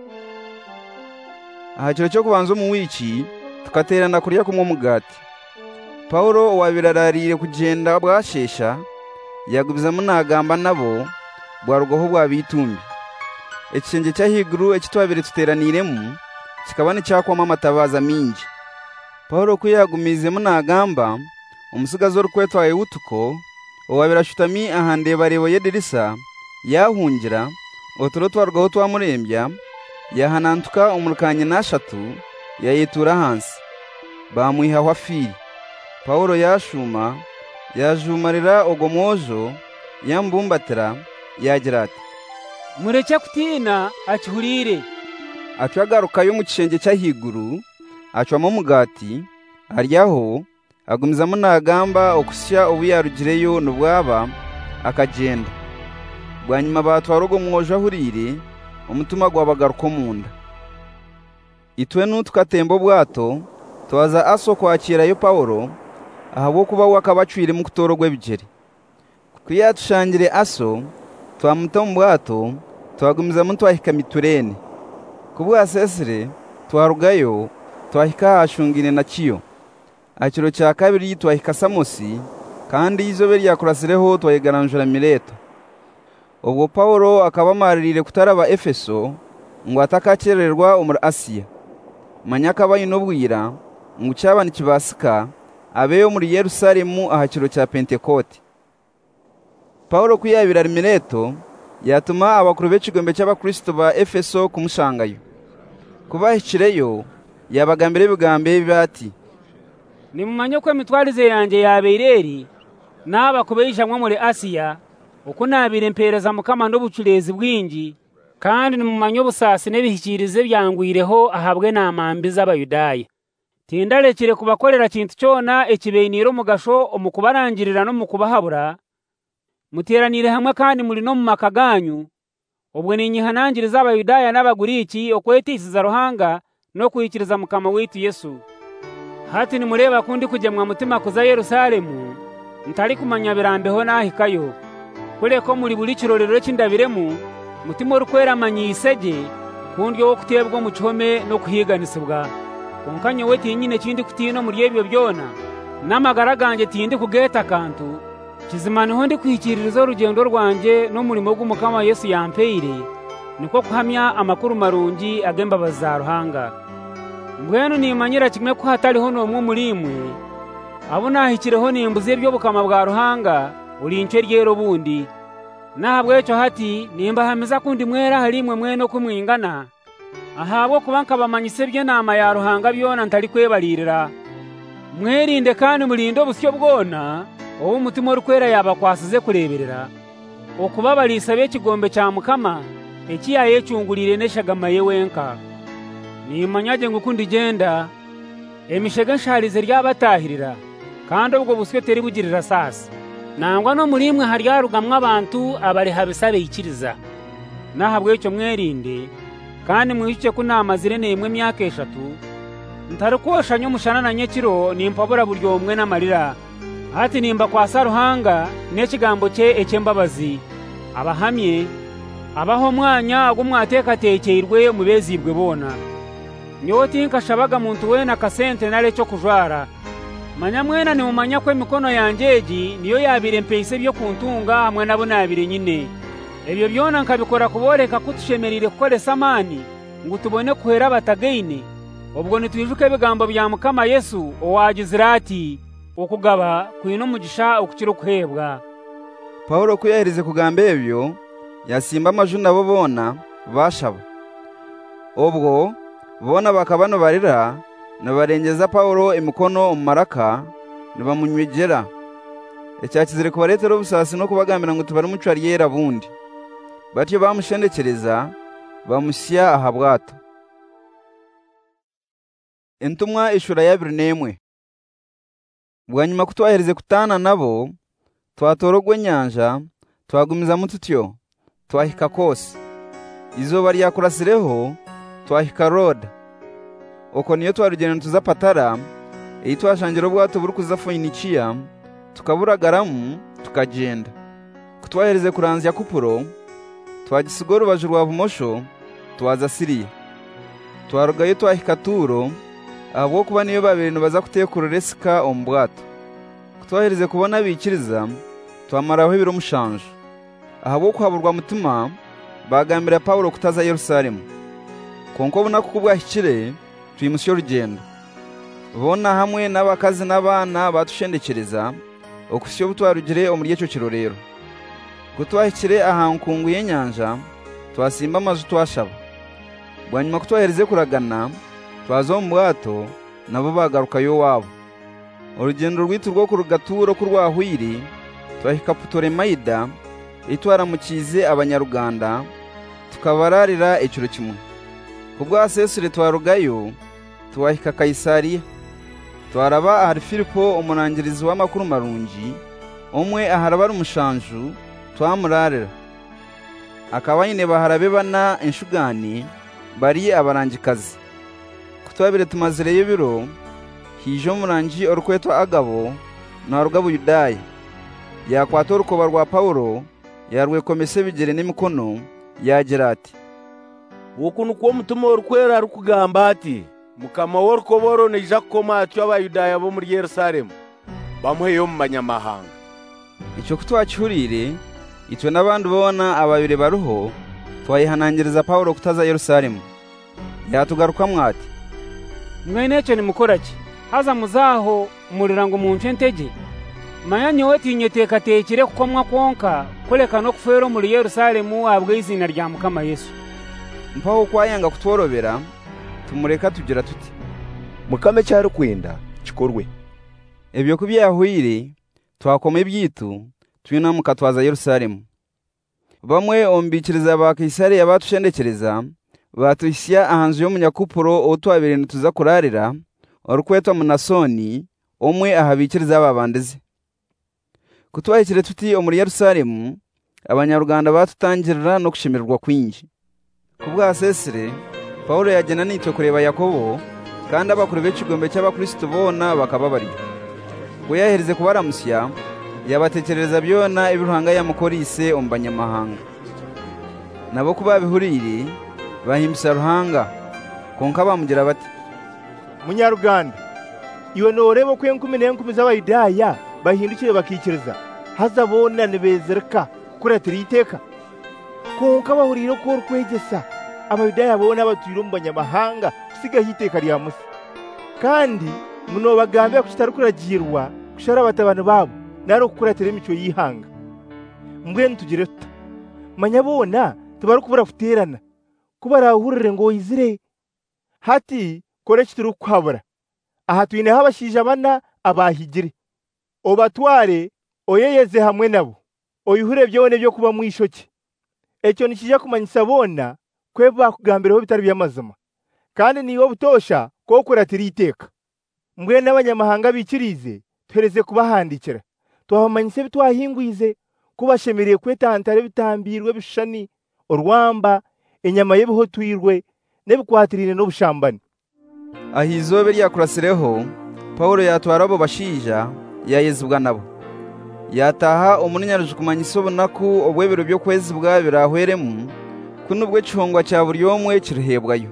ahakiro cyo kubanza mu wiki tukaterana kurya kumwe mugati Paulo wabirararire kugenda bwashesha yagubiza munagamba nabo bwarugoho bwabitumbi ekisenge cyahiguru ekitwabire tuteraniremu kikabane cyakwama amatabaza mingi Paulo kuyagumize munagamba umusigazo rukwetwaye utuko owabirashutami ahande barebo yedirisa yahungira oturo twarwaho twamurembya yahanantuka umurukanye nashatu yayitura hansi bamwiha wafiri Paulo yashuma yajumarira ogomwojo yambumbatira yagira ati mureke kutina akihurire atwagaruka yo mu kishenge cyahiguru acwamo mugati aryaho agumiza munagamba okusya ubuyarugireyo nubwaba akagenda bwanyuma batwarogo mwojo ahurire umutuma gwabagaruko munda itwe nutukatembo bwato twaza aso kwakirayo Paulo ahabwo kuba wakabacwire mu kutorogwe bigeri kuyatushangire aso twamuta mu bwato twagumiza muntu ahika Miturene kubwa sesire twarugayo twahika ashungine na kiyo akiro cya kabiri twahika Samosi kandi izobe ryakurasireho twayigaranjura Mileto ubwo Pawulo akabamarire kutaraba Efeso ngo atakakererwa umuri Asiya manya kabaye nobwira ngo cyabana kibasika abeyo muri Yerusalemu ahakiro cya Pentekote. Pawulo kuyabira Mileto yatuma abakuru b'ikigombe cy'abakristo ba Efeso kumushangayo. Kubahikireyo yabagambire bigambe bati nimumanye ko emitwarize yanjye yabeireri naba kubeyishamwe muri Asiya uko nabire mpereza Mukama n'obucurezi bwingi kandi nimumanye obusasi n'ebihikirize byangwireho ahabwe n'amambi z'abayudaya. Tindarekire kubakorera kintu cyona ekibeiniro mugasho omukubarangirira no mukubahabura muteranire hamwe kandi muri no mu makaganyu ubwo ninyihanangiriza abayudaya n'abaguriki okwetisiza Ruhanga no kuyikiriza Mukama witu Yesu. Hati nimureba kundi kujemwa mutima kuza Yerusalemu ntari kumanya birambeho nahikayo kureko muri buri kirorero cy'indabiremu mutima urukwera manyisege kundi wo kutebwa mu cyome no kuhiganisibwa konkanye we tinyine kindi kutino muri ebyo byona n'amagaraganje tindi kugeta kantu kizimana hondi kwikiririza urugendo rwanje no murimo gw'Umukama Yesu yampeire niko kuhamya amakuru marungi agemba bazaruhanga. Mbwenu nimanyira kimwe ko hatariho n'umwe muri imwe abo nahikireho nimbuze byo bukama bwa Ruhanga uri ince ryero bundi nahabwe cyo hati nimba hamiza kundi mwera harimwe mweno kumwingana ahabwo kubanka bamanyise bye nama ya Ruhanga byona ntari kwebalirira mwerinde kandi murindo busyo bwona uwo umutima urukwera yabakwasize kureberera okubabalisa b'ekigombe cya Mukama ekiyaye cyungurire neshagamaye wenka. Nimanyage ngukundi genda emishega nsharize ryabatahirira kandi ubwo buswe teri bugirira sasa nangwa no muri imwe haryarugamwa abantu abari habisabe ikiriza nahabwe cyo mwerinde kandi mwice kunamazire nemwe myaka 3 ntarukosha nyomushana na nyekiro nimpabura buryo umwe n'amarira hati nimba kwa Saruhanga n'ekigambo cye ekembabazi abahamye abaho mwanya gumwateka tekeirwe mubezibwe bona nyoti nkashabaga muntu wena kasente nale cyo kujwara manya mwena ni mumanya kwe mikono yanjeji niyo yabire mpeise byo kuntunga hamwe nabo nabire nyine ebyo byona nkabikora kuboreka kutushemerire kukore samani ngo tubone kuhera batagaine ubwo nitwijuke bigambo bya Mukama Yesu owagizirati okugaba kwino mugisha okukiro kuhebwa. Pawulo kuyahirize kugamba ebyo yasimba amajuna bo bona bashaba ubwo bona bakabano barira nabarengeza Pawulo imikono umaraka nibamunywegera ecyakizire kubaretero busasi no kubagambira ngo tubare umuco ariyera bundi batyo bamushendekereza bamusya ahabwato. Entumwa ishura ya 21 bwanyuma kutwahirize kutana nabo twatorogwe nyanja twagumiza mututyo twahika kose izuba ryakurasireho twahika Roda uko niyo twarugendo tuza Patara twashangira ubwato buri kuza Foinikiya tukaburagaramu tukagenda kutwahirize kuranzya Kupuro twagisigoro bajurwa bumosho twaza Siriya twarugayo twahika Turo abo kuba niyo babiri baza kutekururесika ombwato kutwahirize kubona bikiriza twamaraho ibiro mushanje ahabo kuhaburwa mutima bagambira Pawulo kutaza Yerusalemu konko bona kukubwahikire twimusyo rugendo bona hamwe n'abakazi n'abana batushendekereza okusyo butwarugire omuri cyo kirorero kutwahikire ahankungu y'enyanja twasimba amazu twashaba bwanyuma kutwahirize kuragana twazo mu bwato nabo bagarukayo wabo urugendo rwitu rwo kurugaturo kurwahwiri twahika Putolemayida itwaramukize abanyaruganda tukabararira iciro kimwe kubwasesure twarugayo twahika Kaisariya twaraba ahari Filipo umunangirizi w'amakuru marungi umwe aharaba umushanju twamurarira akaba nyine baharabe bana inshugani bari abarangikazi kutwabire tumazireyo biro hijo murangi orukwetwa Agabo na rugabo Yudaya yakwato rukoba rwa Pawulo yarwekomese bigere n'imikono yagira ati ukuntu ko mutumo urukwera rukugamba ati Mukama w'orukoboro nija koma atyo abayudaya bo muri Yerusalemu bamuheyo mu banyamahanga icyo kutwacurire itwe n'abandi bona ababiri baruho twayihanangiriza Pawulo kutaza Yerusalemu. Yatugaruka mwati, mwene cyo nimukoraki haza muzaho murira ngo munce ntege manya nyowe tinyeteka tekire kuko mwakonka kureka no kufero muri Yerusalemu abwe izina rya Mukama Yesu. Mpaho kwayanga kutworobera tumureka tugira tuti, Mukame cyari kwenda kikorwe. Ebyo kubyahwire twakoma ibyitu twinamuka twaza Yerusalemu. Bamwe ombikiriza ba Kaisari abatushendekereza batuisya ahanzu y'umunyakupuro otwabirene tuza kurarira orukwetwa Munasoni omwe ahabikiriza ababandeze. Kutwahikire tuti omuri Yerusalemu abanyaruganda batutangirira no kushimirwa kwinji. Kubwa Sesire Paulo yagena nitwe kureba Yakobo kandi abakuru b'ikigombe cy'abakristo bona bakababariye. Kuyahereze kubaramusya yabatekereza byona ibiruhanga yamukorise ombanyamahanga. Nabo kuba bihurire bahimbisa ruhanga konka bamugira bati, Munyaruganda iwe norebo kwe 10 z'abayidaya bahindukire bakikiriza hazabona nebezerka kuratira iteka konka bahurire ko kwegesa abayidaya bona batuyiro mu banyamahanga kusiga hiteka rya Musa kandi muno bagambe kushitara kuragirwa kushara batabana babo naro kuratira imico yihanga mbwe ntugire tuta manyabona tubaru kubura futerana kubarahurire ngo izire hati kore kituru kwabura aha twine habashije abana abahigire obatware oyeyeze hamwe nabo oyuhure byone byo kuba mwishoke ecyo nikije kumanyisa bona kweba kugambireho bitari byamazima kandi niyo butosha ko kuratira iteka mbwe n'abanyamahanga bikirize twereze kubahandikira twabamanyise bitwahingwize kubashemiriye kwetantare bitambirwe bishani urwamba inyama yebiho twirwe nebikwatirine no bushambani. Ahizobe lyakurasireho Paulo yatwara abo bashija yayezibwa nabo. Yataha umunyaruje kumanyisa obunaku obwebiro byo kwezibwa birahweremu kunubwe cyongwa cya buri yomwe kirihebwayo.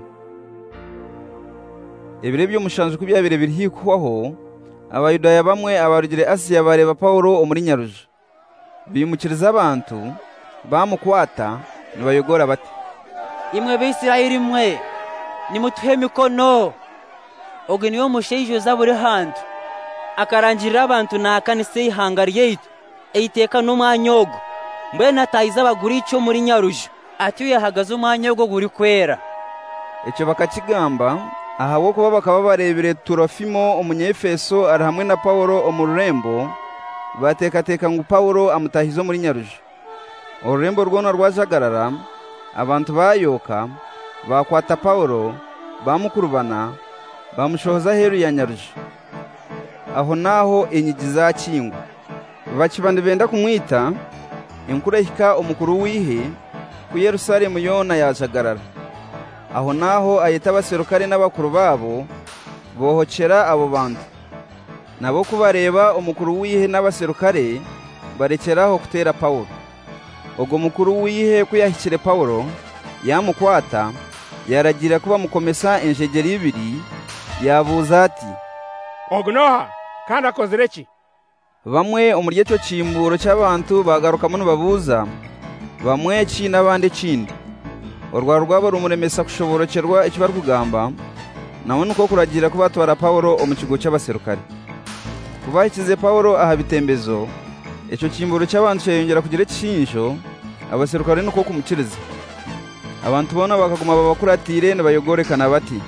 Ebire byo mushanju kubyabire birihikwaho abayudaya bamwe abarugire Asiya bareba Paulo omurinyaruje. Bimukiriza abantu bamukwata nibayogora bati, imwe b'Isirayeli mwe nimutuhe mikono oge niyo mushejo zaburi hantu akarangirira abantu nakanise ihanga ryeitu eiteka n'umwanyogo mbwe natayiza abaguri icyo muri Nyarujo ati yahagaze umwanyogo guri kwera. Ecyo bakakigamba ahawo kuba bakaba barebere Turofimo umunyefeso ari hamwe na Paulo omururembo batekateka ngo Paulo amutahizo muri Nyarujo. Ururembo rwona rwajagarara abantu bayoka bakwata Paulo bamukurubana bamushoza heru ya Nyarujo. Aho naho enyigi za kingwa bakibande benda kumwita inkurehika umukuru wihe ku Yerusalemu yona yajagarara. Aho naho ayita abaserukare n'abakuru babo bohokera abo bantu nabo kubareba umukuru wihe n'abaserukare barekeraho kutera Paulo. Ogo mukuru wihe kuyahikire Paulo yamukwata yaragira kuba mukomesa enjegeri ibiri yabuza ati, Ognoha kandi akozereki. Bamwe umurye cyo cimburo cy'abantu bagaruka muno babuza bamwe ki nabandi kindi urwa rwabo rumuremesa kushoborokerwa ikibar kugamba nawe nuko kuragira kuba twara Paulo omukigo cy'abaserukare. Kubahikize Paulo ahabitembezo icyo cimburo cy'abantu cyongera kugira kishinjo abaserukare nuko kumukiriza. Abantu bona bakaguma babakuratire n'abayogorekana bati,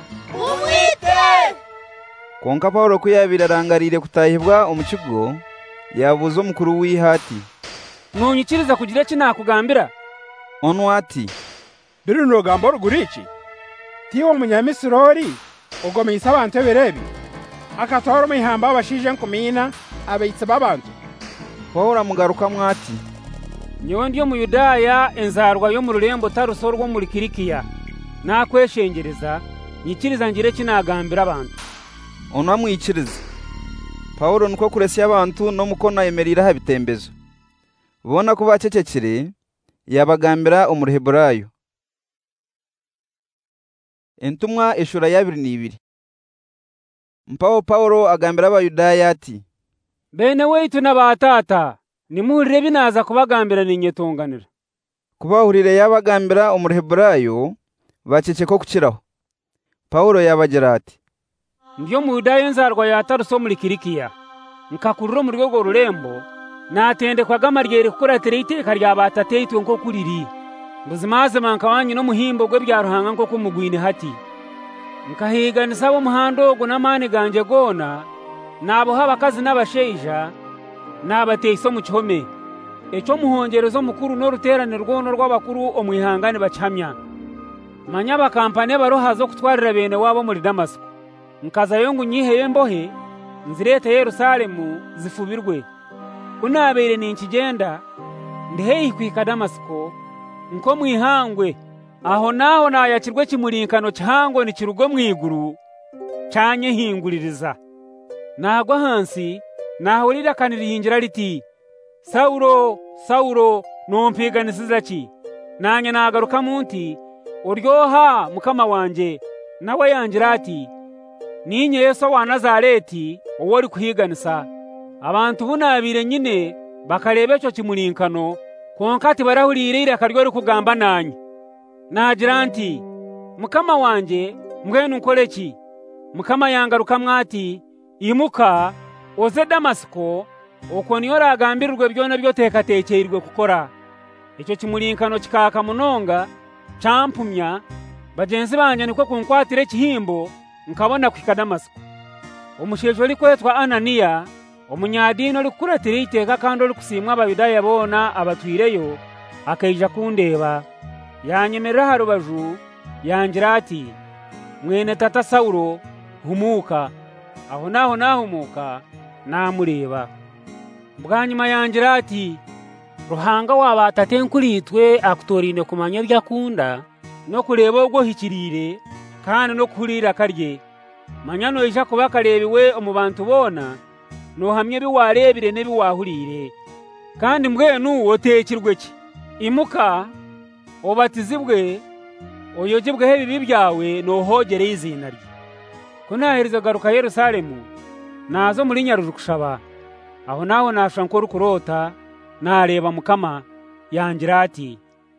umwite. Konka Paulo kuyabirarangarire kutahibwa umukigo yabuze umukuru w'ihati, ntunyikiriza kugira ki nakugambira. Onwati biri no gambo ruguriki tiwo munyamisirori ugomisa abantu berebi akatoro mihamba abashije nkumina abayitse babantu. Paulo amugaruka mwati, nyo ndiyo mu Yudaya enzarwa yo mu rurembo tarusorwa muri Kirikiya nakweshengereza nyikiriza ngire kinagambira abantu. Ono amwikiriza. Paulo nuko kuresi abantu no mukona emerira habitembezo bona kuba cecekire yabagambira umuheburayo. Entumwa ishura ya 22. Paulo agambira abayudaya ati, bene weitu n'abatata nimuhurire binaza kubagambira ninyetonganira. Kubahurire yabagambira umuheburayo bacece ko kukiraho. Paulo yabagira ati, Ndiyo Muyudayo nzarwa ya Taruso muri Kilikiya, nkakururo mu rwego rurembo, natendekwaga amaryeri kukuratira iteka rya batateyitwe nko kuriri. Mbuzimaze mankawanyu no muhimbo gwe bya ruhanga nko kumugwine hati. Nkahiganisa abo muhandogo n'amani ganje gona, nabo habakazi n'abasheija, n'abateiso mu kihome. Eco muhongerezo mukuru no ruterane rwono rw'abakuru omwihangane bacamya. Manya bakampane barohazo kutwarira bene wabo muri Damasiko. Nkazayo ngo nyiheye mbohe, nzirete Yerusalemu zifubirwe. Kunabere ninkigenda, ndiheyi kwika Damasiko, nko mwihangwe, aho naho nayakirwe kimurinkano cyango ni kirugo mwiguru, canye hinguririza. Nagwa hansi, nahurira kanirihingira riti, Saulo, Saulo, nompiganisiza ki? Nanye nagaruka munti, uryoha mukama wanje, nawe yangira ati, ninye Yesu wa Nazareti, uwori kuhiganisa. Abantu bunabire nyine, bakarebe cyo kimurinkano, konkati barahurire irakaryo kugamba nanye. Nagira nti, mukama wanje, mbwenu nkoreki? Mukama yangaruka mwati, imuka, oze Damasiko, uko niyo ragambirirwe byona byo tekatekeirwe kukora. Icyo kimurinkano kikaka munonga, campumya, bagenzi banje niko kunkwatire kihimbo, nkabona kwika Damasiko. Umushejo liko yetwa Ananiya, umunyadini likuratira iteka kandi likusimwa Abayudaya bona abatwireyo, akayija kundeba. Yanyemerera harubaju, yangira ati, mwene tata Saulo, humuka. Aho naho nahumuka, namureba. Bwanyuma yangira ati, ruhanga wabatate nkuritwe akutorinde kumanya byakunda, no kureba ubwo hikirire, kandi no kurira karye. Manyano ija kuba karebiwe omubantu bona, no hamye biwarebire ne biwahurire. Kandi mbwenu wotekirwe ki? Imuka, obatizibwe, oyogibwe hebibi byawe no hogere izina rye. Kunahiriza garuka Yerusalemu, nazo muri nyaruje kushaba. Aho naho nashankora kurota, nareba mukama, yangira ati,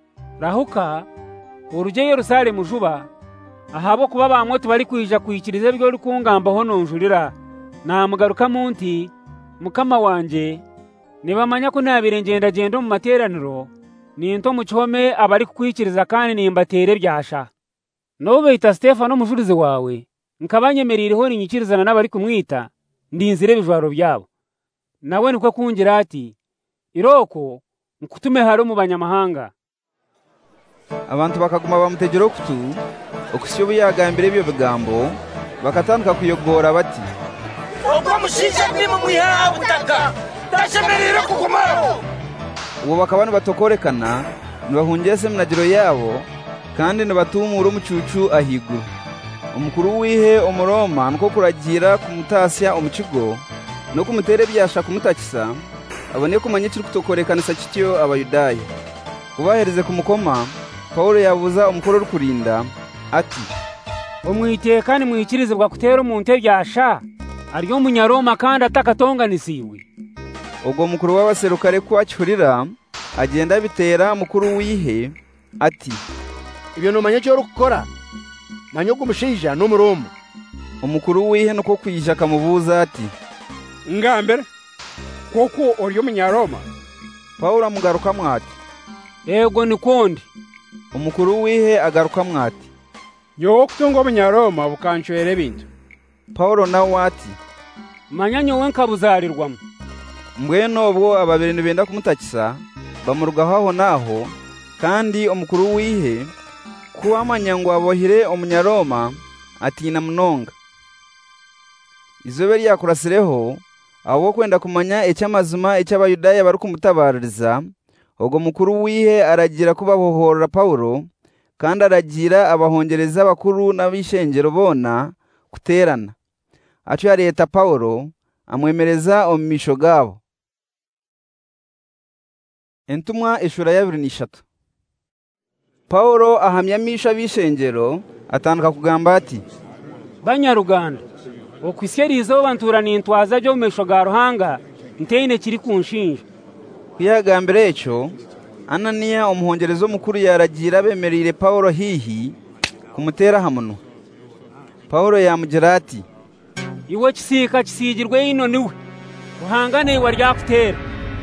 rahuka, uruje Yerusalemu juba, ahabo kuba bamwe bari kwija kwikiriza byo rukungambaho nonjurira. Namugaruka munti, mukama wanje, nibamanya ko nabire ngenda mu materaniro, ninto mu kihome abari kukwikiriza kandi nimbatere byasha. Nobe ita Stefano mujurize wawe, nkabanyemeririho ninyikirizana n'abari kumwita, ndinzire bijwaro byabo. Nawe niko kungira ati, iroko nkutume haro mu banyamahanga. Abantu bakaguma bamutegera okutu, okusyo buyagambire byo bigambo, bakatanduka kuyogora bati, Oba mushije ni mu mwiha butaka, tashemerere kugumaho. Uwo bakabana batokorekana, nibahungese munagiro yabo, kandi nibatumura umucucu ahiguru. Umukuru wihe omuroma nuko kuragira kumutasya omukigo, no kumutere byasha kumutakisa, abone kumanya kiri kutokorekanisa kityo Abayudaya. Kubahereze kumukoma, Paulo yabuza umukuru rukurinda ati, umwitekane mwikirize bwa kutera umuntu byasha, ariyo munyaroma kandi atakatonganisiwe. Ubwo mukuru w'abaserukare kwakirira agenda bitera mukuru wihe ati, ibyo numanye cyo rukora, manyo kumushija no muroma. Umukuru wihe nuko kwija kamubuza ati, ngambere koko oriyo munyaroma? Paulo amugaruka mwati, yego nikondi. Umukuru wihe agaruka mwati, yo kutunga umunyaroma bukanshwere bintu. Paulo nawe ati, manya nyowe nkabuzarirwamo. Mbweno obwo ababiri nibenda kumutakisa, bamurugaho aho naho, kandi umukuru wihe kuwamanya ngo abohire umunyaroma atina munonga. Izobe ryakurasireho, abo kwenda kumanya ecyamazima ecy'Abayudaya bari kumutabaririza, ubwo mukuru wihe aragira kubabohorera Paulo, kandi aragira abahongereza abakuru n'abishengero bona kuterana. Aco yareta Paulo amwemereza omumisho gabo. Entumwa ishura ya 23. Paulo ahamyamisha abishengero atanduka kugamba ati, Banyaruganda, okwisyerizo banturana intwaza byo mumesho ga ruhanga, nteine kiri kunshinja. kwihagambira eco Ananiya umuhongerezo mukuru yaragira bemerire Paulo hihi kumutera hamuno. Paulo yamugira ati, iwe kisika kisigirwe ino niwe uhangane wa ryakutera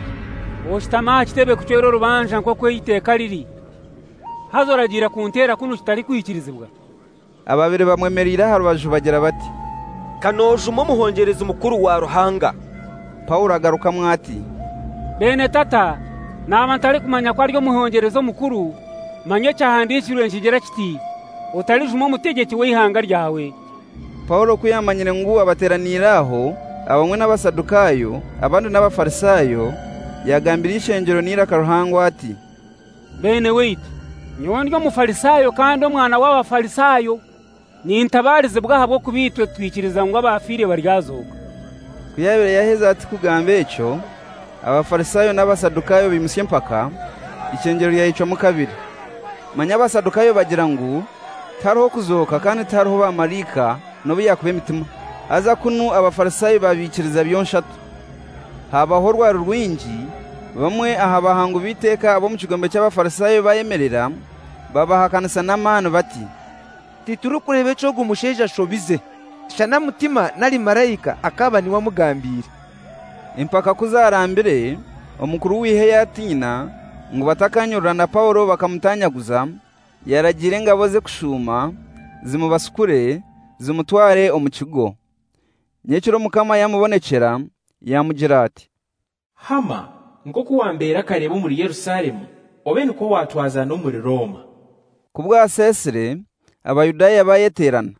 oshitama kitebe kucero rubanja nko kweyiteka riri hazoragira kuntera kuno kitari kwikirizibwa. Ababiri bamwemerera harubaju bagira bati, kanoje umuhongereza mukuru wa ruhanga. Paulo agaruka mwati, bene tata nama ntari kumanya kwa ryo muhongerezo mukuru manye cyahandikirwe nkigera kiti utarijuma umutegeki w'ihanga ryawe. Paulo kuyamanyire ngo abateraniraho abamwe n'abasadukayo abandi n'abafarisayo yagambira ishengero n'irakaruhangwa ati, bene wait nyondyo mufarisayo kandi umwana w'abafarisayo ni intabarize bwaha bwo kubitwe twikiriza ngo abafire baryazoga. Kuyabere yaheze ati kugambe eco abafarisayo n'abasadukayo bimusye mpaka ishengero yayica mu kabiri. Manya abasadukayo bagira ngo tariho kuzoka kandi tariho bamarika no yakube mitima. Aza kunu abafarisayo babikiriza byonshatu. Habaho rwari rwinji bamwe ahabahangu biteka abo mu kigombe cy'abafarisayo bayemerera babahakanisa n'amano bati, tituru kurebe cyo gumusheja shobize shana mutima nari marayika akaba ni wamugambira. Impaka kuzarambire omukuru w'ihe yatina ngo batakanyurura na Paulo bakamutanyaguza yaragire ngabo ze kushuma zimubasukure zimutware omukigo. Nyekiro mukama yamubonekera yamugira ati, hama ngo kuwambera karebo muri Yerusalemu obe nuko watwaza no muri Roma. Kubwa sesere abayudaya bayeterana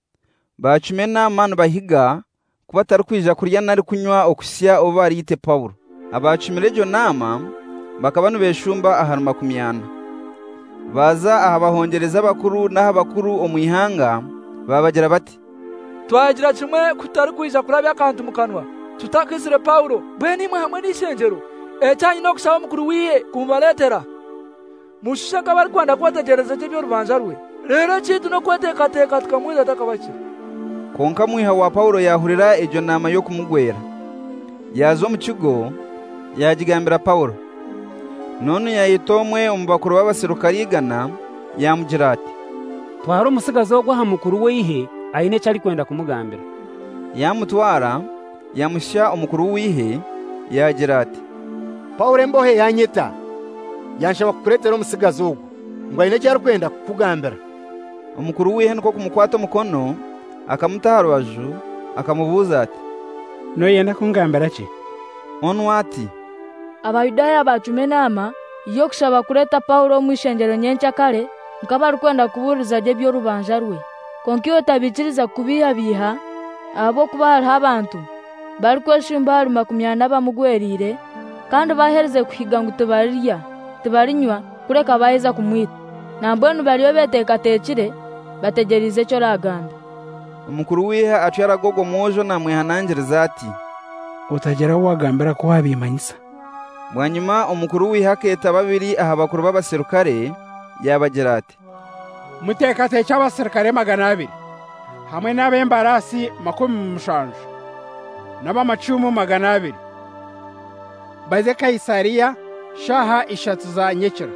bacumena manu bahiga kuba tarukwija kurya nari kunywa okusya obari yite Paulo. Abacumirejo nama bakabanu beshumba ahanuma kumyana baza ahabahongereza bakuru n'abakuru omwihanga babagira bati, twagira kimwe kutarukwija kurabya kantu mukanwa tutakisire Paulo bweni mwe hamwe n'ishengero ecyanyi no kusaba mukuru wiye kumbaletera mushaka bari kwanda kwategereza cyo rubanza rwe rero kitu no kwatekateka tukamwiza takabakira. Konka mwiha wa Paulo yahurira ejo nama yo kumugwera yazo mu kigo yagigambira Paulo none yayitomwe umubakuru b'abaserukari yamugira ati, twara umusigazo wo guha mukuru w'ihe ayine cyari kwenda kumugambira. Yamutwara yamushya umukuru w'ihe yagira ati, Paulo mbohe yanyita yanshaba kukuretera umusigazo ngo ayine cyari kwenda kugambira. Umukuru w'ihe nuko kumukwata mukono akamutaharwaju akamubuza ati, no yenda kungambira ki? Onwati abayudaya bacumenama iyo kushaba kureta Paulo mwishengero nyencha kale nkaba rukwenda kuburiza je byo rubanja rwe konkiyo tabikiriza kubiha abo kuba hariho abantu bari kweshimba hari 20 bamugwerire kandi bahereze kuhiga ngo tubarinywa kureka baheza kumwita nambone bariyo betekatekire bategerize cyo raganda. Umukuru w'ihe acu yaragogo mojo namwihanangiriza ati, utagera wagambira ko wabimanyisa. Mwanyuma umukuru w'ihe aketa babiri ahabakuru b'abaserukare yabagira ati, mutekate cy'abaserukare 200 hamwe n'abembarasi 50 n'abamacumu 200 baze Kaisariya shaha 3 za nyekero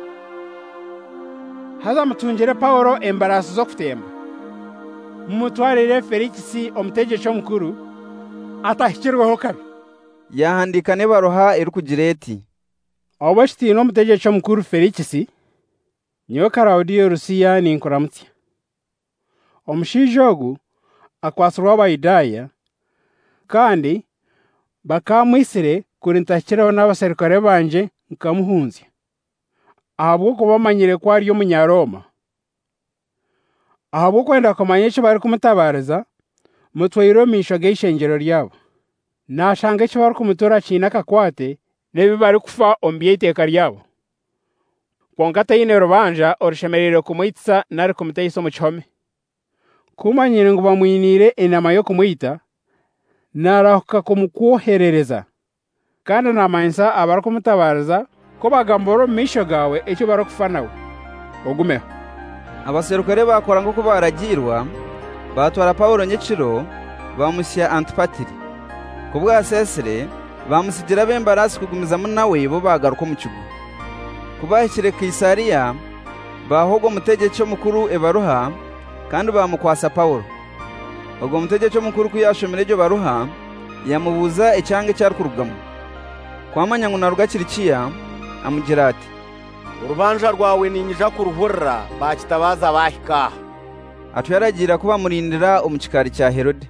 haza mutungire Paulo embarasi zo kutemba mumutwarire Felix omutegetsi mukuru atahikirweho kabi. Yahandikane baroha irukugireti obashiti no mutegetsi mukuru Felix niyo Claudio Lucia ninkuramutse omushijogu akwasirwa abayidaya kandi bakamwisire kurintakiraho n'abaserukare banje nkamuhunze ahabwo kubamanyire kwa ryo munyaroma ahabwo kwenda kumanyesha bari kumutabariza mutwayiromisha geishengero ryabo nashanga cyo bari kumutora china kakwate nebi bari kufa ombyiteka ryabo kwongata yine rubanja orishemerere kumwitsa nari kumutayiso mu chome kumanyire ngo bamwinire inama yo kumwita narahuka kumukwoherereza kandi namansa abari kumutabariza ko bagamboro misho gawe icyo bari kufa nawe ogumeho. Abaserukare bakora ngo kubaragirwa batwara Paulo nyeciro bamusya Antipatiri. Kubwa sesere bamusigira bembarasi kugumizamo nawe bo bagaruka mu kigo. Kubahikire Kaisariya bahogwa mutegeko mukuru Ebaruha kandi bamukwasa Paulo. Ubwo mutegeko mukuru kuyashomera ibyo baruha yamubuza icyange cyari kurugamo. Kwamanya ngo naruga Kirikiya amugira ati, urubanza rwawe ninyija kuruhurira bakitabaza bahika. Atuyaragira kuba murindira umukikari cya Herode.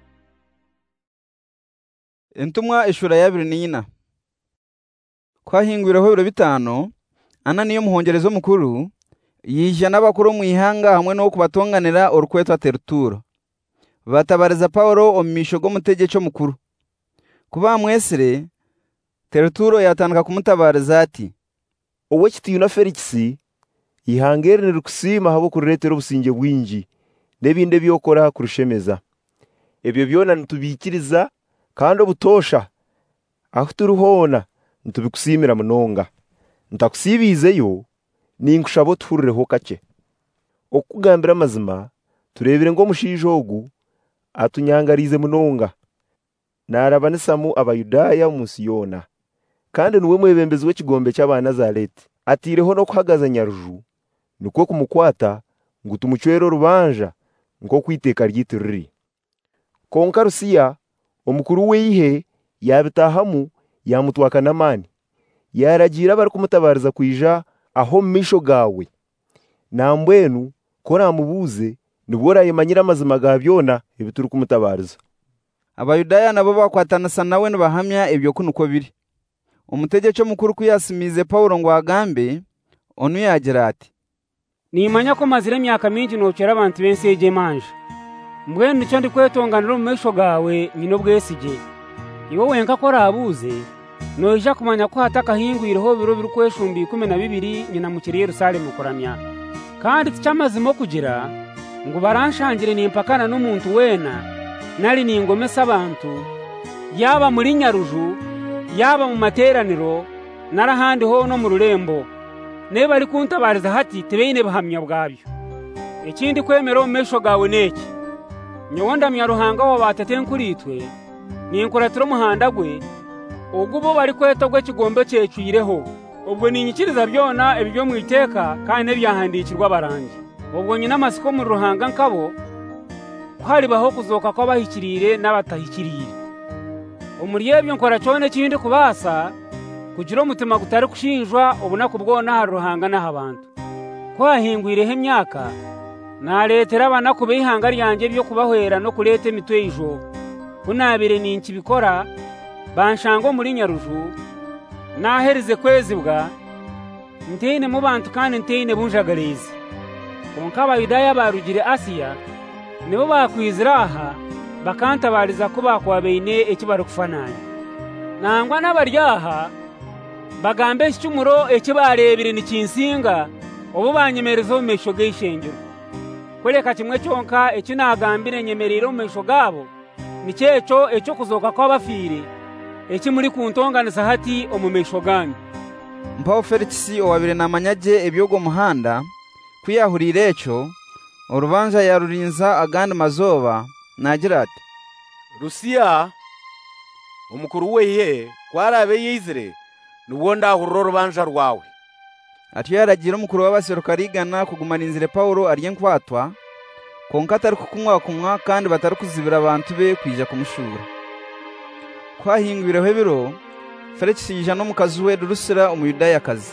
Intumwa ishura ya 2 n'ina. Kwahingwiraho 5 Ananiya muhongerezo mukuru yije n'abakuru mu ihanga hamwe no kubatonganira urukweto Terturo. Batabariza Paulo omisho go mutegeko mukuru. Kuba mwesere Terturo yatandika kumutabariza ati, Owe kitiyuna Felix ihangere nirukusima habo kuretera obusinge bwinji nebinde byokora kurushemeza. Ebyo byona nitubikiriza kandi obutosha aho turuhona nitubikusimira munonga. Ntakusibizeyo ninkushabo tuhureho kake. Okugambira amazima turebere ngo mushije ogu atunyangarize munonga. Narabanesamu abayudaya umusiyona. Kandi nuwe mwebembezi w'ikigombe cy'Abanazareti. Atireho no kuhagaza nyaruju. Nuko kumukwata ngo tumucwero rubanja ngo kwiteka ryitiriri. Konka Rusiya omukuru weihe yabitahamu yamutwaka namani. Yaragira bari kumutabariza kwija aho misho gawe. Nambwenu kora mubuze nibora yemanyira amazima gabyona ibituru kumutabariza. Abayudaya nabo bakwatanasa nawe bahamya ibyo kunuko biri. Umutegeko mukuru kuyasimize Paulo ngo agambe onu yagira ati, nimanya ko mazire myaka mingi nokera abantu bense eje manje. Mbwenu nicyo ndi kwetonganira mu mesho gawe nyino bwesige. Iwo wenka kora abuze noija kumanya ko hatakahingwiraho biro biri kweshumbi 12 nyina mu kiri Yerusalemu kuramya. Kandi cyamazimo kugira ngo baranshangire nimpakana n'umuntu wena nari ningomesa abantu yaba muri nyaruju yaba mu materaniro narahandi ho no mu rurembo ne bari kuntabariza hati tebeyine bahamya bwabyo. Ikindi kwemera umesho gawe neki nyonda myaruhanga wa batete nkuritwe ninkuratira muhanda gwe ugubo bari kwetogwe kigombe cyecuyireho. Ubwo ninyikiriza byona ebyo mwiteka kandi nebyahandikirwa baranje. Ubwo nyina masiko mu ruhanga nkabo kwari baho kuzoka ko bahikirire n'abatahikirire. Umuriyebyo nkora cyone kindi kubasa kugira umutima gutari kushinjwa ubuna kubwona haruhanga n'abantu. Kwahingwireho imyaka naretera abana kubihanga ryanjye byo kubahwera no kurete mitwe ijo. Kunabire ninki bikora banshango muri nyaruju naherize kwezibwa ntene mu bantu kandi ntene bunjagarize. Konka abayudaya barugire Asiya nibo bakwizira aha bakantabariza ko bakwabeine ekibaro kufananya. Nangwa n'abaryaha bagambe cyumuro ekibarebire nikinsinga obo banyemereza mu mesho geishengero. Kureka kimwe cyonka ekinagambire nyemerero mu mesho gabo nicyeco ecyo kuzoka kw'abafire eki muri kuntonganisa hati omumesho ganyu. Mpaho Felix owabire namanyage ebyogo muhanda kuyahurira eco urubanza yarurinza agandi mazoba nagira ati, Rusiya umukuru weihe kwarabe yizire nubwo ndahurura urubanza rwawe. Ati yaragira umukuru w'abaserukarigana kugumaninzire Paulo ariye nkwatwa konka atari kumwa kandi batari kuzibira abantu be kwija kumushura. Kwahingwiraho biro Felix yija no mukazi we Drusilla umuyudaya kazi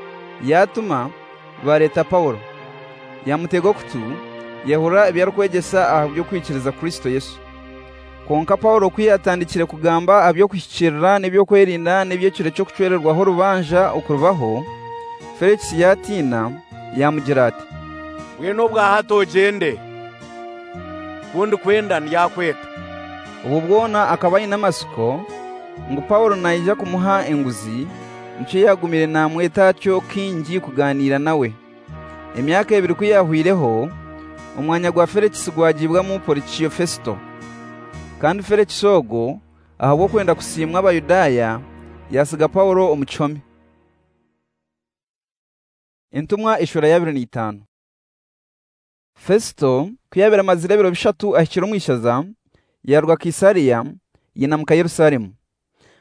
yatuma bareta Paulo yamutego kutu yahura byarkwegesa aha byo kwikiriza Kristo Yesu. Konka Paulo kwiyatandikire kugamba abyo kwishyikirira n'ibyo kwerinda n'ibyo kire cyo kucwererwaho rubanja ukurubaho. Felix yatina yamugira ati, weno bwa hatojende kundi kwenda nyakweta. Ubu bwona akabaye namasiko ngo Paulo naija kumuha enguzi nce yagumire namweta cyo kingi kuganira nawe. Emyaka 2 kuyahwireho umwanya gwa Felix gwagibwa mu Porcio Festo. Kandi Felix ogo ahubwo kwenda kusimwa abayudaya yasiga Paulo umucome. Intumwa ishura ya 25. Festo kuyabera amazira biro bishatu ahikira umwishaza yarwa Kaisariya yinamuka Yerusalemu.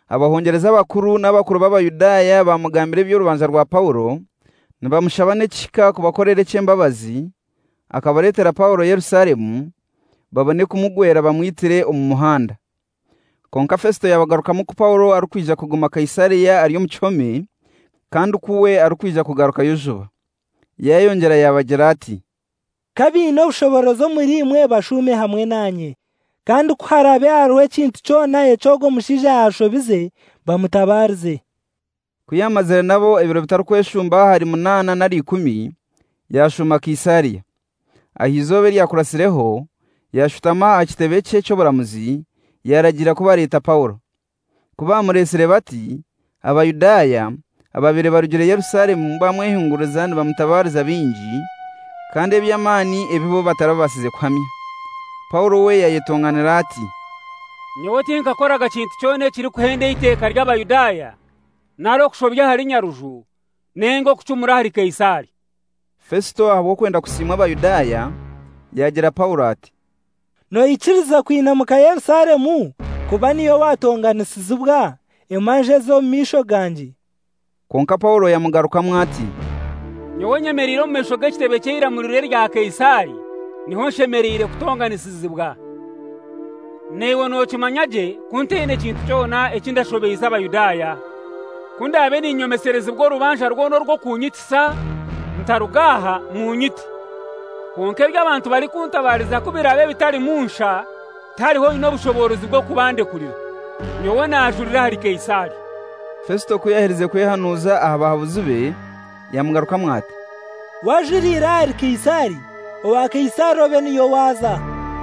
abahongereza bakuru n'abakuru b'abayudaya bamugambira iby'urubanza rwa Paulo nibamushabane kika kubakorere cyembabazi akabaretera Paulo Yerusalemu babone kumugwera bamwitire umuhanda. Konka Festo yabagarukamo ku Paulo arukwija kuguma Kaisariya ariyo mucyome kandi kuwe arukwija kugaruka Yozuba. Yayongera yabagira ati, kabino bushoborozo muri imwe bashume hamwe nanye kandi ko harabe haruwe kintu cyona ecogo mushija ashobize bamutabarize. Kuyamazira nabo ibiro bitarukweshumba hari 8 na 10 yashuma Kaisariya. Ahizobe lyakurasireho yashutama akitebece cyo buramuzi yaragira kuba leta Paulo. Kuba muresere bati abayudaya ababire barugire Yerusalemu bamwehunguruzana bamutabariza binji kandi ebyamani ebibo batarabasize kwamya. Paulo we yayetonganira ati, nyowe tinkakora gakintu cyone kiri kuhende iteka ry'abayudaya naro kushobya hari nyaruju nengo kucumura hari Kaisari. Festo abo kwenda kusimwa abayudaya yagira Paulo ati, no ikiriza kwinamuka Yerusalemu kuba niyo watonganisiza ubwa imanje zo misho ganji. Konka Paulo yamugarukamwe ati, nyowe nyemeriro mmesho gakitebe cyira mu rure rya Kaisari niho nshemerire kutonganisiza ubwa. Newe no kimanyaje kuntene kintu cyona ekindashobeza abayudaya kundabe ni nyomesereza ubwo rubanja rwono rwo kunyitisa ntarugaha mu nyiti. Konke by'abantu bari kuntabariza kubirabe bitari munsha tariho ino bushoborozi bwo kubande kurira. Nyowe najurira hari Kaisari. Festo kuyaherize kwehanuza ahabahabuzi be yamugarukamwe ati, wajurira hari Kaisari owa Kaisari obe niyo waza.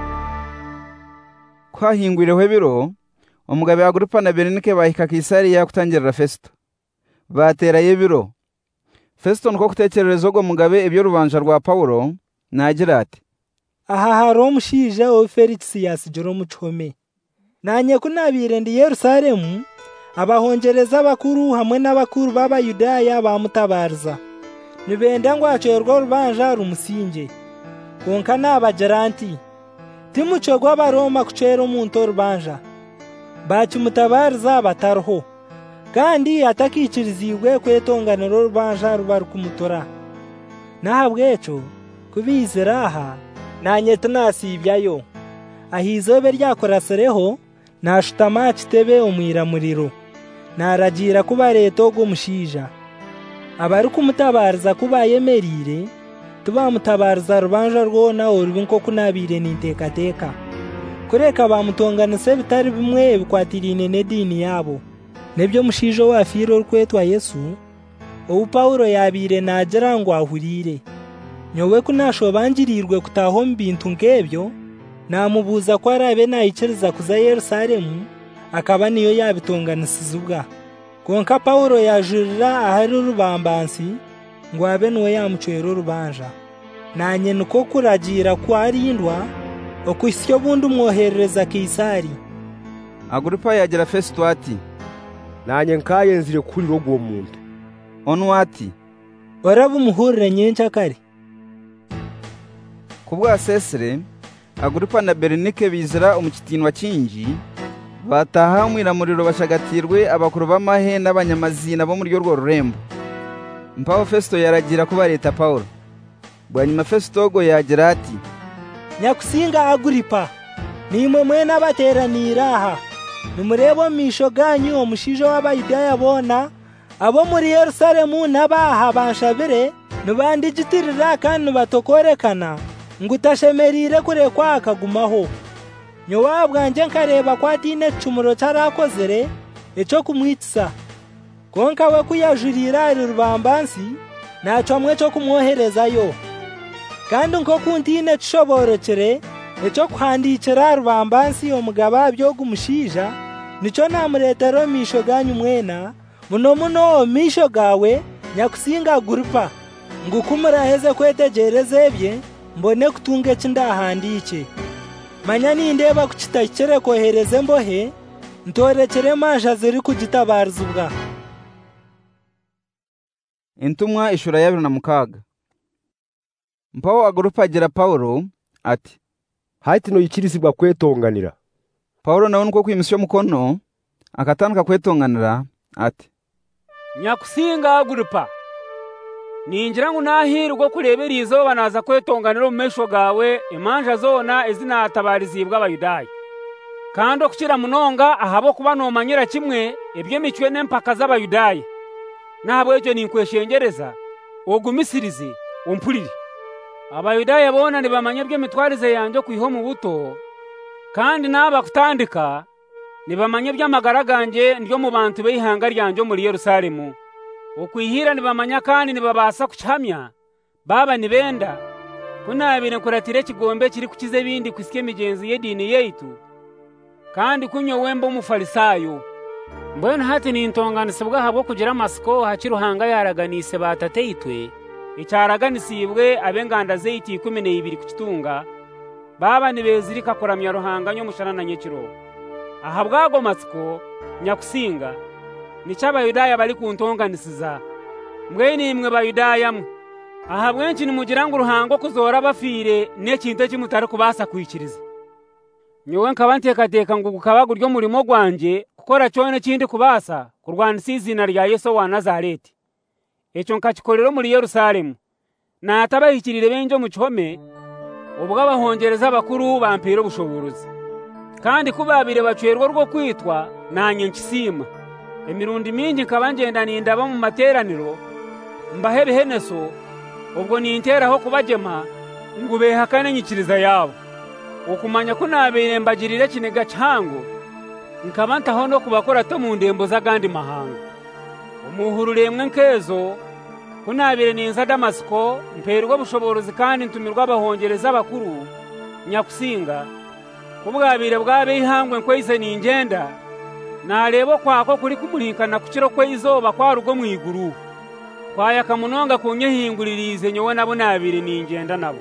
Kwahingwireho biro umugabe Agripa na Berenike bahika Kaisariya kutangirira Festo. Batera yebiro. Festo nuko kutekerereza go mugabe ibyo rubanja rwa Paulo nagira ati, aha haro mushije o Felix yasijoro mucome nanye kunabire ndi Yerusalemu abahongereza bakuru hamwe n'abakuru b'abayudaya bamutabariza nibenda ngo acerwa rubanja rumusinge konka nabageranti timucogwa baroma kucera umuntu rubanja bakimutabariza batarho kandi atakikirizibwe kwetonganiro rubanja rubar kumutora nahabweco kubizeraha nanye tunasibyayo ahizobe ryakorasereho nashutama kitebe umwira muriro naragira kuba leto go mushija abari kumutabariza kuba yemerire tubamutabariza rubanja rwona urubinko kunabire nintekateka kureka bamutonganise bitari bimwe bikwatirine nedini yabo nebyo mushijo wafiro rkwetwa Yesu ubu Paulo yabire nagera ngo ahurire nyowe kunashobangirirwe kutaho mbintu ngebyo namubuza ko arabe nayikiriza kuza Yerusalemu akaba niyo yabitonganisiza ubwa. Konka Paulo yajurira ahari urubambansi ngo abe nuwe yamucwera urubanja nanye nuko kuragira kwarindwa okwisyo bundi umwoherereza Kaisari. Agripa yagira Festo ati, nanye nkayenzire kuri rogwo muntu. Onu ati, warabu muhurire nyencha kare. Kubwa Sesere Agripa na Berenike bizira umukitinwa kinji bataha mwiramuriro bashagatirwe abakuru b'amahe n'abanyamazina bo muri rwo rurembo. Mpaho Festo yaragira kuba leta Paulo. Bwanyuma Festo go yagira ati, nyakusinga Agripa nimwe mwena bateranira aha nimurebo misho ganyu omushijo w'abayudaya bona abo muri Yerusalemu n'abaha banshabire nubandigitirira kandi batokorekana ngutashemerire kure kwa akagumaho nyowa bwanje nkareba kwatine cumuro cyarakozere eco kumwitsa konka we kuyajurira rubambansi naco mwe cyo kumwoherezayo kandi nko kuntine cishoborokere eco kwandikira rubambansi omugaba byo gumushija nico namuretero misho ganyu mwena muno misho gawe nyakusinga Agripa ngukumuraheze kwetegereze bye mbone kutunge cindahandike manya nindeba kukitakere kohereze mbohe ntorekere manja ziri kugitabariza ubwa. Intumwa ishura ya 26. Mpaho Agripa agira Paulo ati, haiti no yikirizibwa kwetonganira. Paulo nawe nuko kwimisyo mukono akatandika kwetonganira ati, Nyakusinga Agripa, ningira ngo nahirwe kurebera izoba naza kwetonganira mu mesho gawe imanja zona izinatabarizibwa abayudayo. Kandi okukira munonga ahabo kuba nomanyira kimwe eby'emicwe n'empaka z'abayudayo. Nabwo ekyo ninkweshengereza ogumisirize ompulire. Abayudayo bona nibamanya by'emitwarize yanje kwiho mu buto, kandi naba kutandika nibamanya by'amagara ganje ndyo mu bantu b'ihanga ryanje muri Yerusalemu. Okwihira nibamanya kandi nibabasa kuchamya baba nibenda kunabire kuratire kigombe kiri kukize bindi kwisike emigenzi y'edini yeitu, kandi kunyo wembo umufarisayo. Mbona hati nintonganisibwa habwo kugira amasiko hakiruhanga yaraganise batateitwe icyaraganisibwe abenganda zeiti 12 kukitunga baba nibezirika kuramya ruhanga nyo musharana nyekiro. Ahabwago masiko Nyakusinga nicy'abayudaya bari kuntonganisiza. Mbweni imwe bayudaya mwe ahabwenshi nimugira ngo ruhango kuzora bafire n'ekintu kimutari kubasa kwikiriza. Nyowe nkaba ntekateka ngo gukabaga uryo murimo gwanje gukora cyone kindi kubasa kurwanisa izina rya Yesu wa Nazareti. Ekyo nkakikorera muri Yerusalemu natabahikirire benjo mu cyome ubwo abahongereza bakuru bampera ubushobozi. Kandi kubabire bacwerwa rwo kwitwa nanye nkisima emirundi mingi nkaba ngenda nindaba mu materaniro mbahe biheneso ubwo ninteraho kubagema ngubehakane nyikiriza yabo. Okumanya kunabire mbagirire kinega cyango nkaba ntaho no kubakora to mu ndembo z'agandi mahanga. Umuhururemwe nkezo kunabire ninza Damasiko mperwa bushobozi kandi ntumirwa abahongereza abakuru Nyakusinga kubwabire bwabe ihangwe nkweze ningenda narebo kwako kuri kumulinkana kukiro kwezoba kwa rugo mu iguru kwaya kamunonga kunyehinguririze nyowe nabo nabire ningenda nabo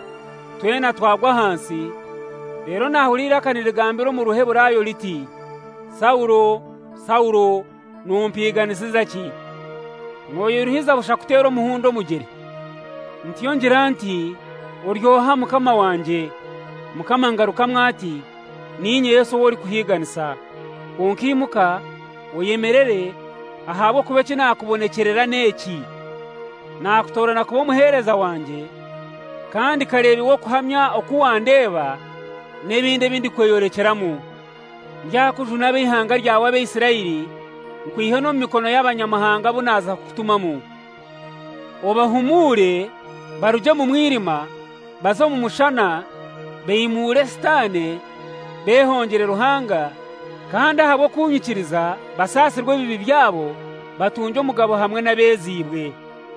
twena twagwa hansi. Rero nahurira kanire gambiro mu Ruheburayo liti, Saulo Saulo numpiganisiza ki mwoyuruhiza bushakutero muhundo mugeri ntiyongera nti uryoha mukama wanje mukama ngaruka mwati ninye Yesu wori kuhiganisa unkimuka uyemerere ahabo kube kinakubonekerera neki nakutorana kuba muhereza wanje kandi karebi wo kuhamya okuwandeba nebinde bindi kweyorekeramu njyakujuna bihanga ryawe ab'Isirayeli nkwihe no mikono y'abanyamahanga bunaza kutumamu obahumure baruje mu mwirima bazo mu mushana beyimure stane behongere ruhanga kandi ahabo kunyikiriza basasirwe bibi byabo batunje umugabo hamwe n'abezibwe.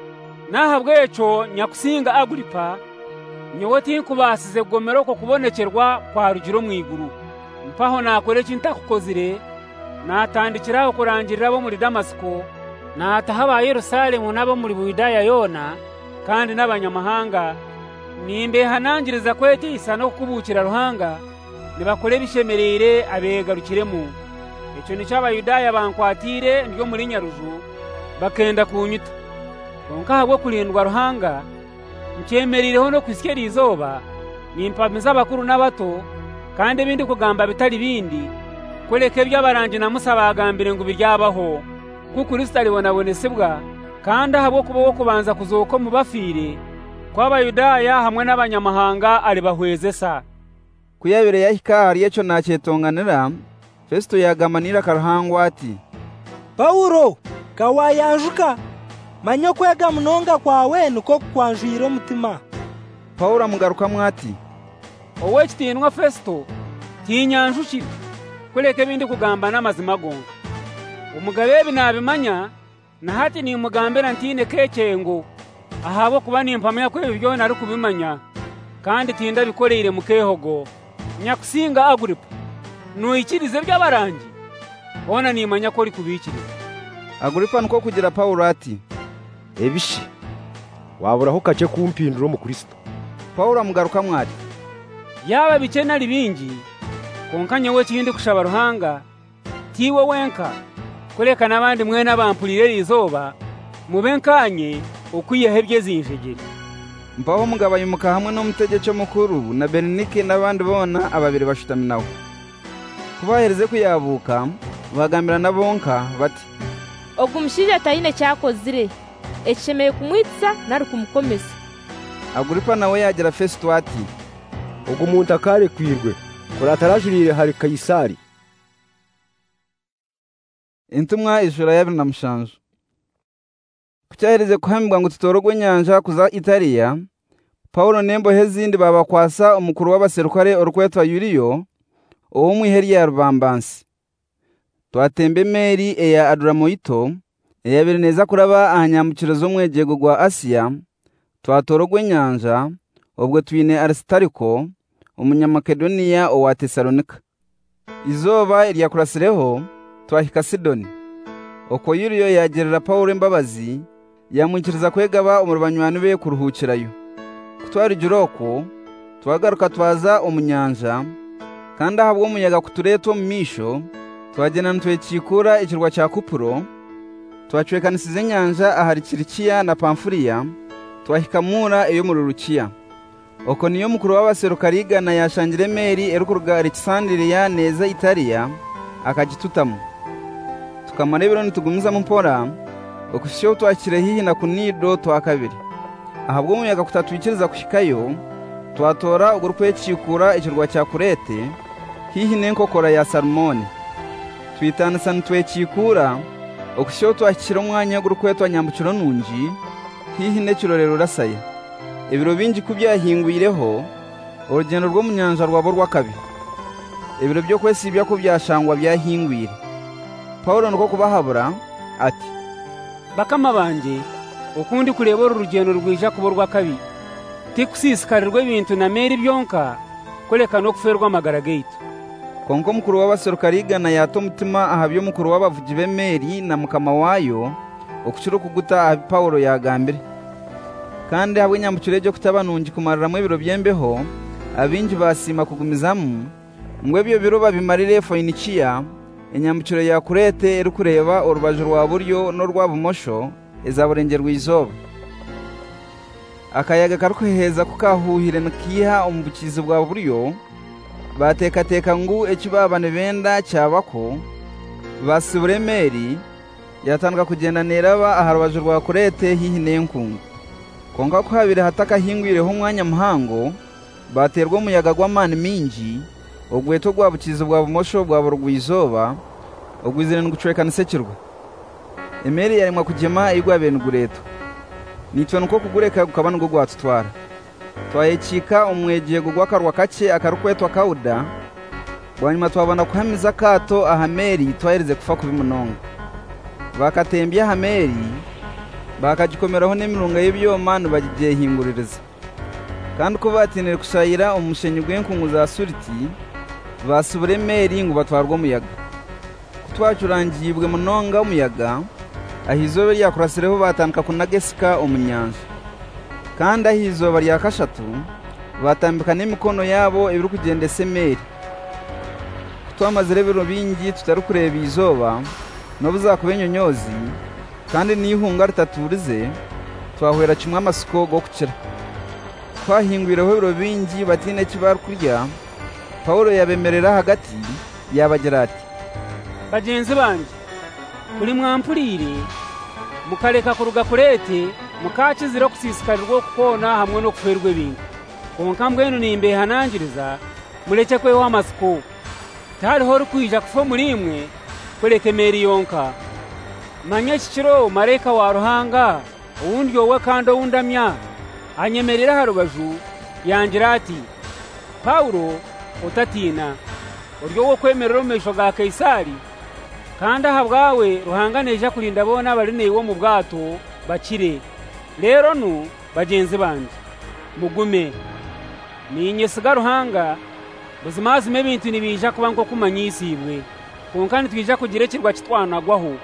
Nahabweco Nyakusinga Agripa nyowe tinkubasize gomero ko kubonekerwa kwa rugiro mu iguru mpaho nakore kintakukozire natandikiraho kurangirira abo muri Damasiko nataha Yerusalemu nabo muri Buyudaya yona kandi n'abanyamahanga nimbe hanangiriza kwetisa no kubukira ruhanga nibakore bishemerere abegarukiremu. Icyo ni cy'abayudaya bankwatire ndyo muri Nyaruju bakenda kunyita onka habwo kurindwa ruhanga ncyemeririho no kwisikera izoba nimpamiza abakuru n'abato kandi bindi kugamba bitari bindi kureke by'abaranje na Musa bagambire ngo biryabaho kuko Kristo aribonabonesebwa kandi habwo kubaho kubanza kuzoko mu bafire kw'abayudaya hamwe n'abanyamahanga ari bahweze sa. Kuyabire yahika hariye cyo nacetonganira Festo yagamanira karahangwa ati, Paulo kawayanjuka manyo kwega munonga kwawe nuko kwanjwira umutima. Paulo amugaruka mwati, owe kitinwa Festo tinyanjushira kureke bindi kugamba n'amazima gonga umugabe binabimanya na hati ni umugambera ntine kecengo ahabo kuba nimpamya kwe byo nari kubimanya kandi tinda bikoreire mukehogo. Nyakusinga Agripa nuikirize by'abarangi bona nimanya ko ri kubikiriza. Agripa nuko kugira Paulo ati, ebishe waburaho kace kumpinduro mu Kristo. Paulo amugaruka mwati, yaba bikena libingi konkanye we kindi kushaba ruhanga tiwe wenka kureka nabandi mwene abampulire izoba mubenkanye ukwiyehebye zinjegere. Mbaho mugabayumuka hamwe n'umutegeke mukuru na Bernike n'abandi bona ababiri bashitami nawe kubahereze kuyabuka bagambirana bonka bati ogu mushiija taine kyakozire ekishemeye kumwitisa nari kumukomesa. Aguripa nawe yagira Fesito ati ogu muntu akarekwirwe kora atarajurire hari Kayisari. Intumwa ijura ya 27 kucyaherize kuhambwa ngo tutorogwe nyanja kuza Italiya. Paulo nembohe zindi babakwasa umukuru w'abaserukare orukwetwa Yuliyo uwo mwiheri ya rubambansi. Twatembe meri eya Adramoito eyabiri neza kuraba ahanyambukiro zo mwejego gwa Asiya. Twatorogwe nyanja ubwo twine Aristariko umunyamakedoniya owa Tesalonika. Izoba iryakurasireho twahika Sidoni. Oko Yuliyo yagerera Paulo imbabazi yamwikiriza kwegaba umurubanywani be kuruhukirayo. Kutwari juroko twagaruka twaza umunyanja kandi ahabwo umuyaga kutureto mu misho twagena ntwekikura ikirwa cya Kupuro. Twacwekanisize nyanja ahari Kirikiya na Pamfuliya twahikamura iyo mu Rurukiya. Oko niyo mukuru w'abaserukariga na yashangire meri erukuruga Alexandria neza Italiya akagitutamu. Tukamarebero nitugumiza mpora okusho twakire hihi na Kunido twakabiri. Ahabwo umuyaga kutatwikiriza kushikayo twatora ugurukwekikura ikirwa cya Kurete hihi n'enkokora ya Salmoni. Twitanisa ntwekikura okusho twakira umwanya w'ugurukwetwa nyambukiro nungi hihi n'ekirorero rasaya. Ibiro bingi kubyahingwireho urugendo rwo mu nyanja rwabo rw'akabi. Ibiro byo kwesibya ko byashangwa byahingwire. Paulo nuko kubahabura ati bakama banje ukundi kureba urugendo rwija kubo rw'akabi tikusisikarirwe ibintu na meri byonka koleka no kuferwa amagara gate. Kongo mukuru w'abaserukariga na yato mutima ahabyo mukuru w'abavugi be meri na mukama wayo okushiro kuguta ahabi Paulo yagambire. Kandi habwe nyambukire ryo kutabanungi kumarramwe ibiro byembeho abinji basima kugumizamu ngwe byo biro babimarire Foinikiya enyambukiro ya Kurete eri kureba urubajo rwa buryo no rwa bumosho ezaburengerwa izoba. Akayaga karukweheza kukahuhire nakiha umubukizi bwa buryo batekateka ngu ekibabane benda cyabako basiburemeri yatandika kugenda neraba aharubajo rwa Kurete hihi n'enkungu. Konga ko habire hataka hingwireho umwanya muhango baterwa umuyaga gw'amani mingi ogweto gwabukizi bwa bumosho bwa burugwizoba ogwizire ngucwekanise kirwa. Emeri yarimwa kugema igwa benugureto nitwe nuko kugureka gukabana ngo gwatutwara. Twayekika umwegego gwakarwa kake akarukwetwa Kauda bwanyuma twabana kuhamiza kato ahameri twaherize kufa kubimunonga. Bakatembya hameri bakagikomeraho n'emirunga y'ibyoma bagiye hinguririza. Kandi ko batinere kushayira umushenyi gw'enkungu za Suriti basubure meri ngo batwarwa umuyaga. Kutwacurangibwe munonga umuyaga ahizobe ryakurasireho batandika kunagesika umunyanja. Kandi ahizoba ryakashatu batambika n'imikono yabo ibiri kugenda Semeri. Kutwamazire biro bingi tutari kureba izoba no buzakubenyonyozi kandi nihunga ritaturize twahwera kimwe amasuko go kukira. Twahingwireho biro bingi batine kibar kurya. Paulo yabemerera hagati yabagira ati bagenzi banje kuri mwampurire mukareka kuruga Kurete mukakizira kusisikarirwa kukona hamwe no kuferwe bintu konka mbwenu nimbe hanangiriza mureke kweho amasuko tariho rukwija kufo muri imwe kureke meri yonka manya kikiro mareka wa Ruhanga uwundi wowe kandi undamya anyemerera harubaju yangira ati Paulo utatina uryo wo kwemerera umesho ga Kaisari kandi ahabwawe Ruhanganeje kurinda bona bari newo mu bwato bakire. Rero nu bagenzi banje mugume ninye siga Ruhanga buzimazime bintu nibija kuba ngo kumanyisibwe konkani twija kugire kirwa kitwanagwaho.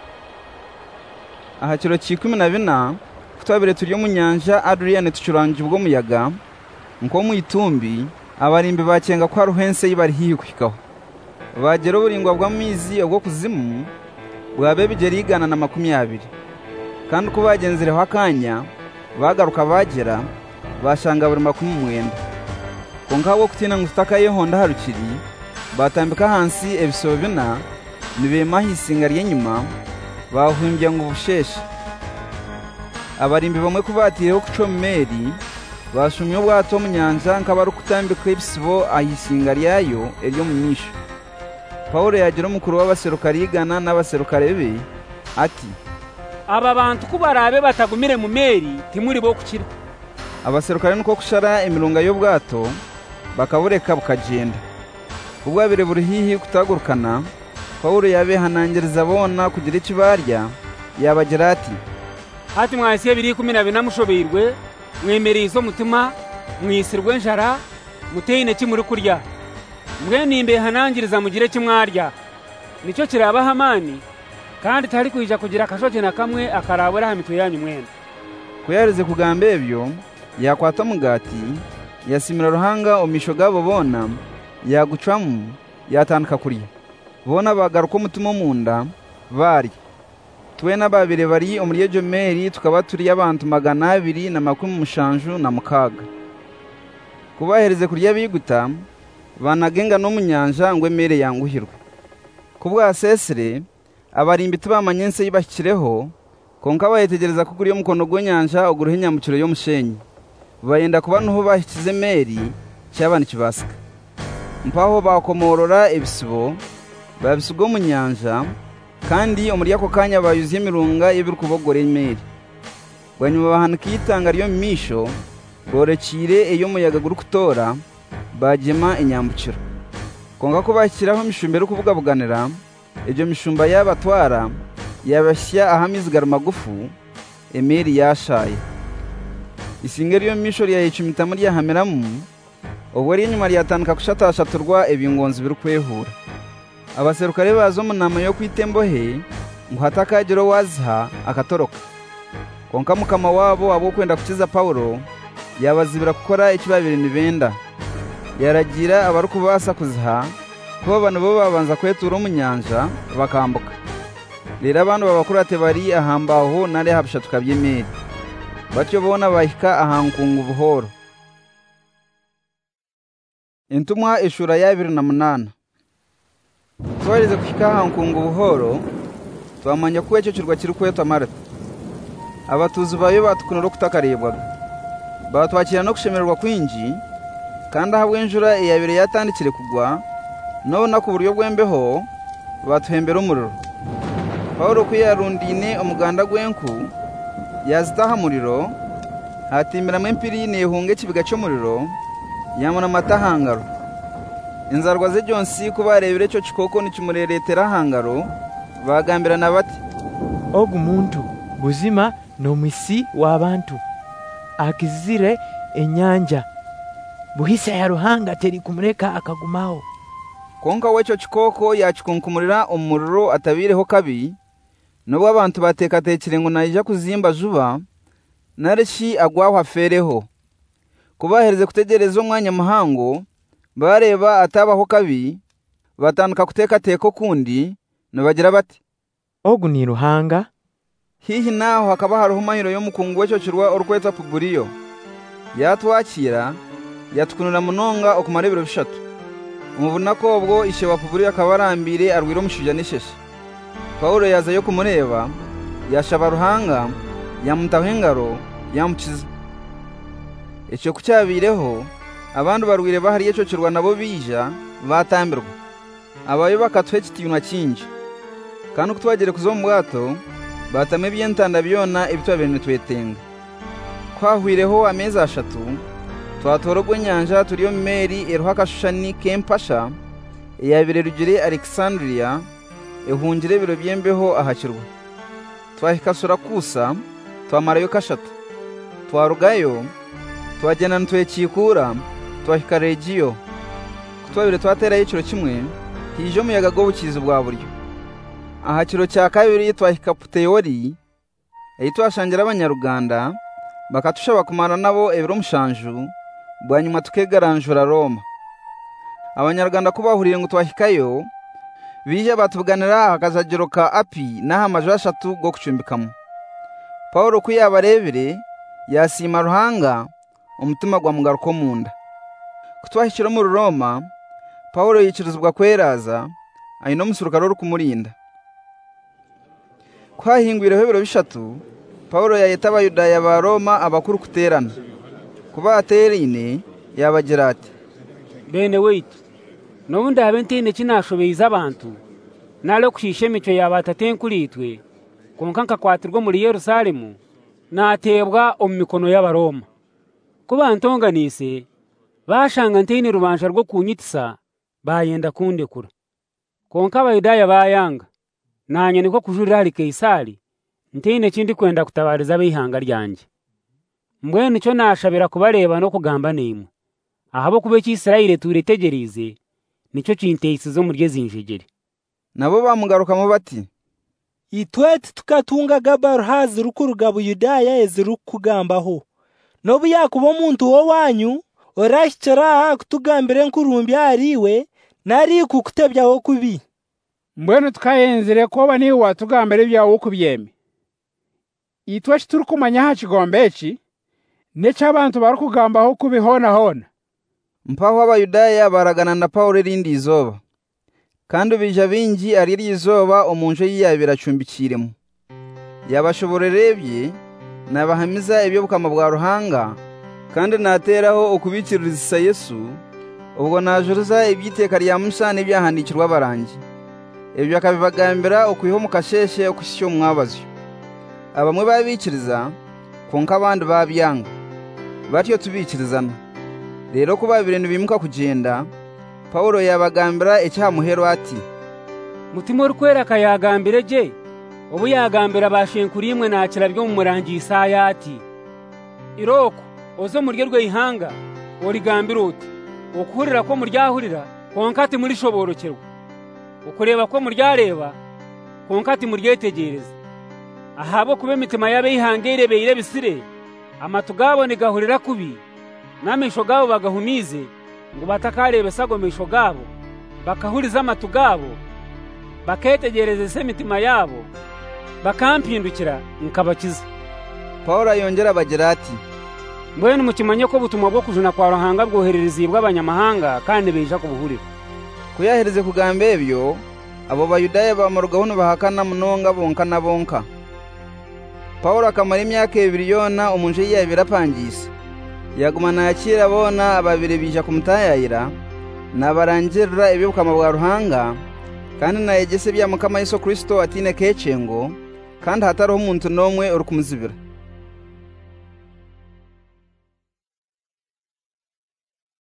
Aha kiro cyikumi na bina kutwabire turi mu nyanja Adrian tucuranje ubwo muyaga nko mu itumbi abarimbe bacenga kwa ruhense yibari hihikaho bagera uburingwa bw'amizi ubwo kuzimu bwabe bigerigana na 20 kandi ko bagenzireho akanya bagaruka bagera bashanga buri 19 konka wo kutina ngutaka yehonda harukiri batambika hansi ebisobina nibema hisinga ry'enyuma bahumbya ngo busheshe. Abarimbi bamwe kubatiyeho kucoma meri bashumye ubwato mu nyanja nk'abari kutambika ibisibo ahisinga ryayo eryo mu nyisho. Paulo yagira umukuru w'abaserukari yigana n'abaserukare be ati, aba bantu kubarabe batagumire mu meri timuri bo kukira. Abaserukare nuko kushara imirunga y'ubwato bakabureka bukagenda. Ubwabire buri hihi kutagurukana, Paulo yabehanangiriza bona kugira ikibarya yabagira ati, hati mwahise 12 namushoberwe mwemereye izo mutima mwisirwe njara muteyine kimuri kurya mwe nimbe hanangiriza mugire kimwarya nico kiraba Hamani kandi tari kwijja kugira kashoje na kamwe akarabura hamitwe yanyu mwenda. Kuyareze kugamba ebyo yakwata mugati yasimira ruhanga omisho gabo bona yagucwamu yatandika kurya. Bona bagaruka umutima munda bari twena babire bari omuryejo meri tukaba turi abantu 276. Kubahereze kurya biguta banagenga no munyanja ngwe mere yanguhirwe. Kubwa sesere abarimbi tubamanyense yibashyireho konka bayetegereza kugura yo mukono gw'nyanja oguruhenya mu kiro yo mushenyi. Bayenda kuba nuho bahikize meri cyabana kibasika. Mpaho bakomorora ebisibo babisugo mu nyanja kandi omuri ako kanya bayuze imirunga y'ibiri kubogore meri. Banyuma bahanika itanga ryo misho borekire eyo muyaga guru kutora bagema inyambukiro. Konga ko bashyiraho mishumbero kuvuga buganira ejo mishumba y'abatwara yabashya ahamizigara magufu emeri yashaye. Isingeri yo misho ya 10 muri yahameramu obwari nyuma ryatandika kushatashaturwa ebingonzi biri kwehura. Abaserukare bazo mu nama yo kwitembohe ngo hatakagiro wazha akatoroka. Konka mukama wabo abo kwenda kukiza Paulo yabazibira gukora ikibabiri nibenda. Yaragira abarukubasa kuzha kuba abantu bo babanza kwetura mu nyanja bakambuka. Lera abantu babakurate bari ahambaho nare habishatuka by'emeri. Batyo bona bahika ahankungu buhoro. Intumwa ishura ya 28. Twarize kushika ahankungu buhoro twamanya ko ecyo kirwa kiri kwetwa Marata. Abatuzi bayo batukunira kutakarebwaga. Batwakira no kushemererwa kwinji kandi ahabwe injura iyabire yatandikire kugwa none ku buryo bwembeho batuhembera umuriro. Paulo kuyarundine umuganda gwenku yazitaha muriro hatimira mwempiri nehunge kibiga cyo muriro yamuna matahangaro. Inzarwa ze Jonsi kubarebere cyo kikoko nikimureretera hangaro bagambirana bati, ogu muntu buzima no mwisi w'abantu akizire enyanja buhisa ya ruhanga teri kumureka akagumaho. Konka wecho kikoko yachikunkumurira umuriro atabireho kabi nubwo abantu batekatekire ngo najya kuzimba juba nareshi agwaho afereho. Kubahereze kutegereza umwanya muhango bareba atabaho kabi batanduka kuteka teko kundi nabagira bati, ogu ni ruhanga. Hihi naho hakaba hariho mahiro yo mukungu wecho kirwa orukweta Publiyo yatwakira yatukunura munonga okumara ibiro 3. Umubuna ko ubwo ishe wa Publiyo akabarambire arwira umushija n'isheshe. Paulo yaza yo kumureba yashaba ruhanga yamutahengaro yamukiza. Icyo kucyabireho abantu barwire bahari cyo kirwa nabo bija batambirwa. Abayo bakatwe kitiyuna kinji kandi kutwagere kuzo mu bwato batame byentanda byona ibitwa bintu twetenga. Kwahwireho amezi 3 twatorogwe nyanja turiyo meri eruha kashushani kempasha yabire rugire Alexandria ehungire biro byembeho ahakirwa. Twahikasura kusa twamarayo kashata twarugayo twagena ntwekikura twahika Regio kutwabire twatera y'ikiro kimwe hijo muyaga go bukizi bwa buryo. Aha kiro cya kabiri twahika Puteoli twashangira abanyaruganda bakatusha bakumana nabo ebiro mushanju bwanyuma tukegaranjura Roma. Abanyaruganda kubahuriye ngo twahikayo bije batuganira akazagiro ka Api naha amajoro 3 go kucumbikamo. Paulo kuyabarebere yasima ruhanga umutima gwa mugaruko munda. Kutwahikira mu Roma Paulo yikirizwa kweraza ayino musurukaro uri kumurinda. Kwahingwira hebero bishatu Paulo yayeta abayudaya ba Roma abakuru kuterana. Kuba aterine yabagira ati, bene weitu n'ubundi abentine kinashobeiza abantu nalo kushisha emico y'abatatenkulitwe konka nkakwatirwa muri Yerusalemu natebwa omu mikono y'Abaroma. Kuba ntonganise bashanga ntine rubanja rwo kunyitisa bayenda kundekura. Konka abayudaya bayanga nanye niko kujurira hari Kaisari ntine kindi kwenda kutabariza abihanga ryanje. Mbwene icyo nashabira kubareba no kugamba nimwe. Ahabo kube cy'Isirayeli turitegereze nicyo cinteyisizo muri zinjegere. Nabo bamugarukamo bati, itwete tukatunga gabaruhazi rukuruga Buyudaya eziri kugambaho. Nobu yakuba muntu wo wanyu orashikira kutugambire nkurumbi ariwe nari kukutebyaho kubi. Mbwene tukayenzire koba ni watugambire byawo kubyeme. Itwashi turukumanya hakigombeki necha abantu barukugambaho kubihona hona. Mpaho abayudaya baragana na Paulo rindi izoba. Kandi bija bingi ari izoba omunje yiyabira cumbikiremo. Yabashoborerebye nabahamiza ibyo bukama bwa ruhanga kandi nateraho okubikiriza Yesu ubwo najuruza ibyiteka rya Musa n'ibyahandikirwa barangi. Ibyo akabibagambira okwiho mukasheshe okushyyo mwabazyo. Abamwe babikiriza konka abandi babyanga. Batyo tubikirizana. Rero kuba ibintu bimuka kugenda Paulo yabagambira icyamuhero ati, mutima rukwera kayagambire je ubu yagambira bashenkuri imwe nakira byo mu murangi Isaya ati, iroko ozo murye rw'ihanga origambira uti okuhurira ko muryahurira konkati muri shoborokerwa ukureba ko muryareba konkati muryetegereza. Ahabo kube mitima yabe ihangere beire bisire amatugabo nigahurira kubi namisho gabo bagahumize ngo batakarebe sagomesho gabo bakahuriza amatugabo baketegereze se mitima yabo bakampindukira nkabakiza. Paulo yongera bagira ati, mbwene mukimanye ko butumwa bwo kujuna kwa ruhanga bwoherereza bw'abanyamahanga kandi beja kubuhurira. Kuyahereze kugamba ebyo abo bayudaya bamarugaho bahakana munonga bonka na bonka. Paulo akamara imyaka 2 yona umunje yiyabira pangisa. Yagumana yakira bona ababire bija kumutayayira nabarangirira ibyo bukama bwa ruhanga kandi nayegese bya mukama Yesu Kristo atine kecengo kandi hatariho umuntu nomwe uri kumuzibira.